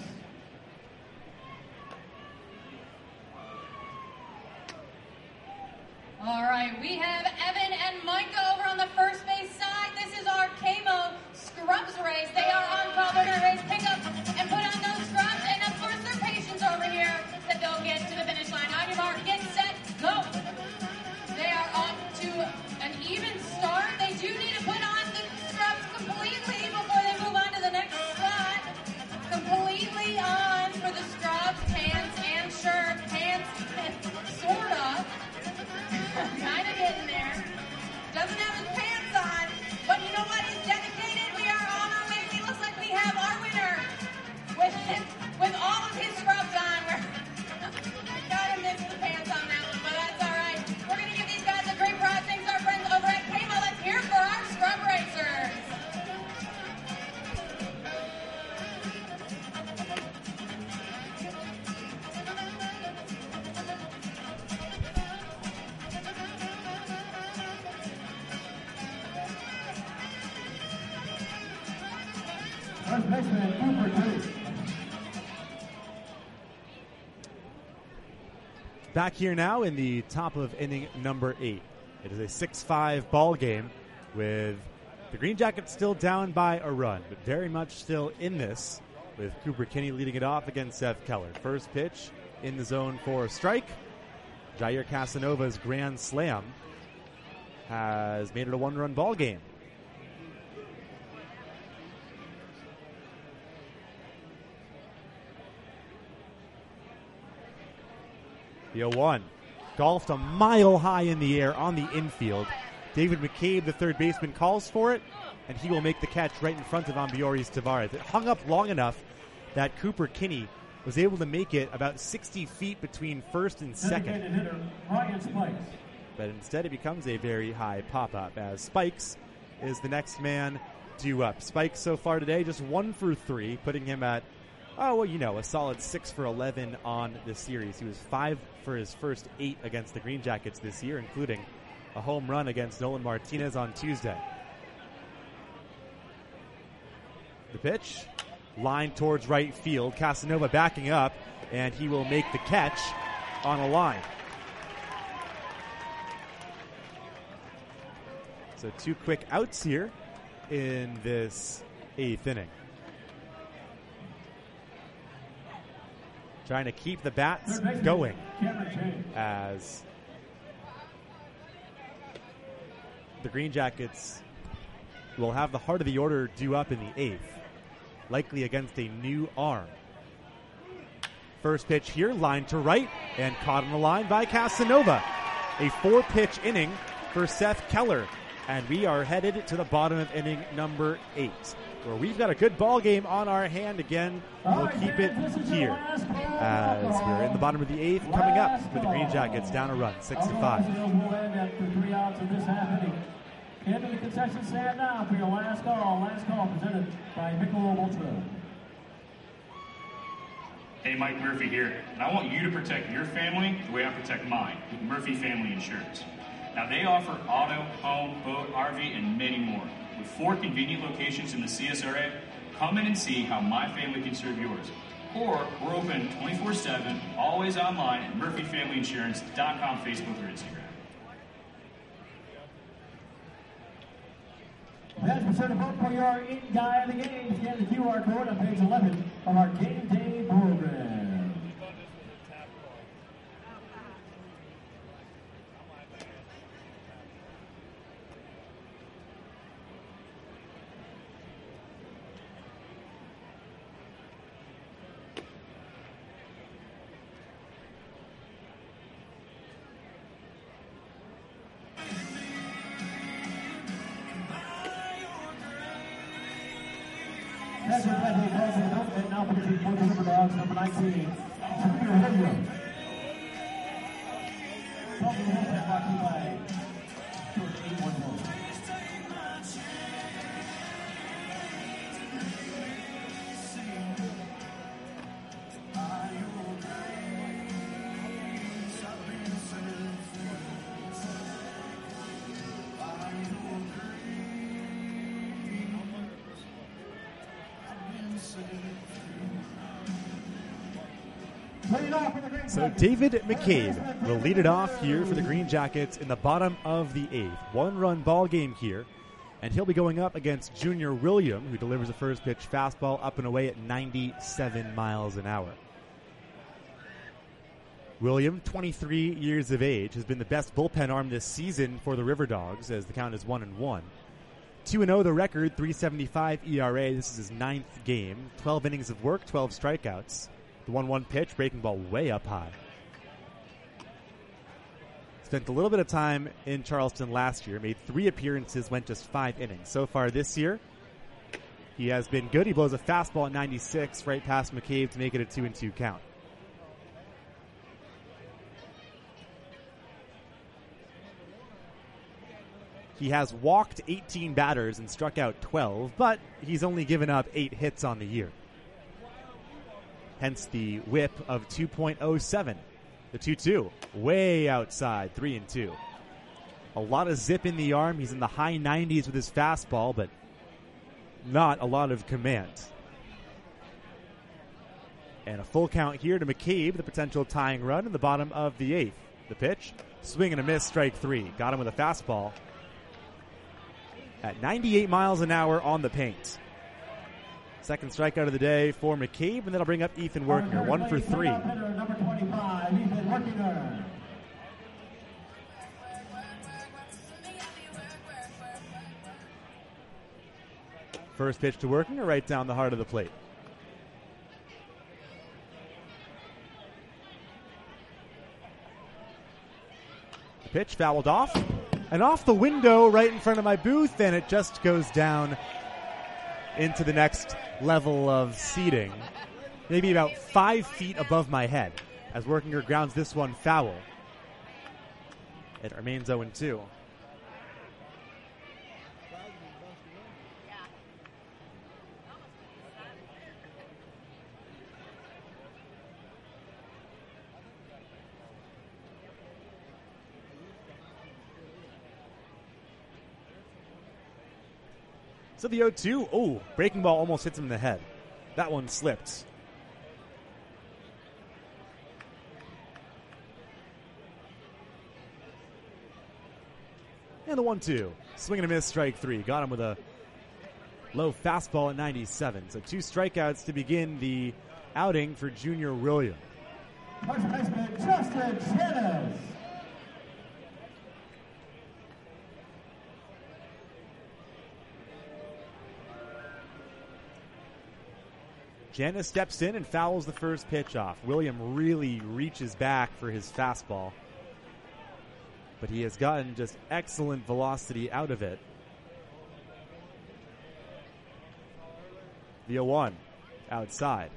All right, we have Evan and Micah over on the first base side. This is our KMO Scrubs race. They are on call. They're going to race, pick up, and put on those scrubs. And of course, their patience over here that they'll get to the finish line. On your mark, get set, go. They are off to an even start. They do need to put on the scrubs completely before they move on to the next spot. Completely on for the scrubs, pants and shirt, pants, sort of. Kind of getting there. Doesn't have his pants on, but you know what? He's dedicated. We are on our way. He looks like we have our winner with all of his scrubs on. We're gotta miss the pants on that one, but that's all right. We're gonna give these guys a great prize. Thanks to our friends over at KMO. Let's hear it for our scrub racers. First baseman, Cooper Cruz. Back here now in the top of inning number 8. It is a 6-5 ball game with the Green Jackets still down by a run, but very much still in this with Cooper Kinney leading it off against Seth Keller. First pitch in the zone for a strike. Jair Casanova's grand slam has made it a 1-run ball game. The 0-1. Golfed a mile high in the air on the infield. David McCabe, the third baseman, calls for it, and he will make the catch right in front of Ambiorix Tavares. It hung up long enough that Cooper Kinney was able to make it about 60 feet between first and second. Hitter, Ryan Spikes. But instead it becomes a very high pop-up as Spikes is the next man due up. Spikes so far today just 1 for 3, putting him at a solid 6 for 11 on the series. He was 5 for his first 8 against the Green Jackets this year, including a home run against Nolan Martinez on Tuesday. The pitch, line towards right field. Casanova backing up, and he will make the catch on a line. So 2 quick outs here in this 8th inning. Trying to keep the bats going as the Green Jackets will have the heart of the order due up in the 8th, likely against a new arm. First pitch here, line to right, and caught on the line by Casanova. A 4-pitch inning for Seth Keller, and we are headed to the bottom of inning number 8. Where we've got a good ball game on our hand again. We'll keep it here as we're in the bottom of the 8th, coming up with the Green Jackets down a run, 6-5. We'll end after 3 outs of this half inning. Into the concession stand now for your last call. Last call presented by Michelob Ultra. Hey, Mike Murphy here, and I want you to protect your family the way I protect mine with Murphy Family Insurance. Now, they offer auto, home, boat, RV, and many more. With 4 convenient locations in the CSRA, come in and see how my family can serve yours. or we're open 24/7, always online at murphyfamilyinsurance.com, Facebook, or Instagram. Fans, be sure to vote for your in-guy of the game. Scan the QR code on page 11 of our game day program. That's your play calls for the vote, and now producing for the River Dogs, number 19, Junior Williams. Call for the vote, and brought to you by George 811. So David McCabe will lead it off here for the Green Jackets in the bottom of the 8th. One-run ball game here, and he'll be going up against Junior William, who delivers a first pitch fastball up and away at 97 miles an hour. William, 23 years of age, has been the best bullpen arm this season for the River Dogs, as the count is 1-1. 2-0 the record, 3.75 ERA. This is his 9th game. 12 innings of work, 12 strikeouts. The 1-1 pitch, breaking ball way up high. Spent a little bit of time in Charleston last year, made 3 appearances, went just 5 innings. So far this year, he has been good. He blows a fastball at 96 right past McCabe to make it a 2-2 count. He has walked 18 batters and struck out 12, but he's only given up 8 hits on the year. Hence the whip of 2.07. The 2-2, way outside, 3-2. A lot of zip in the arm. He's in the high 90s with his fastball, but not a lot of command. And a full count here to McCabe, the potential tying run in the bottom of the 8th. The pitch, swing and a miss, strike 3. Got him with a fastball at 98 miles an hour on the paint. Second strikeout of the day for McCabe, and that'll bring up Ethan Workner, 1 for 3. Number 25, Ethan Workner. First pitch to Workner, right down the heart of the plate. The pitch fouled off, and off the window right in front of my booth, and it just goes down into the next level of seating, maybe about 5 feet above my head, as Workinger grounds this one foul. It remains 0-2. So the 0-2, oh, breaking ball almost hits him in the head. That one slipped. And the 1-2, swing and a miss, strike 3. Got him with a low fastball at 97. So 2 strikeouts to begin the outing for Junior William. First baseman, Justin Janis. Janis steps in and fouls the first pitch off. William really reaches back for his fastball, but he has gotten just excellent velocity out of it. The 0-1 outside.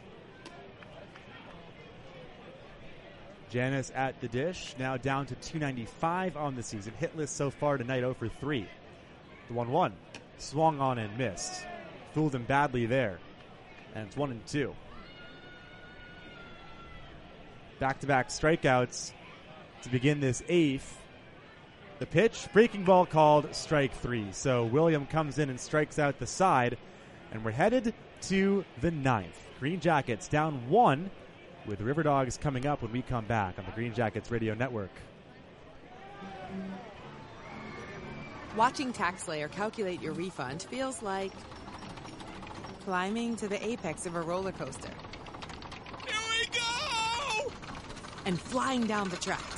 Janis at the dish, now down to 295 on the season. Hitless so far tonight, 0 for 3. The 1-1 swung on and missed. Fooled him badly there. And it's 1-2. Back-to-back strikeouts to begin this 8th. The pitch, breaking ball called strike 3. So William comes in and strikes out the side, and we're headed to the 9th. Green Jackets down 1 with River Dogs coming up when we come back on the Green Jackets Radio Network. Watching TaxSlayer calculate your refund feels like climbing to the apex of a roller coaster. Here we go! And flying down the tracks.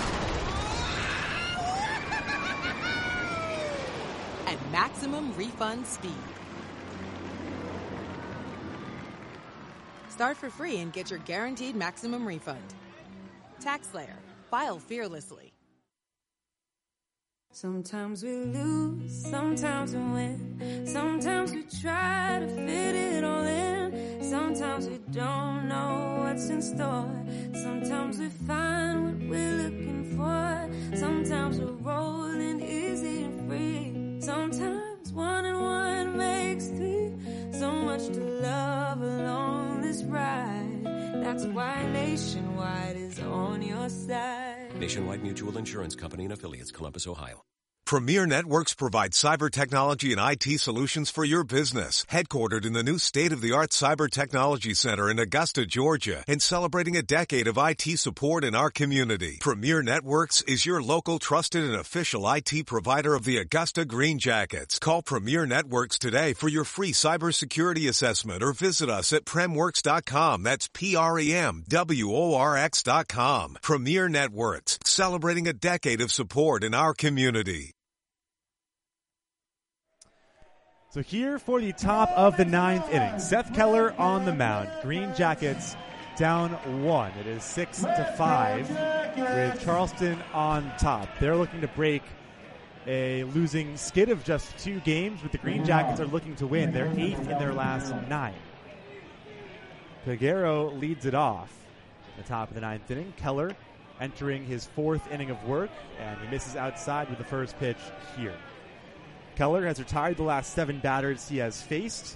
At maximum refund speed. Start for free and get your guaranteed maximum refund. TaxSlayer. File fearlessly. Sometimes we lose, sometimes we win. Sometimes we try to fit it all in. Sometimes we don't know what's in store. Sometimes we find what we're looking for. Sometimes we're rolling easy and free. Sometimes 1 and 1 makes 3. So much to love along this ride. That's why Nationwide is on your side. Nationwide Mutual Insurance Company and Affiliates, Columbus, Ohio. Premier Networks provides cyber technology and IT solutions for your business. Headquartered in the new state-of-the-art Cyber Technology Center in Augusta, Georgia, and celebrating a decade of IT support in our community. Premier Networks is your local trusted and official IT provider of the Augusta Green Jackets. Call Premier Networks today for your free cybersecurity assessment or visit us at premworks.com. That's PREMWORX.com. Premier Networks, celebrating a decade of support in our community. So here for the top of the 9th inning, Seth Keller on the mound. Green Jackets down 1. It is 6-5 with Charleston on top. They're looking to break a losing skid of just 2 games, but the Green Jackets are looking to win. They're 8th in their last 9. Peguero leads it off at the top of the 9th inning. Keller entering his 4th inning of work, and he misses outside with the first pitch here. Keller has retired the last 7 batters he has faced.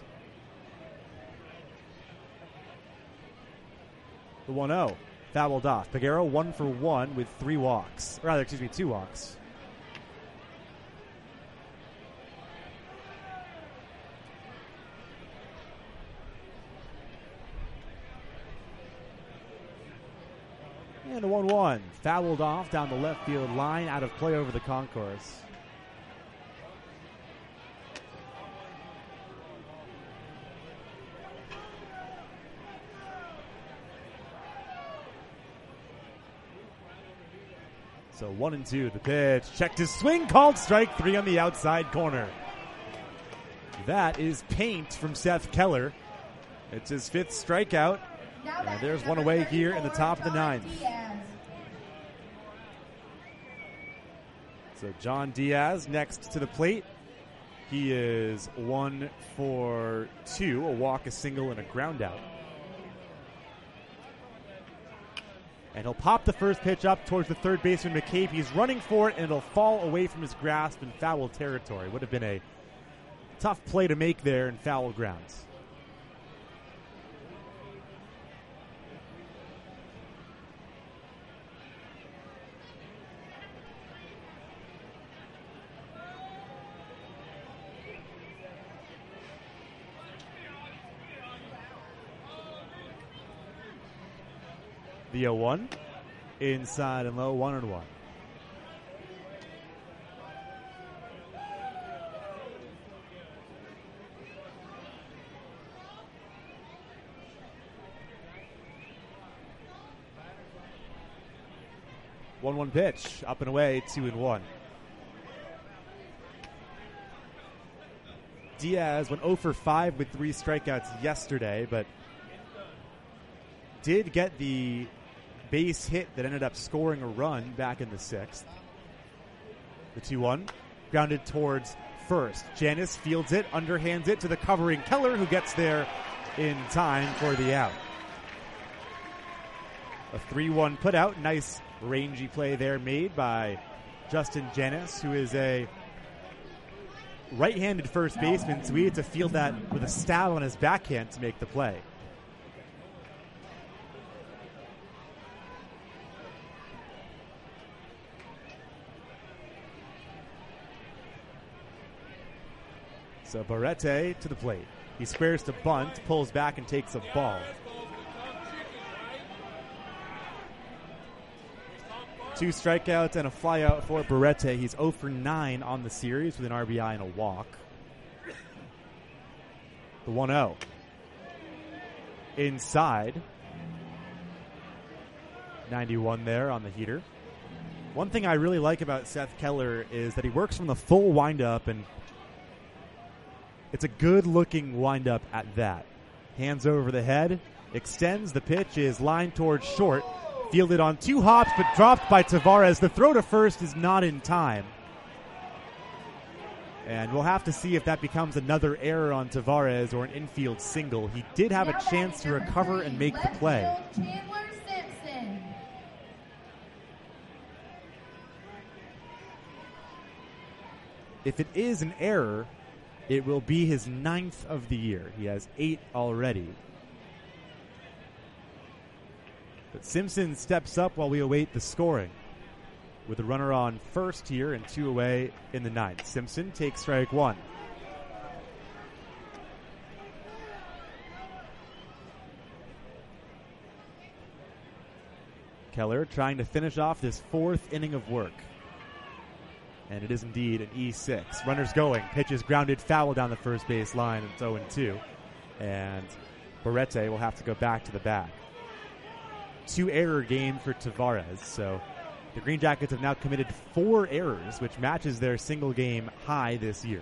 The 1-0 fouled off. Peguero 1 for 1 with 2 walks. And a 1-1 fouled off down the left field line, out of play over the concourse. So 1-2, the pitch. Checked his swing, called strike 3 on the outside corner. That is paint from Seth Keller. It's his 5th strikeout. And there's one away here in the top of the 9th. So John Diaz next to the plate. He is 1 for 2, a walk, a single, and a ground out. And he'll pop the first pitch up towards the third baseman, McCabe. He's running for it, and it'll fall away from his grasp in foul territory. Would have been a tough play to make there in foul grounds. The 0-1, inside and low, 1-1. One pitch, up and away, 2-1. Diaz went 0 for 5 with 3 strikeouts yesterday, but did get the base hit that ended up scoring a run back in the 6th. The 2-1, grounded towards first. Janis fields it, underhands it to the covering Keller, who gets there in time for the out. A 3-1 put out. Nice rangy play there made by Justin Janis, who is a right-handed first baseman, so he had to field that with a stab on his backhand to make the play. So Barrete to the plate. He squares to bunt, pulls back, and takes a ball. 2 strikeouts and a flyout for Berete. He's 0 for 9 on the series with an RBI and a walk. The 1-0. Inside. 91 there on the heater. One thing I really like about Seth Keller is that he works from the full windup, and it's a good-looking windup at that. Hands over the head, extends. The pitch is lined towards short. Fielded on 2 hops, but dropped by Tavares. The throw to first is not in time. And we'll have to see if that becomes another error on Tavares or an infield single. He did have a chance to recover and make the play. Chandler Simpson. If it is an error, it will be his 9th of the year. He has 8 already. But Simpson steps up while we await the scoring. With a runner on first here and 2 away in the 9th. Simpson takes strike 1. Keller trying to finish off this 4th inning of work. And it is indeed an E6. Runners going. Pitches grounded foul down the first base line. It's 0-2. And Berete will have to go back to the bag. 2 error game for Tavares. So the Green Jackets have now committed 4 errors, which matches their single game high this year.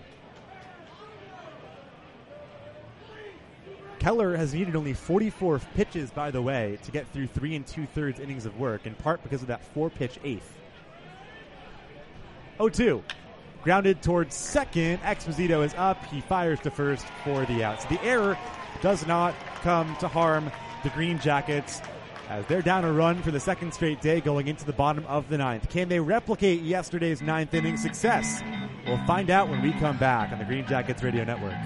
Keller has needed only 44 pitches, by the way, to get through 3 2/3 innings of work, in part because of that 4-pitch 8th. 0-2. Grounded towards second. Exposito is up. He fires to first for the out. So the error does not come to harm the Green Jackets, as they're down a run for the 2nd straight day going into the bottom of the 9th. Can they replicate yesterday's 9th inning success? We'll find out when we come back on the Green Jackets Radio Network.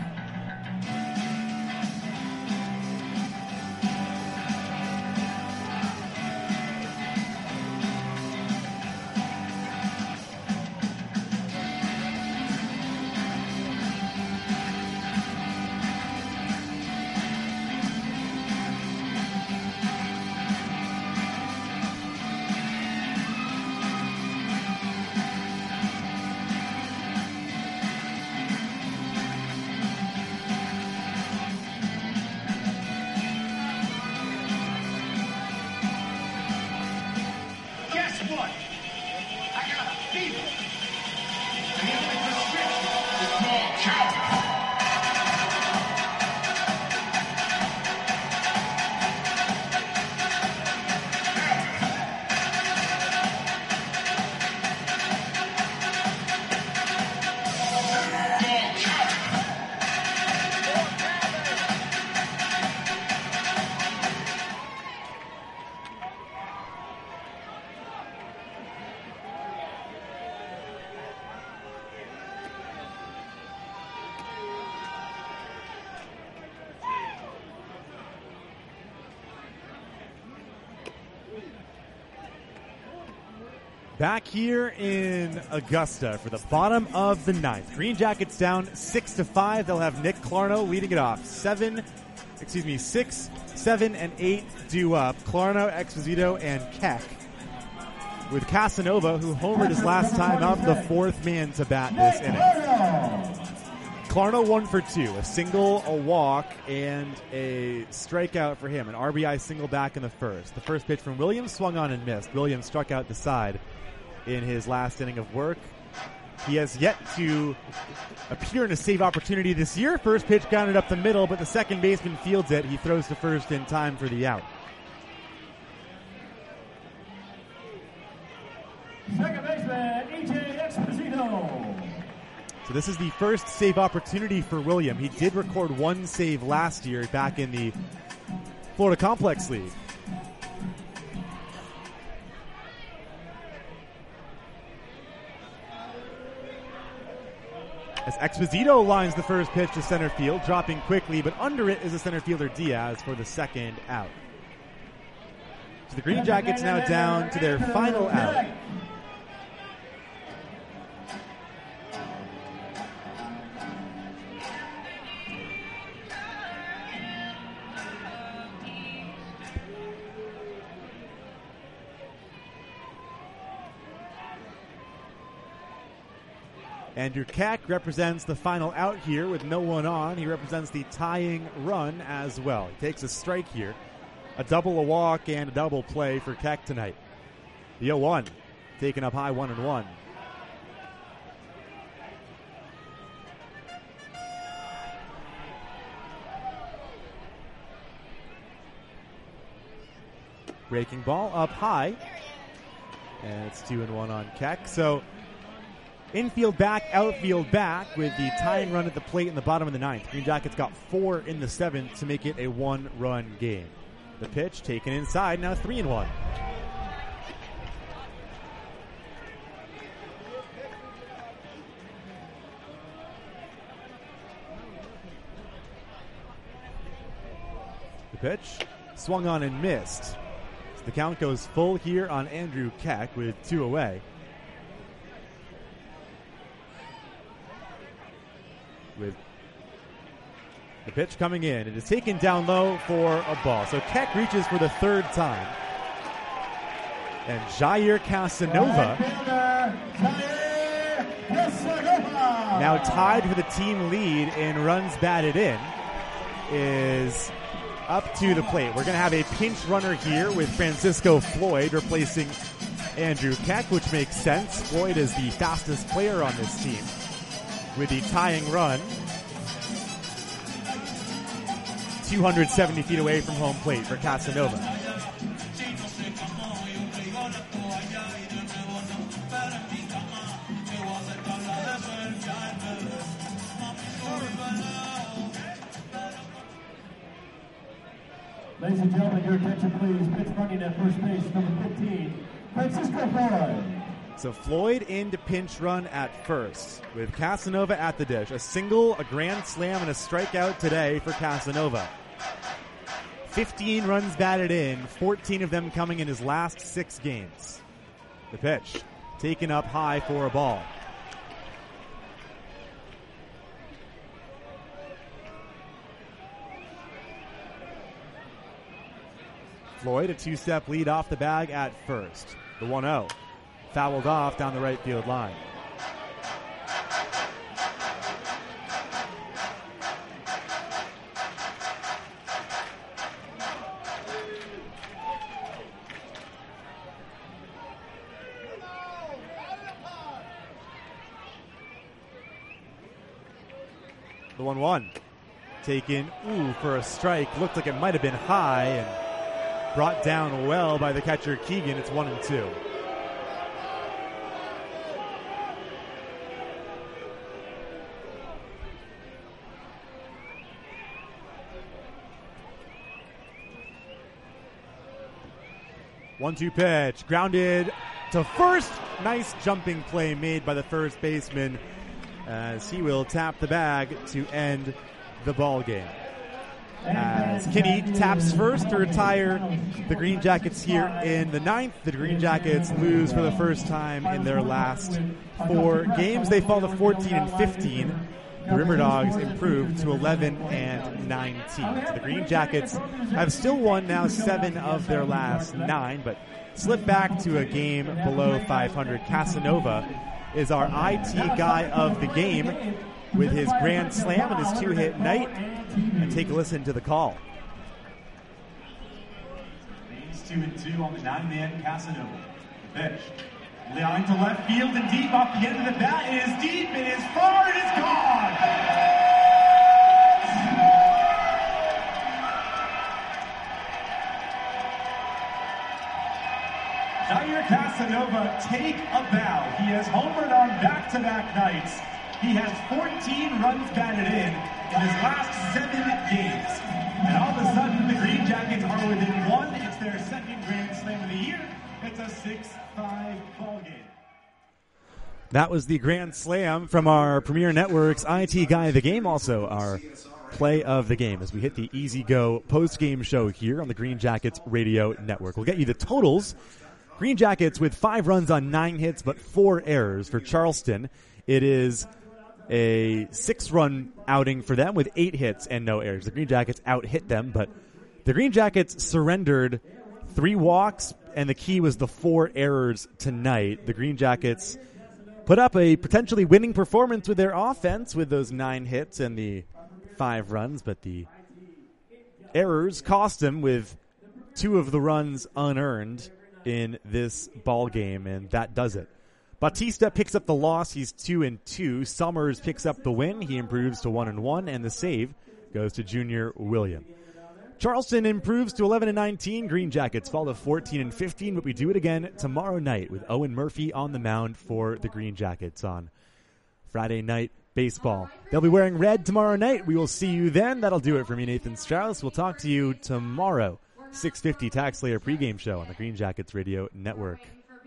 Back here in Augusta for the bottom of the 9th. Green Jackets down 6-5. They'll have Nick Clarno leading it off. 6, 7, and 8 due up. Clarno, Exposito, and Keck. With Casanova, who homered his last time out, the 4th man to bat this inning. Clarno 1 for 2. A single, a walk, and a strikeout for him. An RBI single back in the first. The first pitch from Williams swung on and missed. Williams struck out the side in his last inning of work. He has yet to appear in a save opportunity this year. First pitch grounded up the middle, but the second baseman fields it. He throws to first in time for the out. Second baseman, E.J. Exposito. So this is the first save opportunity for William. He did record 1 save last year back in the Florida Complex League. As Exposito lines the first pitch to center field, dropping quickly, but under it is the center fielder Diaz for the second out. So the Green Jackets now down to their final out. Andrew Keck represents the final out here with no one on. He represents the tying run as well. He takes a strike here. A double, a walk, and a double play for Keck tonight. The 0-1 taken up high, 1-1. Breaking ball up high. And it's 2-1 on Keck. So infield back, outfield back with the tying run at the plate in the bottom of the ninth. Green Jackets got 4 in the seventh to make it a 1-run game. The pitch taken inside, now 3-1. The pitch swung on and missed. So the count goes full here on Andrew Keck with 2 away. With the pitch coming in. It is taken down low for a ball. So Keck reaches for the third time. And Jair Casanova now tied for the team lead in runs batted in is up to the plate. We're going to have a pinch runner here with Francisco Floyd replacing Andrew Keck, which makes sense. Floyd is the fastest player on this team. With the tying run 270 feet away from home plate for Casanova. Ladies and gentlemen, your attention please. Pitch running at first base, number 15, Francisco Floyd. So Floyd in to pinch run at first with Casanova at the dish. A single, a grand slam, and a strikeout today for Casanova. 15 runs batted in, 14 of them coming in his last 6 games. The pitch taken up high for a ball. Floyd, a 2-step lead off the bag at first. The 1-0. Fouled off down the right field line. The 1-1. Taken, for a strike. Looked like it might have been high and brought down well by the catcher Keegan. It's 1-2. One-two pitch, grounded to first. Nice jumping play made by the first baseman as he will tap the bag to end the ball game. As Kinney taps first to retire the Green Jackets here in the ninth. The Green Jackets lose for the first time in their last 4 games. They fall to 14-15. The River Dogs improved to 11-19. So the Green Jackets have still won now 7 of their last 9, but slipped back to a game below 500. Casanova is our IT guy of the game with his grand slam and his 2-hit night. And take a listen to the call. It's 2-2 on the 9-man Casanova. Pitch. Line to left field and deep off the end of the bat. It is deep, it is far, it is gone! Jair Casanova, take a bow. He has homered on back-to-back nights. He has 14 runs batted in his last 7 games. And all of a sudden, the Green Jackets are within 1. It's their second Grand Slam of the year. It's a 6-5 ball game. That was the Grand Slam from our Premier Networks IT Guy of the Game, also our play of the game as we hit the Easy Go post-game show here on the Green Jackets Radio Network. We'll get you the totals. Green Jackets with 5 runs on 9 hits but 4 errors for Charleston. It is a 6-run outing for them with 8 hits and no errors. The Green Jackets out-hit them, but the Green Jackets surrendered 3 walks, and the key was the 4 errors tonight. The Green Jackets put up a potentially winning performance with their offense with those 9 hits and the 5 runs, but the errors cost them with 2 of the runs unearned in this ball game, and that does it. Bautista picks up the loss. He's 2-2. Summers picks up the win. He improves to 1-1, and the save goes to Junior William. Charleston improves to 11-19. Green Jackets fall to 14-15, but we do it again tomorrow night with Owen Murphy on the mound for the Green Jackets on Friday Night Baseball. They'll be wearing red tomorrow night. We will see you then. That'll do it for me, Nathan Strauss. We'll talk to you tomorrow, 6:50 Tax Slayer pregame show on the Green Jackets Radio Network.